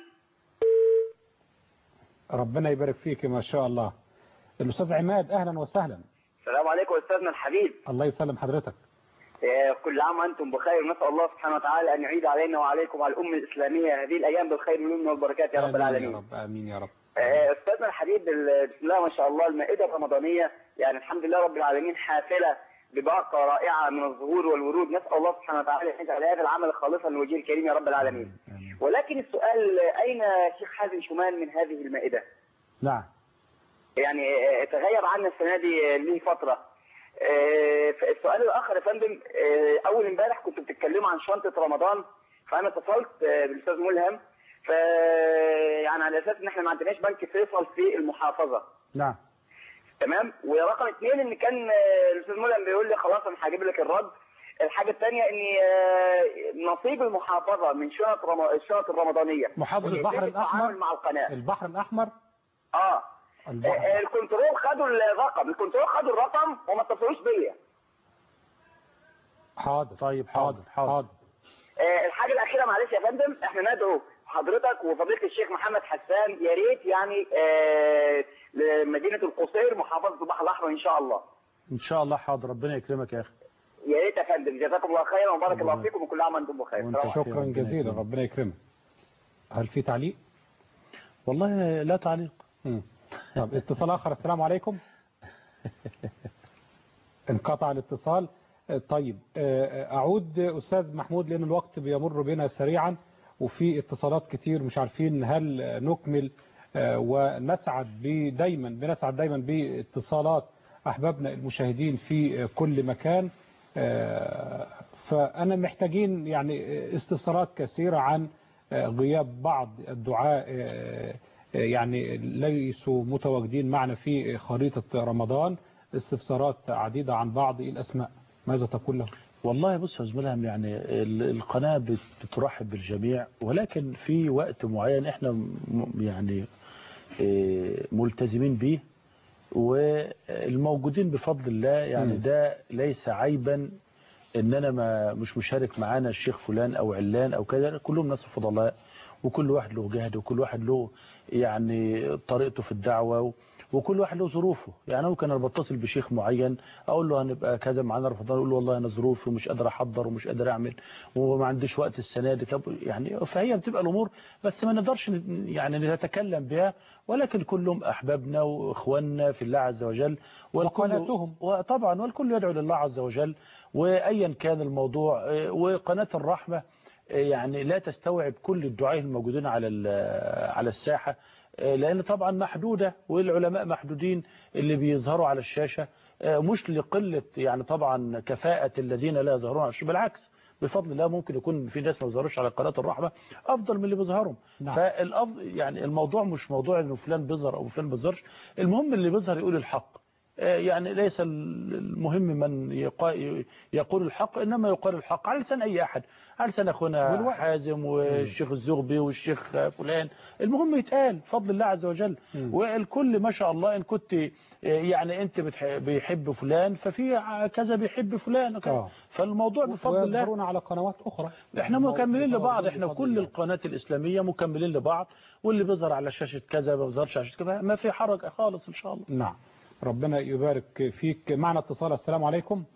ربنا يبارك فيك ما شاء الله. الأستاذ عماد أهلا وسهلا. السلام عليكم أستاذنا الحبيب. الله يسلم حضرتك. كل عام وأنتم بخير، ونسأل الله سبحانه وتعالى أن يعيد علينا وعليكم على الأمة الإسلامية هذه الأيام بالخير واليمن والبركات يا رب العالمين. يا رب آمين يا رب. أستاذنا الحبيب بسم الله ما شاء الله، المائدة الرمضانية يعني الحمد لله رب العالمين حافلة بباقة رائعة من الزهور والورود، نسأل الله سبحانه وتعالى أن يجعل هذا العمل خالصا لوجه الكريم يا رب العالمين. ولكن السؤال، أين شيخ حازم شومان من هذه المائدة؟ نعم. يعني تغير عنا السنة دي له فترة. السؤال الآخر يا فندم، أول امبارح كنتوا بتتكلموا عن شنطة رمضان، فأنا اتصلت بالأستاذ ملهم ف يعني على أساس إن إحنا ما عندناش بنك فيصل في المحافظة. نعم. تمام. ورقم اثنين إن كان الأستاذ ملهم بيقول لي خلاص أنا هجيب لك الرد. الحاجة الثانية إن نصيب المحافظة من شنط رم... الشنط الرمضانية محافظة البحر الأحمر مع القناة. البحر الأحمر. اه البحر. الكنترول خدوا الرقم، الكنترول خدوا الرقم وما اتصلوش بيا. حاضر. طيب حاضر حاضر. حاضر. آه الحاجة الأخيرة معلش يا فندم، احنا ندعو حضرتك وفضيلة الشيخ محمد حسان يا ريت يعني آه لمدينة القصير محافظة البحر الأحمر إن شاء الله. إن شاء الله. حاضر، ربنا يكرمك يا أخي. يا ريت يا فندم، جزاكم الله خيرا وبارك الله فيكم وكل عام وانتم بخير. شكرا جزيلا، ربنا يكرمك. هل في تعليق؟ والله لا تعليق. مم. طب اتصال آخر. السلام عليكم. انقطع الاتصال. طيب أعود أستاذ محمود لأن الوقت بيمر بنا سريعا وفي اتصالات كتير، مش عارفين هل نكمل ونسعد دايما بنسعد دايما باتصالات أحبابنا المشاهدين في كل مكان. فأنا محتاجين يعني استفسارات كثيرة عن غياب بعض الدعاء يعني ليسوا متواجدين معنا في خريطة رمضان. استفسارات عديدة عن بعض الأسماء، ماذا تقول له؟ والله بص يا زميلهم، يعني القناة بترحب بالجميع، ولكن في وقت معين احنا يعني ملتزمين به، والموجودين بفضل الله يعني ده ليس عيبا ان انا ما مش مشارك معانا الشيخ فلان او علان او كذا، كلهم ناس فضلاء، وكل واحد له جهد، وكل واحد له يعني طريقته في الدعوة، وكل واحد له ظروفه. يعني ممكن انا بتصل بشيخ معين اقول له هنبقى كذا معانا رمضان، اقول له والله انا ظروفي ومش قادر احضر ومش قادر اعمل وما عنديش وقت السنه دي. طب يعني فهي بتبقى الامور، بس ما نقدرش يعني نتكلم بها، ولكن كلهم احبابنا واخواننا في الله عز وجل، وقناتهم طبعا، والكل يدعو لله عز وجل وايا كان الموضوع. وقناه الرحمه يعني لا تستوعب كل الدعاة الموجودين على على الساحه، لأن طبعا محدودة، والعلماء محدودين اللي بيظهروا على الشاشة، مش لقلة يعني طبعا كفاءة الذين لا يظهرون على الشاشة، بالعكس بفضل الله ممكن يكون في ناس ما بيظهروش على قناة الرحمة أفضل من اللي بيظهروا. نعم. فالأفضل يعني الموضوع مش موضوع إنه فلان بيظهر أو فلان بيظهرش، المهم اللي بيظهر يقول الحق. يعني ليس المهم من يقول الحق، إنما يقال الحق على لسان أي أحد، على لسان أخونا حازم والشيخ الزغبي والشيخ فلان، المهم يتقال فضل الله عز وجل. م. والكل ما شاء الله، إن كنت يعني أنت بيحب فلان ففي كذا بيحب فلان وكذا، فالموضوع بفضل الله. ويظهرون على قنوات أخرى، احنا مكملين لبعض، احنا كل القنوات الإسلامية مكملين لبعض، واللي بيظهر على شاشة كذا ما بيظهرش على شاشة كذا، ما في حرج خالص إن شاء الله. نعم، ربنا يبارك فيك. معنا اتصال. السلام عليكم.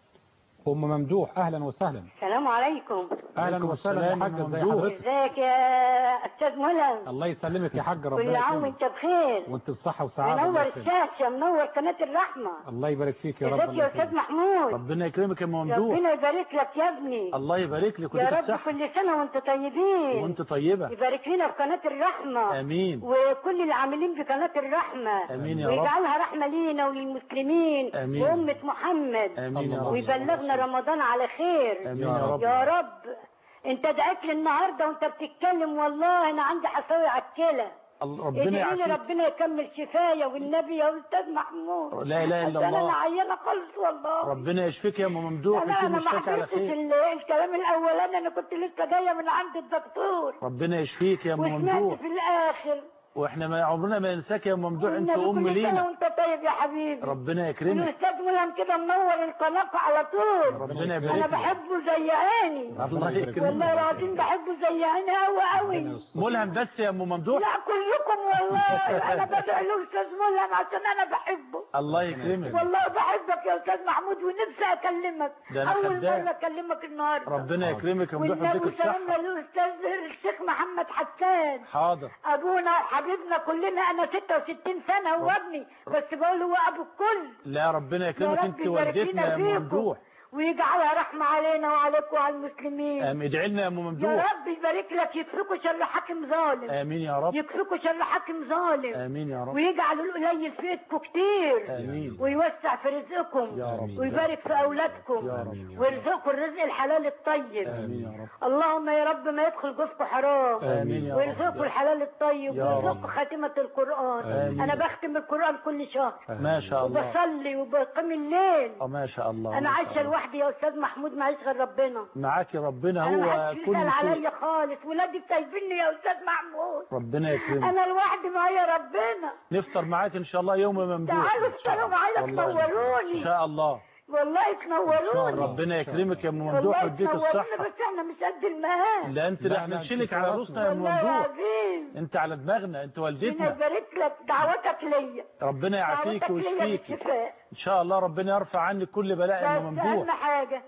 أم ممدوح، أهلا وسهلا. السلام عليكم. أهلا وسهلا يا حاجة، ازي حضرتك؟ ازيك يا أستاذ ملهم؟ الله يسلمك يا حاجة، ربنا كل عام وانت بخير وانت بصحة وسعادة. منور الشاشة، منور قناة الرحمة. الله يبارك فيك يا رب. ازيك يا أستاذ محمود؟ ربنا يكرمك يا أم ممدوح. ربنا يبارك لك يا ابني. الله يبارك لك يا رب، كل سنة وانت طيبين. وانت طيبة. يبارك لنا في قناة الرحمة. آمين. وكل العاملين في قناة الرحمة. آمين يا رب. ويجعلها رحمة لينا وللمسلمين. آمين. وأمة محمد. آمين يا رب. ويبلغنا رمضان على خير. آمين يا رب. يا رب. انت دعيت لي النهارده وانت بتتكلم، والله انا عندي حصاوي على الكلى. ربنا يعافيك. ربنا يكمل شفايا والنبي يا استاذ محمود. لا اله الا الله. انا عيانه خالص والله. ربنا يشفيك يا ام ممدوح، انت مشتاقه على خير. انا الكلام الاولاني انا كنت لسه جايه من عند الدكتور. ربنا يشفيك يا ام ممدوح. وسمعت في الاخر. واحنا ما عمرنا ما ننساك يا ام ممدوح، انت ام لينا. وانت طيب يا حبيبي. ربنا يكرمك. الاستاذ ملهم كده منور القناه على طول. ربنا يبارك انا بحبه زي عيني. الله يكرمك. والله العظيم بحبه زي عيني قوي قوي. ملهم بس يا ام ممدوح؟ لا كلكم والله. انا بدعي له استاذ ملهم عشان انا بحبه. الله يكرمك. والله بحبك يا استاذ محمود، ونفسي اكلمك. اول مره اكلمك النهارده. ربنا يكرمك يا ام ممدوح ويديك الصحه. والسلام للاستاذ الشيخ محمد حسان. حاضر. ابونا وحبيبنا كلنا. انا ستة وستين سنة هو ابني، بس بقول هو ابو الكل. لا ربنا يكرمك، انت والدتنا يا ام ممدوح. ويجعلها رحمة علينا وعليكم وعلى المسلمين. امين. ادعي لنا يا ام ممدوح. يا رب يبارك لك، يكفيكوا شر حاكم ظالم. امين يا رب. يكفيكوا شر حاكم ظالم. امين يا رب. ويجعل القليل في ايدكم كتير. امين. ويوسع في رزقكم يا رب. ويبارك في اولادكم يا رب. ويرزقكم الرزق الحلال الطيب. امين يا رب. اللهم يا رب ما يدخل جوفكم حرام. امين يا رب. ويرزقكم الحلال الطيب ويرزقكم خاتمة القرآن. آمين. انا بختم القرآن كل شهر. ما شاء الله. وبصلي وبقيم الليل. اه ما شاء الله. انا عايشه لوحدي يا استاذ محمود، معيش غير ربنا. معاكي ربنا هو أنا كل شيء. عليا خالص، ولادي سايبيني يا استاذ محمود. ربنا يكرمك. انا لوحدي معايا ربنا. نفطر معاك ان شاء الله يوم ممدوح. تعالوا افطروا معايا تنوروني. ان شاء الله. والله تنوروني. ربنا يكرمك يا ام ممدوح ويديك الصحه. بس احنا مش قد المهام. لا انت احنا نشيلك على راسنا يا ام ممدوح. انت على دماغنا، انت والدتنا. ربنا يبارك لك، دعوتك ليا. ربنا يعافيك ويشفيك ان شاء الله. ربنا يرفع عنك كل بلاء يا ام ممدوح. اهم حاجه.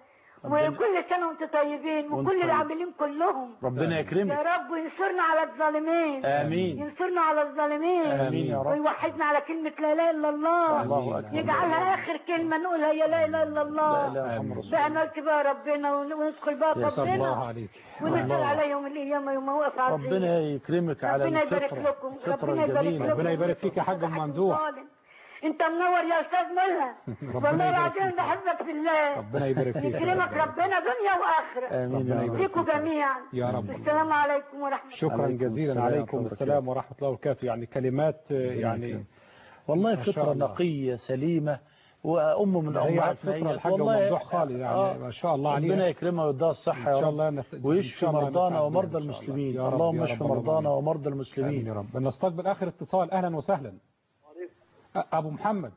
وكل سنة وانتم طيبين وكل العاملين كلهم. ربنا يكرمك يا رب، وينصرنا على الظالمين. آمين. ينصرنا على الظالمين. آمين يا رب. ويوحدنا على كلمة لا إله إلا الله. الله أكبر. يجعلها آخر كلمة نقولها يا لا إله إلا الله. لا إله بقى نركب بقى ربنا وندخل بقى ربنا. الله عليك. ونسأل على يوم القيامة يوم وقف عظيم. ربنا يكرمك على ربنا يبارك الفطرة. لكم. الفطرة ربنا يبارك الجميلة. لكم. ربنا يبارك فيك يا حاج ممدوح. انت منور يا استاذ ملهم. والله العظيم بحبك في الله. ربنا يبارك فيك. يكرمك ربنا دنيا واخره. امين يا رب. فيكم جميعا يا رب. السلام عليكم ورحمه الله. شكرا جزيلا. عليكم السلام ورحمه الله وبركاته. يعني كلمات يعني والله فطرة نقية سليمة وام من هي امهاتنا فطره الحاجه وممدوح خالد يعني آه ما شاء الله عليها. ربنا يكرمها ويديها الصحه يا رب ويشفي مرضانا ومرضى المسلمين. اللهم اشف مرضانا ومرضى المسلمين يا رب. نستقبل اخر اتصال. اهلا وسهلا. ابو محمد.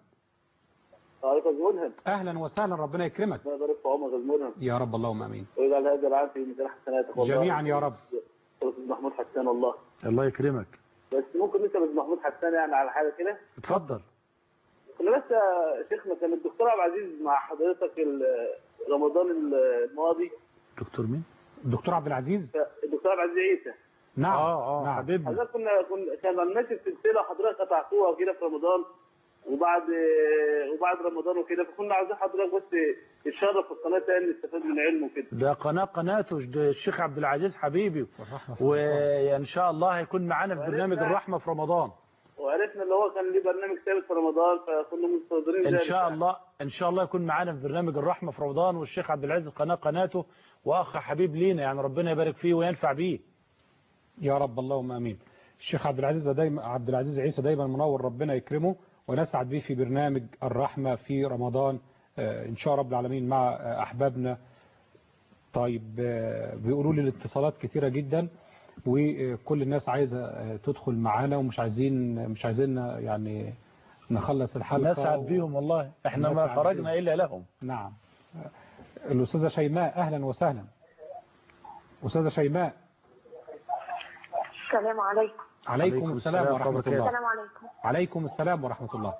اهلا وسهلا ربنا يكرمك. الله يبارك في عمرك يا يا رب اللهم امين. ويجعل هذا العام في ميزان حسناتك والله جميعا يا رب. استاذ محمود حسان والله. الله يكرمك. بس ممكن نسال استاذ محمود حسان يعني على حاجه كده؟ اتفضل. كنا بس يا شيخنا كان الدكتور عبد العزيز مع حضرتك رمضان الماضي. دكتور مين؟ الدكتور عبد العزيز؟ الدكتور عبد العزيز عيسى. نعم اه اه نعم. حبيبنا. حضرتك كنا كنا كان ماشي السلسله حضرتك قطعتوها كده في رمضان وبعد وبعد رمضان وكده، فكنا عايزين حضرتك بس تشرف القناه تاني نستفاد من علمه كده. ده قناه قناته الشيخ عبد العزيز حبيبي، وان شاء الله هيكون معانا في برنامج الرحمه في رمضان. وعرفنا اللي هو كان ليه برنامج ثابت في رمضان فكنا منتظرين ان شاء الله ان شاء الله يكون معانا في برنامج الرحمه في رمضان، والشيخ عبد العزيز قناه قناته واخ حبيب لينا يعني ربنا يبارك فيه وينفع بيه. يا رب اللهم امين. الشيخ عبد العزيز دايما عبد العزيز عيسى دايما منور ربنا يكرمه ونسعد به في برنامج الرحمة في رمضان إن شاء رب العالمين مع أحبابنا. طيب بيقولوا لي الاتصالات كتيرة جدا وكل الناس عايزة تدخل معانا ومش عايزين مش عايزين يعني نخلص الحلقة. نسعد بيهم والله احنا ما خرجنا إلا لهم. نعم. الأستاذة شيماء أهلا وسهلا. أستاذة شيماء. السلام عليكم. عليكم السلام ورحمة الله. السلام عليكم. عليكم السلام ورحمة الله.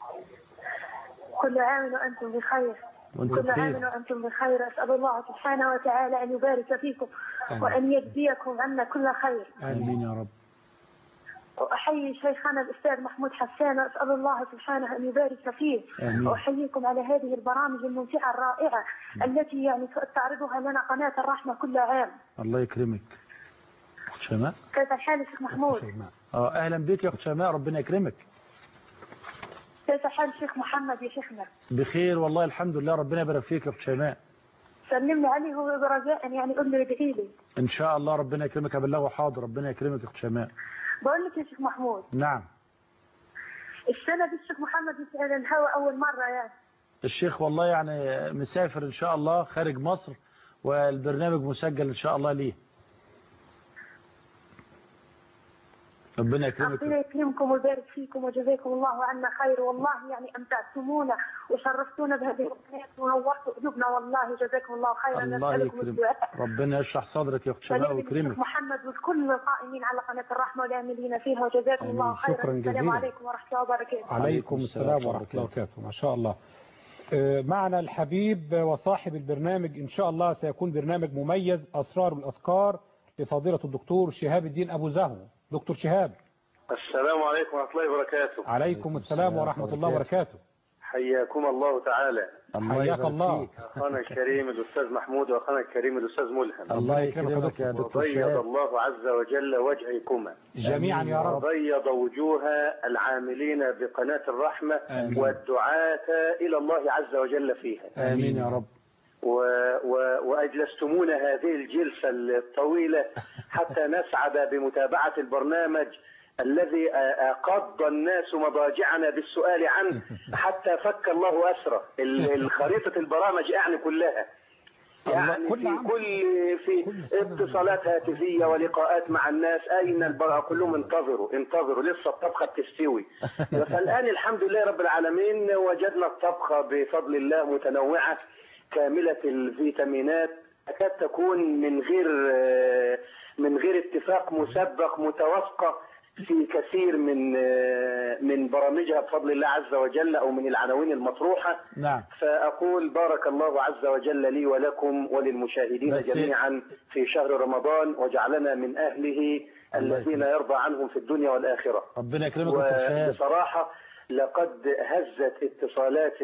كل عام وأنتم بخير. كل عام وأنتم بخير. أسأل الله سبحانه وتعالى أن يبارك فيكم آمين. وأن يجزيكم عنا كل خير. آمين يا رب. وأحيي شيخنا الأستاذ محمود حسان وأسأل الله سبحانه أن يبارك فيه. آمين. وأحييكم على هذه البرامج الممتعة الرائعة م. التي يعني تعرضها لنا قناة الرحمة كل عام. الله يكرمك. شيماء. كيف الحال يا شيخ محمود؟ اه اهلا بك يا اخت شيماء ربنا يكرمك. كيف حال الشيخ محمد يا شيخنا؟ بخير والله الحمد لله ربنا يبارك فيك يا اخت شيماء. سلمني عليه برجاء يعني قول له يدعي لي. ان شاء الله ربنا يكرمك ابلغه حاضر ربنا يكرمك يا اخت شيماء. بقول لك يا شيخ محمود. نعم. السنه دي الشيخ محمد يسأل الهواء اول مره يعني. الشيخ والله يعني مسافر ان شاء الله خارج مصر والبرنامج مسجل ان شاء الله ليه. ربنا يكرمك. ربنا يكرمكم ويبارك فيكم وجزاكم الله عنا خير والله يعني امتعتمونا وشرفتونا بهذه القناه ونورتوا قلوبنا والله جزاكم الله خيرا. الله يكرمك. ربنا يشرح صدرك يا اخت شيماء ويكرمك. محمد وكل القائمين على قناه الرحمه والعاملين فيها وجزاكم الله خيرا. شكرا جزيلا. السلام عليكم ورحمه الله وبركاته. عليكم السلام ورحمه الله وبركاته. ما شاء الله. معنا الحبيب وصاحب البرنامج ان شاء الله سيكون برنامج مميز اسرار والاذكار لفضيله الدكتور شهاب الدين ابو زهو. دكتور شهاب. السلام عليكم ورحمة الله وبركاته. عليكم السلام ورحمة الله وبركاته. حياكم الله تعالى. حياك الله. أخانا الكريم الأستاذ محمود وأخانا الكريم الأستاذ ملهم. الله يكرمك يا دكتور شهاب. وبيض الله عز وجل وجهكما جميعا يا رب. وبيض وجوه العاملين بقناة الرحمة آمين. والدعاة إلى الله عز وجل فيها. آمين يا رب. و... و... وأجلستمونا هذه الجلسة الطويلة حتى نسعد بمتابعة البرنامج الذي قض الناس مضاجعنا بالسؤال عنه حتى فك الله أسره. الخريطة البرامج يعني كلها يعني في كل في اتصالات هاتفية ولقاءات مع الناس أين البراء كلهم انتظروا انتظروا لسه الطبخة بتستوي. فالآن الحمد لله رب العالمين وجدنا الطبخة بفضل الله متنوعة كاملة الفيتامينات تكاد تكون من غير من غير اتفاق مسبق متوافقة في كثير من من برامجها بفضل الله عز وجل او من العناوين المطروحه. نعم. فاقول بارك الله عز وجل لي ولكم وللمشاهدين جميعا في شهر رمضان وجعلنا من اهله الذين يرضى عنهم في الدنيا والاخره. ربنا يكرمك. وبصراحه لقد هزت اتصالات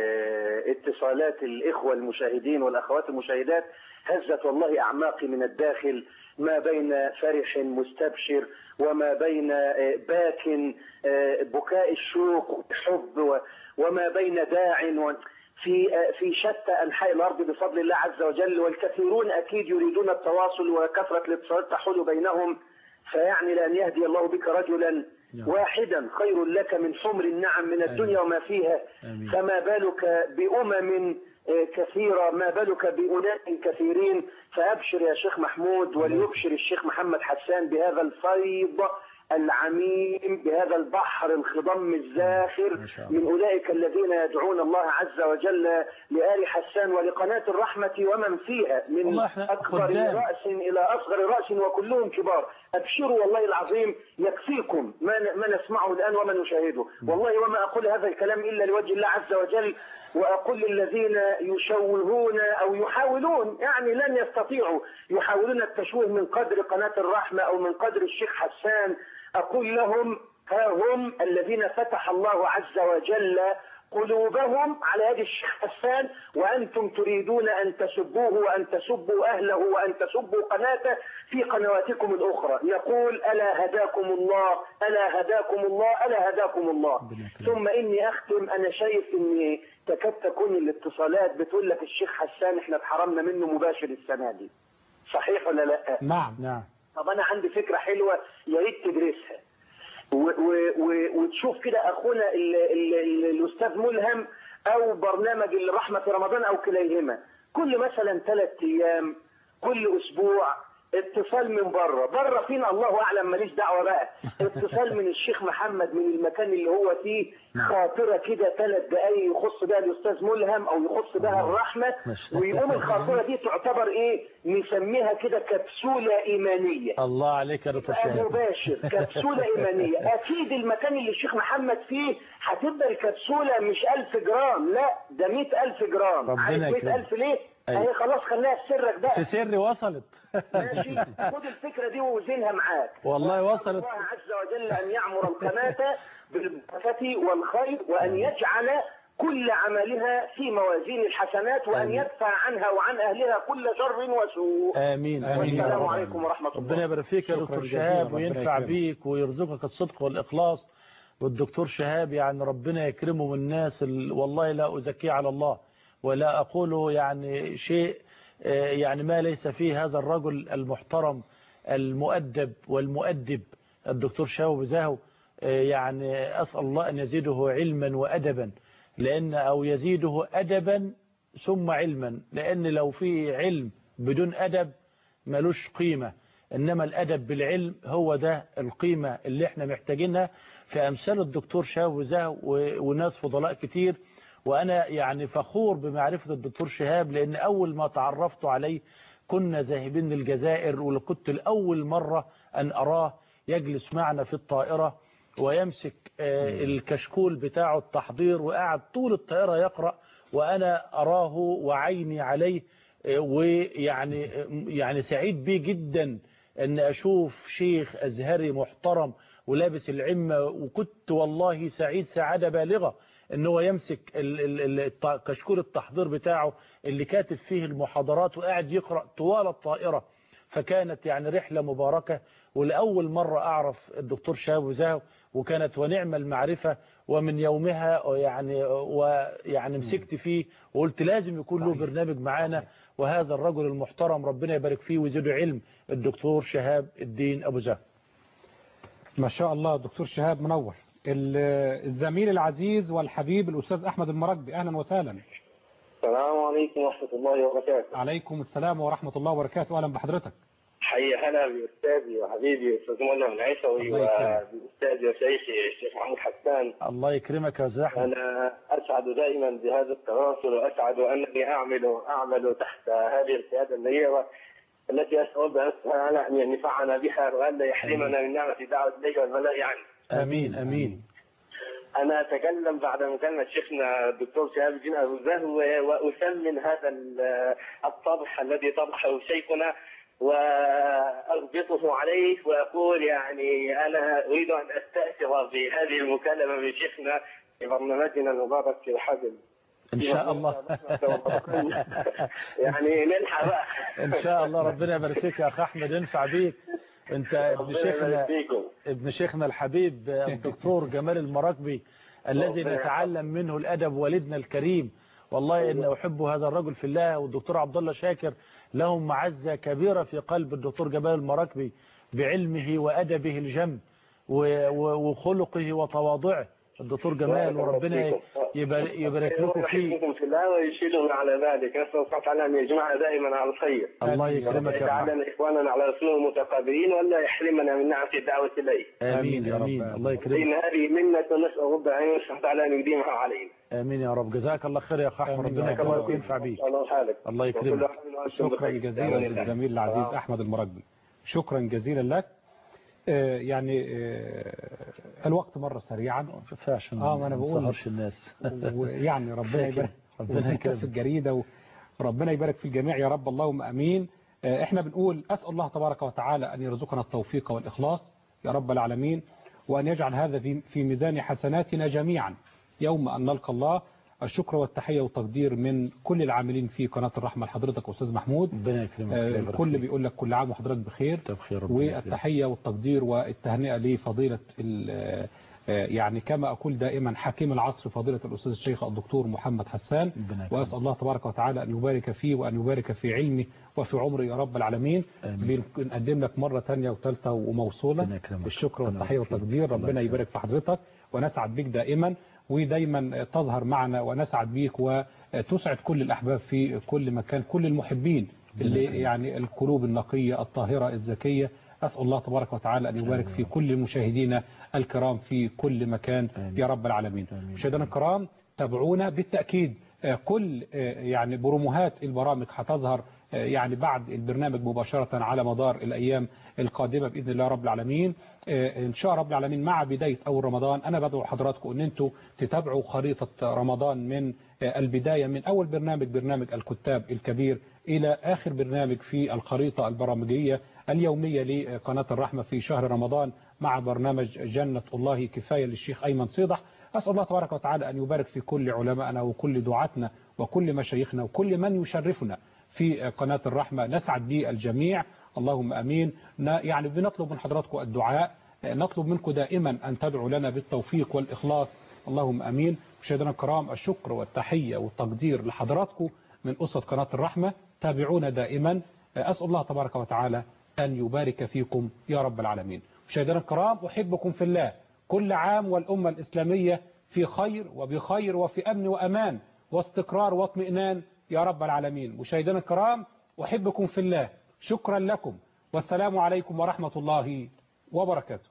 اتصالات الاخوه المشاهدين والاخوات المشاهدات هزت والله اعماقي من الداخل ما بين فرح مستبشر وما بين باك بكاء الشوق حب وما بين داع في في شتى انحاء الارض بفضل الله عز وجل والكثيرون اكيد يريدون التواصل وكثره الاتصالات تحول بينهم فيعني لان يهدي الله بك رجلا واحدا خير لك من حمر النعم من الدنيا وما فيها. فما بالك بأمم كثيرة، ما بالك بأناس كثيرين. فأبشر يا شيخ محمود، وليبشر الشيخ محمد حسان بهذا الفيض العميم، بهذا البحر الخضم الزاخر من أولئك الذين يدعون الله عز وجل لآل حسان ولقناة الرحمة ومن فيها من أكبر رأس إلى أصغر رأس وكلهم كبار. أبشروا والله العظيم، يكفيكم ما ما نسمعه الآن وما نشاهده. والله وما أقول هذا الكلام إلا لوجه الله عز وجل، وأقول للذين يشوهون أو يحاولون، يعني لن يستطيعوا، يحاولون التشويه من قدر قناة الرحمة أو من قدر الشيخ حسان، أقول لهم ها هم الذين فتح الله عز وجل قلوبهم على يد الشيخ حسان، وأنتم تريدون أن تسبوه وأن تسبوا أهله وأن تسبوا قناته في قنواتكم الأخرى. يقول ألا هداكم الله، ألا هداكم الله، ألا هداكم الله. ثم إني أختم، أنا شايف إن تكاد تكون الاتصالات بتقول لك الشيخ حسان إحنا اتحرمنا منه مباشر السنة دي، صحيح ولا لا؟ نعم نعم. طب أنا عندي فكرة حلوة يا ريت تدرسها وتشوف كده أخونا ال ال ال الأستاذ ملهم أو برنامج الرحمة في رمضان أو كليهما، كل مثلا ثلاث أيام كل أسبوع اتصال من بره، بره فينا الله أعلم ماليش دعوة بقى، اتصال من الشيخ محمد من المكان اللي هو فيه، خاطرة كده ثلاث دقايق يخص بها الأستاذ ملهم أو يخص بها الرحمة، ويقوم الخاطرة دي تعتبر إيه، نسميها كده كبسولة إيمانية. الله عليك يا دكتور شهاب. مباشر كبسولة إيمانية. أكيد المكان اللي الشيخ محمد فيه هتبقى الكبسولة مش ألف جرام، لا ده مئة ألف جرام. عارف مئة ألف ليه؟ أهي خلاص خليها في سرك بقى. في سري وصلت. ماشي، خد الفكرة دي ووزنها معاك. والله وصلت. الله عز وجل أن يعمر القناة بالبركة والخير، وأن يجعل كل عملها في موازين الحسنات، وأن آمين. يدفع عنها وعن أهلها كل شر وسوء. آمين. آمين. والسلام عليكم ورحمة الله. ربنا يبارك فيك يا دكتور شهاب وينفع بيك ويرزقك الصدق والإخلاص. والدكتور شهاب يعني ربنا يكرمه من الناس، والله لا أزكيه على الله ولا أقوله يعني شيء يعني ما ليس فيه هذا الرجل المحترم المؤدب والمؤدب الدكتور شهاب بزاهو. يعني أسأل الله أن يزيده علما وأدبا، لأن أو يزيده أدبا ثم علما، لأن لو في علم بدون أدب ملوش قيمة، إنما الأدب بالعلم هو ده القيمة اللي احنا محتاجينها في أمثال الدكتور شهاب بزاهو وناس فضلاء كتير. وأنا يعني فخور بمعرفة الدكتور شهاب، لأن أول ما تعرفت عليه كنا ذاهبين للجزائر، وكنت الأول مرة أن أراه يجلس معنا في الطائرة ويمسك الكشكول بتاعه التحضير، وقاعد طول الطائرة يقرأ وأنا أراه وعيني عليه. ويعني يعني سعيد بيه جدا أن أشوف شيخ أزهري محترم ولابس العمة، وكنت والله سعيد سعادة بالغة ان هو يمسك كشكول التحضير بتاعه اللي كاتب فيه المحاضرات وقاعد يقرأ طوال الطائرة. فكانت يعني رحلة مباركة، ولأول مرة أعرف الدكتور شهاب بزاهو، وكانت ونعم المعرفة. ومن يومها يعني ويعني مسكت فيه وقلت لازم يكون له برنامج معانا. وهذا الرجل المحترم ربنا يبارك فيه ويزيده علم، الدكتور شهاب الدين أبو زاهو. ما شاء الله دكتور شهاب منور. الزميل العزيز والحبيب الأستاذ أحمد المراكبي، أهلا وسهلا. السلام عليكم ورحمة الله وبركاته. عليكم السلام ورحمة الله وبركاته، أهلا بحضرتك. حي هلا بأستاذي وحبيبي أستاذ مولى العيسوي وبأستاذي وشيخي الشيخ محمود حسان. الله يكرمك يا أستاذ أحمد. أنا أسعد دائما بهذا التواصل، وأسعد أنني أعمل أعمل تحت هذه القيادة النيرة التي أسأل الله تعالى أن ينفعنا بها وأن لا يحرمنا من نعمة دعوة إليك والبلاء عنه. آمين آمين. أنا أتكلم بعد مكالمة شيخنا الدكتور شهاب الدين أبو زاهو، وأثمن هذا الطرح الذي طرحه شيخنا وأربطه عليه، وأقول يعني أنا أريد أن أستأثر بهذه المكالمة من شيخنا في برنامجنا المبارك في الحزم إن شاء الله. يعني نلحق بقى إن شاء الله. ربنا يبارك فيك يا أخ أحمد، ينفع بيك أنت ابن شيخنا ابن شيخنا الحبيب الدكتور جمال المراكبي الذي نتعلم منه الأدب، والدنا الكريم. والله إن أحب هذا الرجل في الله. والدكتور عبد الله شاكر لهم معزة كبيرة في قلب الدكتور جمال المراكبي بعلمه وأدبه الجم. وخلقه وتواضعه الدكتور جمال، وربنا يبارك لكم فيه. يحبكم في الله ويشهدهم على ذلك. نسأل الله تعالى أن يجمعنا دائما على الخير. الله يكرمك يا رب. يجعلنا إخواننا على رسوله متقابلين ولا يحرمنا من نعمة الدعوة إليه. آمين يا رب. الله يكرمك. إن هذه منة ونسأل رب العالمين سبحانه وتعالى أن يديمها علينا. آمين يا رب. جزاك الله خير يا أخ أحمد، ربنا يكرمك وينفع بيك. الله يكرمك. شكرا جزيلا للزميل العزيز أحمد المرجبي. شكرا جزيلا لك. آه يعني آه الوقت مر سريعا. ما ينفعش اه ما انا بقول الناس ويعني ربنا يبارك ربنا يكرمك في الجريده وربنا يبارك في الجميع يا رب، اللهم امين. آه احنا بنقول اسال الله تبارك وتعالى ان يرزقنا التوفيق والاخلاص يا رب العالمين، وان يجعل هذا في في ميزان حسناتنا جميعا يوم ان نلقى الله. الشكر والتحيه والتقدير من كل العاملين في قناه الرحمه لحضرتك استاذ محمود. ربنا يكرمك. آه الكل بيقول لك كل عام وحضرتك بخير. بخير. والتحيه والتقدير والتهنئه لفضيله يعني كما اقول دائما حكيم العصر فضيله الاستاذ الشيخ الدكتور محمد حسان، واسال الله تبارك وتعالى ان يبارك فيه وان يبارك في علمه وفي عمره يا رب العالمين. بنقدم لك مره ثانيه وثالثه وموصوله بالشكر والتحيه والتقدير. ربنا يبارك في حضرتك ونسعد بك دائما، ودايما تظهر معنا ونسعد بيك وتسعد كل الأحباب في كل مكان، كل المحبين اللي يعني القلوب النقية الطاهرة الزكية. أسأل الله تبارك وتعالى أن يبارك في كل مشاهدينا الكرام في كل مكان يا رب العالمين. مشاهدينا الكرام تابعونا بالتأكيد، كل يعني بروموهات البرامج هتظهر يعني بعد البرنامج مباشرة على مدار الأيام القادمة بإذن الله رب العالمين. إن شاء رب العالمين مع بداية أول رمضان أنا بدعو حضراتكم أن أنتوا تتابعوا خريطة رمضان من البداية، من أول برنامج برنامج الكتاب الكبير إلى آخر برنامج في الخريطة البرامجية اليومية لقناة الرحمة في شهر رمضان مع برنامج جنة الله كفاية للشيخ أيمن صيدح. أسأل الله تبارك وتعالى أن يبارك في كل علمائنا وكل دعاتنا وكل مشايخنا وكل من يشرفنا في قناة الرحمة، نسعد به الجميع اللهم أمين. يعني بنطلب من حضراتكم الدعاء، نطلب منكم دائما أن تدعوا لنا بالتوفيق والإخلاص اللهم أمين. مشاهدينا الكرام الشكر والتحية والتقدير لحضراتكم من أسرة قناة الرحمة، تابعونا دائما. أسأل الله تبارك وتعالى أن يبارك فيكم يا رب العالمين. مشاهدينا الكرام أحبكم في الله، كل عام والأمة الإسلامية في خير وبخير وفي أمن وأمان واستقرار واطمئنان يا رب العالمين. مشاهدينا الكرام أحبكم في الله، شكرا لكم والسلام عليكم ورحمة الله وبركاته.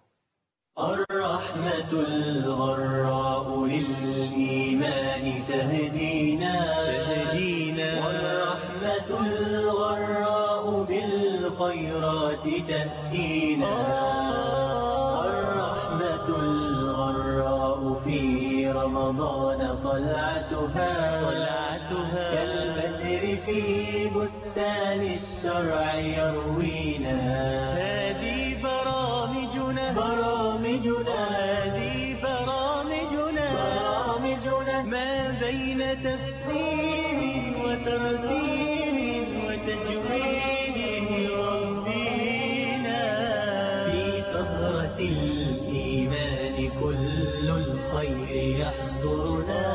الرحمة الغراء للإيمان تهدينا تهدينا والرحمة الغراء بالخيرات تأتينا. الرحمة الغراء في رمضان طلعتها طلعتها كالبدر في بستان الشرع يروينا. هذه برامجنا برامجنا هذه برامجنا برامجنا ما بين تفسير وترتيب وتجويد يربينا. في سهرة الإيمان كل الخير يحضرنا،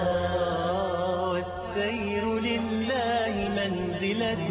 والسير لله منزلة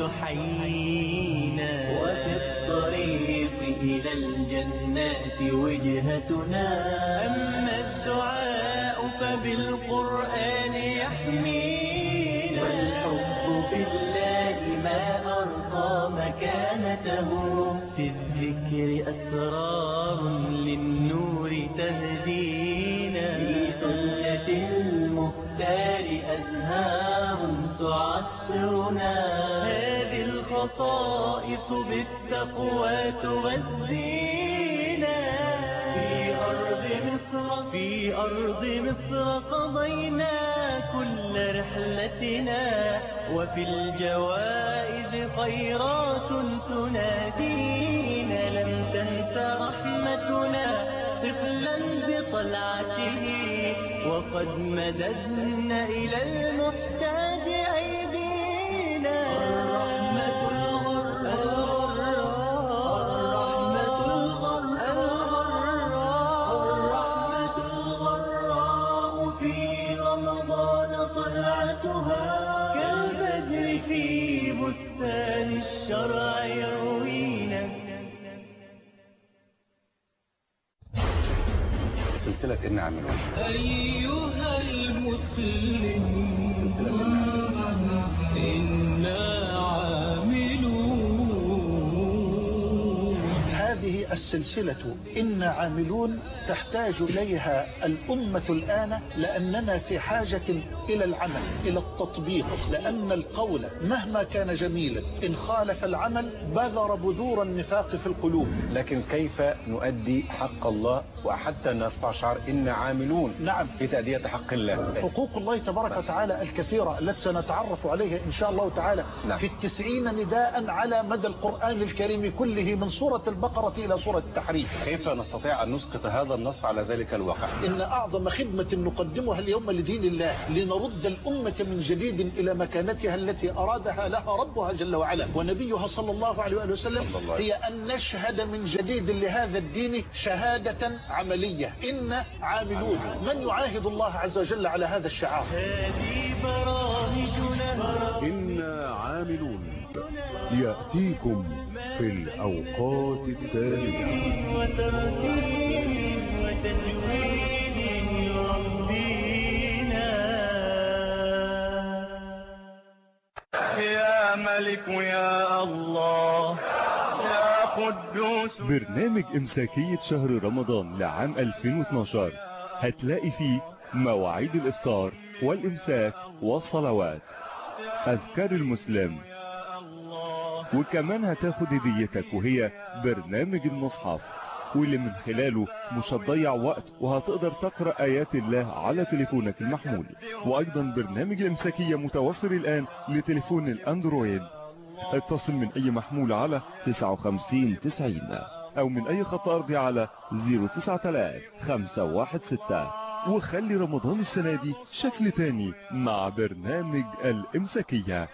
تحيينا. وفي الطريق إلى الجنات وجهتنا، أما الدعاء فبالقرآن يحمينا. والحب في الله ما أرضى مكانته، في الذكر أسرار للنور تهدينا. في سنة المختار أزهار تعطرنا، هذه الخصائص بالتقوى تغذينا. في أرض مصر في أرض مصر قضينا كل رحلتنا، وفي الجوائز خيرات تنادينا. لم تنس رحمتنا طفلا بطلعته، وقد مددنا إلى المحتاج أيدينا. الرحمة الغراء الرحمة الغراء الرحمة الغراء في رمضان طلعتها كالبدر في بستان الشرع يروينا. سلسلة إن عاملون. أيها المسلمون إنا عاملون. هذه السلسلة إنا عاملون تحتاج إليها الأمة الآن، لأننا في حاجة إلى العمل، إلى التطبيق، لأن القول مهما كان جميلا إن خالف العمل بذر بذور النفاق في القلوب. لكن كيف نؤدي حق الله وحتى نرفع شعار إنا عاملون؟ نعم، في تأدية حق الله، حقوق الله تبارك وتعالى الكثيرة التي سنتعرف عليها إن شاء الله تعالى. نعم. في التسعين نداء على مدى القرآن الكريم كله من سورة البقرة إلى سورة التحريم. كيف نستطيع أن نسقط هذا النص على ذلك الواقع؟ إن أعظم خدمة نقدمها اليوم لدين الله لنرد الأمة من جديد إلى مكانتها التي أرادها لها ربها جل وعلا ونبيها صلى الله عليه وآله وسلم، هي أن نشهد من جديد لهذا الدين شهادة عملية. إن عاملون. من يعاهد الله عز وجل على هذا الشعار؟ إنا عاملون يأتيكم في الأوقات التالية. وترتيل وتجويد يربينا. يا ملك يا الله يا قدوس. برنامج إمساكية شهر رمضان لعام ألفين واثناشر هتلاقي فيه مواعيد الإفطار والإمساك والصلوات، أذكار المسلم، وكمان هتاخد هديتك وهي برنامج المصحف، واللي من خلاله مش هتضيع وقت وهتقدر تقرأ آيات الله على تليفونك المحمول. وأيضا برنامج الإمساكية متوفر الآن لتليفون الأندرويد. اتصل من أي محمول على تسعة وخمسين تسعين أو من أي خط أرضي على صفر تسعة ثلاثة خمسة واحد ستة، وخلي رمضان السنة دي شكل تاني مع برنامج الإمساكية.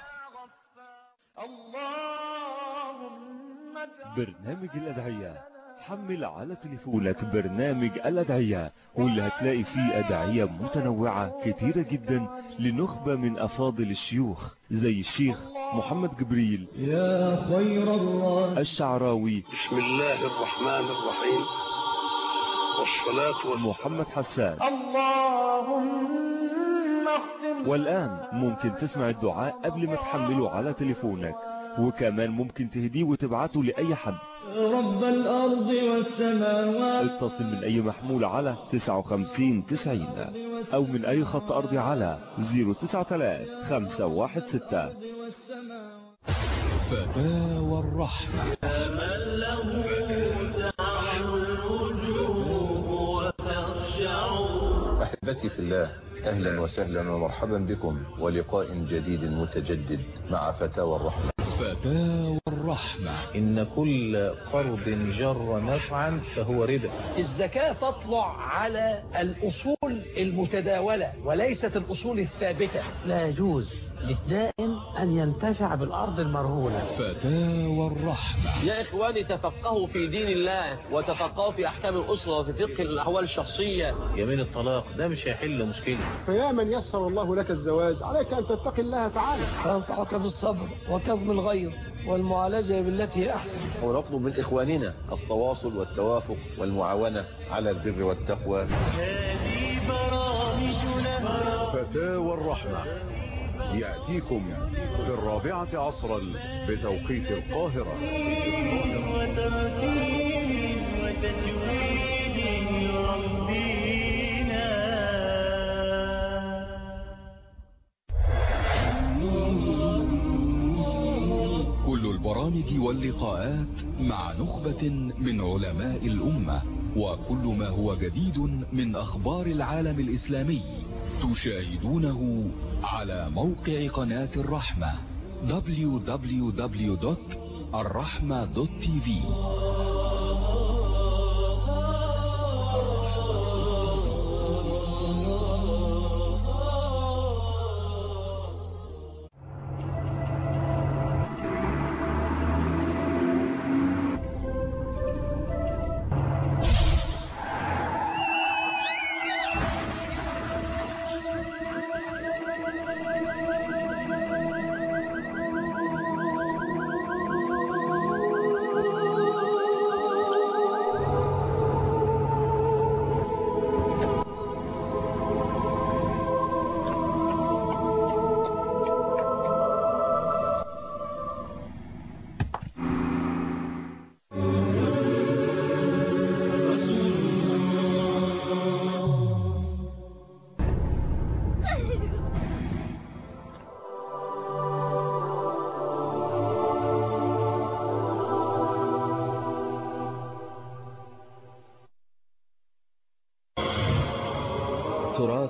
برنامج الأدعية، حمل على تليفونك برنامج الأدعية، واللي هتلاقي فيه أدعية متنوعة كتيرة جدا لنخبة من أفاضل الشيوخ زي الشيخ محمد جبريل يا خير الله الشعراوي، بسم الله الرحمن الرحيم، والصلاة والسلام محمد حسان. اللهم اختم. والآن ممكن تسمع الدعاء قبل ما تحمله على تليفونك، وكمان ممكن تهديه وتبعته لأي حد. رب الأرض والسماوات. اتصل من أي محمول على تسعة وخمسين تسعين أو من أي خط أرضي على صفر تسعة ثلاثة خمسة واحد ستة. فتاوى الرحمة. من له تعر الوجوه وتخشع. أحبتي في الله، أهلا وسهلا ومرحبا بكم ولقاء جديد متجدد مع فتاوى الرحمة. فتاوى الرحمة. إن كل قرض جر نفعا فهو ربا. الزكاة تطلع على الأصول المتداولة وليست الأصول الثابتة. لا يجوز للدائن أن ينتفع بالأرض المرهونة. فتاوى الرحمة. يا إخواني تفقهوا في دين الله وتفقهوا في أحكام الأسرة وفي فقه الأحوال الشخصية. يمين الطلاق ده مش هيحل مشكلة. فيا من يسر الله لك الزواج عليك أن تتقي الله تعالى. أنصحك بالصبر وكظم الغيظ والمعالجة بالتي هي أحسن. ونطلب من إخواننا التواصل والتوافق والمعاونة على البر والتقوى. هذه برامجنا. فتاوى الرحمة يأتيكم في الرابعة عصرا بتوقيت القاهرة. وترتيل وتجويد يربينا. كل البرامج واللقاءات مع نخبة من علماء الأمة، وكل ما هو جديد من أخبار العالم الإسلامي تشاهدونه على موقع قناة الرحمة دبليو دبليو دبليو دوت الرحمة دوت تي في.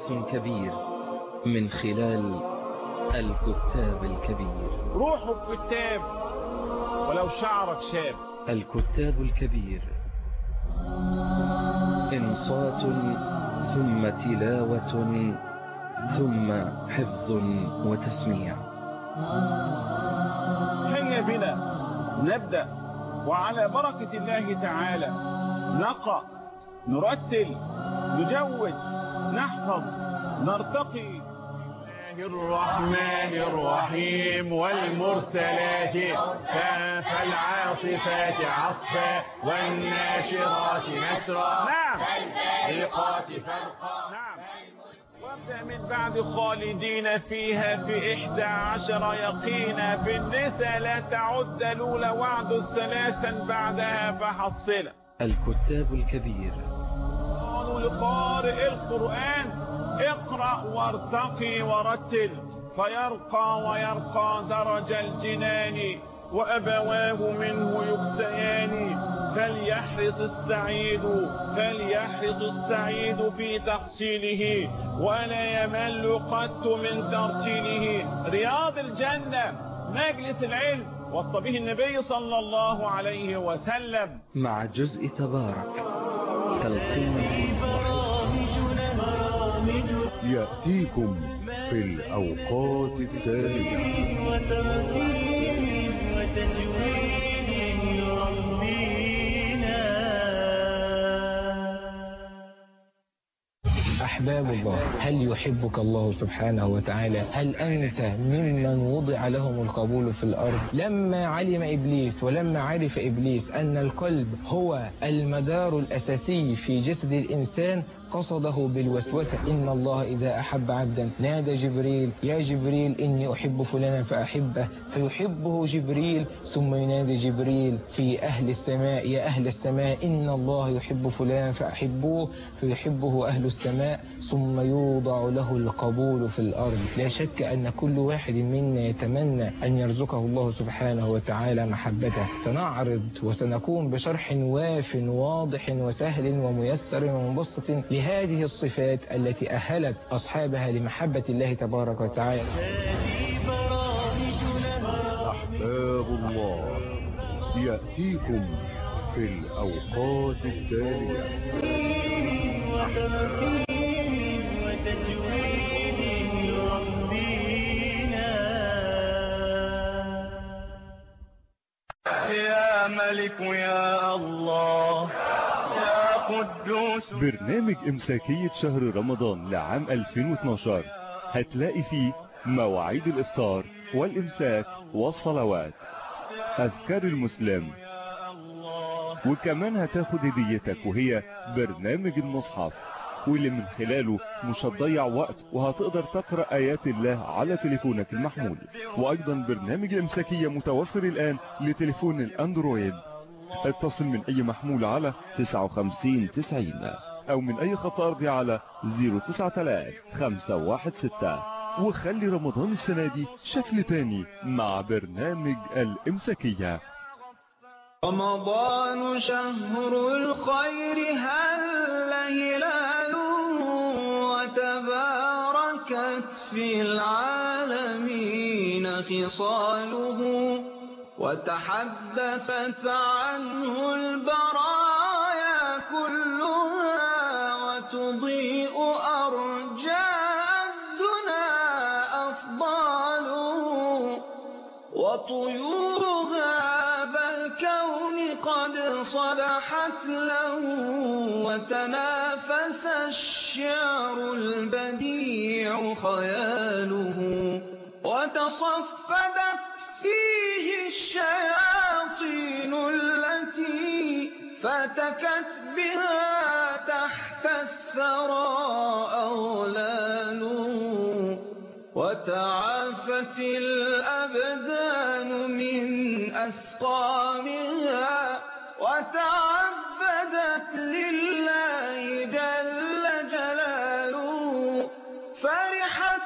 تراث كبير من خلال الكتاب الكبير. روح الكتاب ولو شعرك شاب. الكتاب الكبير، إنصات ثم تلاوة ثم حفظ وتسميع. هيا بنا نبدأ، وعلى بركة الله تعالى نقرأ، نرتل، نجود، نحفظ، نرتقي. الرحمن الرحيم والمرسلات عرفا فالعاصفات عصفا والناشرات نشرا نعم فالفارقات فرقا نعم. وابدأ من بعد خالدين فيها في إحدى عشر يقينا في النساء لا تعد الأولى وعد ثلاثا بعدها فحصلا. الكتاب الكبير. قالوا لقارئ القرآن اقرأ وارتقي ورتل فيرقى ويرقى درج الجنان وأبواه منه يكسيان. فليحرص السعيد فليحرص السعيد في تحصيله ولا يمل قط من ترتيله. رياض الجنة مجلس العلم وصى به النبي صلى الله عليه وسلم. مع جزء تبارك تلقين يأتيكم في الأوقات التالية. وترتيب وتجويد يربينا. أحباب الله، هل يحبك الله سبحانه وتعالى؟ هل أنت ممن وضع لهم القبول في الأرض؟ لما علم إبليس ولما عرف إبليس أن القلب هو المدار الأساسي في جسد الإنسان قصده بالوسوسة. إن الله إذا أحب عبدا نادى جبريل يا جبريل إني أحب فلانا فأحبه، فيحبه جبريل ثم ينادي جبريل في أهل السماء يا أهل السماء إن الله يحب فلانا فأحبوه، فيحبه أهل السماء ثم يوضع له القبول في الأرض. لا شك أن كل واحد منا يتمنى أن يرزقه الله سبحانه وتعالى محبته. سنعرض وسنقوم بشرح واف واضح وسهل وميسر ومبسط هذه الصفات التي أهلت أصحابها لمحبة الله تبارك وتعالى. أحباب الله، يأتيكم في الأوقات التالية. وترتيب وتجويد يربينا. يا ملك يا الله يا قدوس. برنامج إمساكية شهر رمضان لعام ألفين واثناشر هتلاقي فيه مواعيد الإفطار والإمساك والصلوات، أذكار المسلم، وكمان هتاخد هديتك وهي برنامج المصحف، واللي من خلاله مش هتضيع وقت وهتقدر تقرأ آيات الله على تليفونك المحمول. وأيضا برنامج الإمساكية متوفر الآن لتليفون الأندرويد. اتصل من أي محمول على تسعة وخمسين تسعين أو من أي خط أرضي على صفر تسعة ثلاثة خمسة واحد ستة. وخلي رمضان السنة دي شكل تاني مع برنامج الإمساكية. رمضان شهر الخير هل هلاله وتباركت في العالمين خصاله وتحدثت عنه البرايا كلها وتضيء أرجاء الدنا أفضاله وطيور هذا الكون قد صدحت له وتنافس الشعر البديع خياله وتصفدت فيه الشياطين التي فتكت بها تحت الثرى أغلال وتعافت الأبدان من أسقامها وتعبدت لله جل جلاله فرحت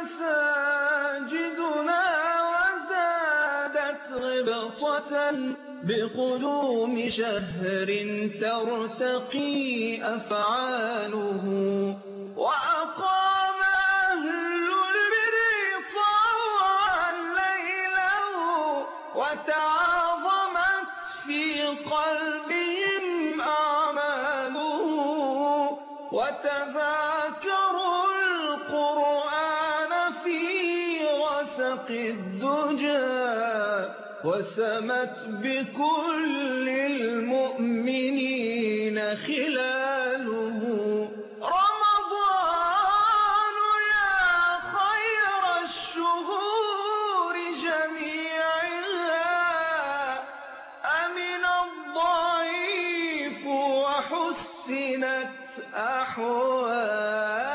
مساجدنا غبطة بقدوم شهر ترتقي أفعاله وأقام وتعاظمت في قلبهم أعماله وتذاكروا القرآن في غسق الدجى وسمت بكل المؤمنين خلاله رمضان يا خير الشهور جميعها أمن الضعيف وحسنت أحواله.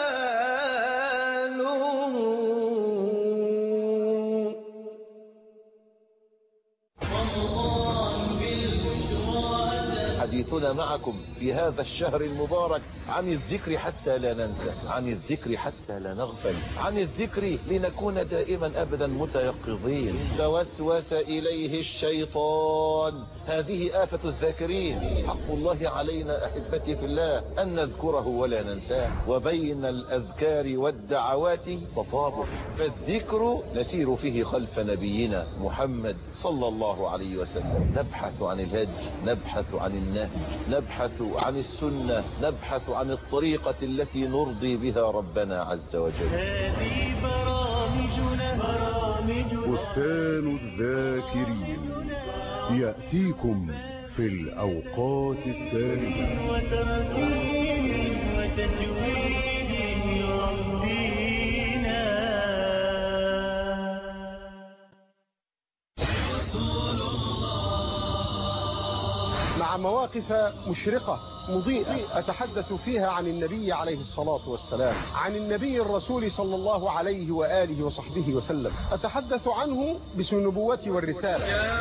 حديثنا معكم في هذا الشهر المبارك عن الذكر حتى لا ننسى، عن الذكر حتى لا نغفل، عن الذكر لنكون دائما أبدا متيقظين. توسوس إليه الشيطان، هذه آفة الذاكرين. حق الله علينا أحبتي في الله أن نذكره ولا ننساه، وبين الأذكار والدعوات تطابق، فالذكر نسير فيه خلف نبينا محمد صلى الله عليه وسلم. نبحث عن الهدي، نبحث عن النهي، نبحث عن السنة، نبحث عن الطريقة التي نرضي بها ربنا عز وجل. هذه برامجنا برامجنا بستان الذاكرين يأتيكم في الأوقات التالية. وترتيل وتجويد يربينا رسول مع مواقف مشرقة مضيئة أتحدث فيها عن النبي عليه الصلاة والسلام، عن النبي الرسول صلى الله عليه وآله وصحبه وسلم. أتحدث عنه باسم النبوة والرسالة. يا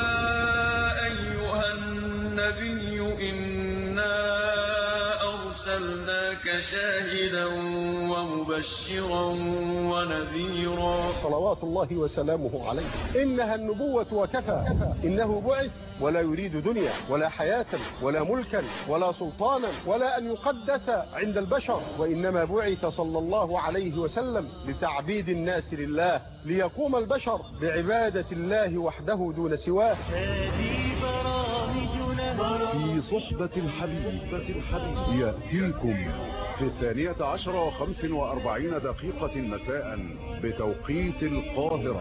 أيها النبي إنا أرسلناك شاهدا ومبشرا ونذيرا. صلوات الله وسلامه عليه. إنها النبوة وكفى. إنه بعث ولا يريد دنيا ولا حياة ولا ملكا ولا سلطانا ولا أن يقدس عند البشر، وإنما بعث صلى الله عليه وسلم لتعبيد الناس لله، ليقوم البشر بعبادة الله وحده دون سواه. في صحبة الحبيب يأتيكم في الثانية عشر وخمس وأربعين دقيقة مساء بتوقيت القاهرة.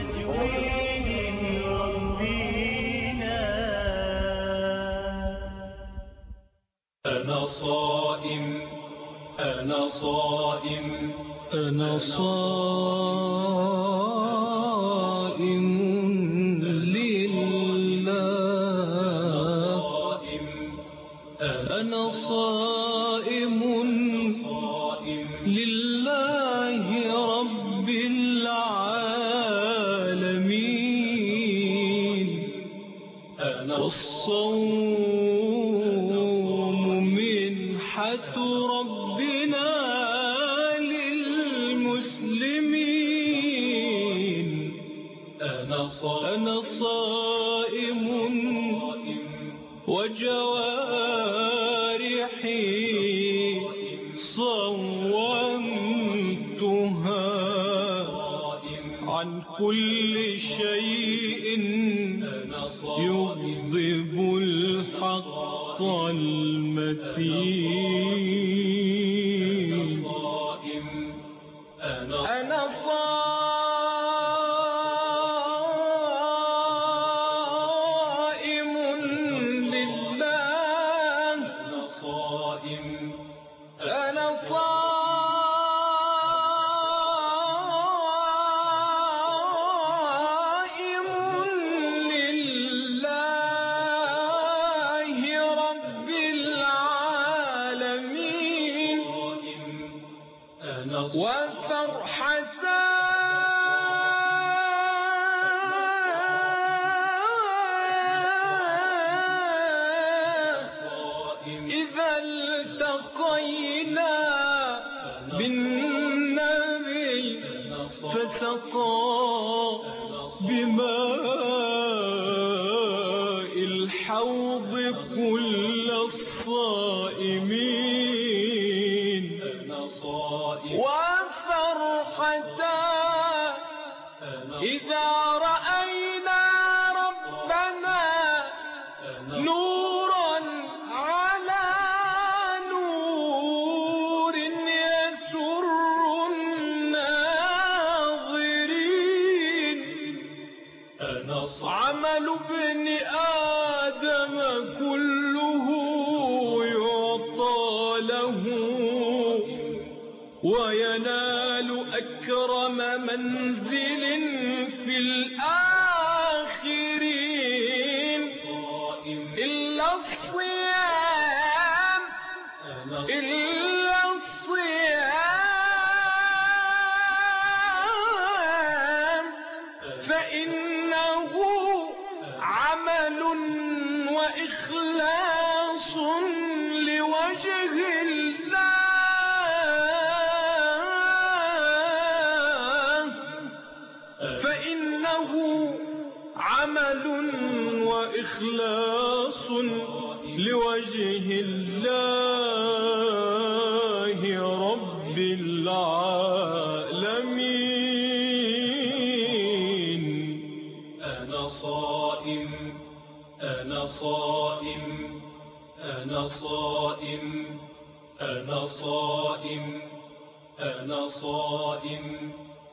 أنا صائم أنا صائم أنا صائم لله أنا صائم لله رب العالمين. والصوم منحة ربنا للمسلمين. أنا صائم وجوارحي صومتها عن كل شيء يغضب الحق المتين. أنا صائم لله أنا صائم لله رب العالمين. وفرحتان إذا التقينا بالنبي فسقى بماء الحوض كل الصائمين. وفرحتان إذا رأينا عمل ابن آدم كله يعطى له وينال أكرم منزل في الآخرين إلا الصيام إلا الصيام فإنه عمل وإخلاص لوجه الله فإنه عمل وإخلاص لوجه الله رب العالمين. أنا صائم أنا صائم أنا صائم أنا صائم أنا صائم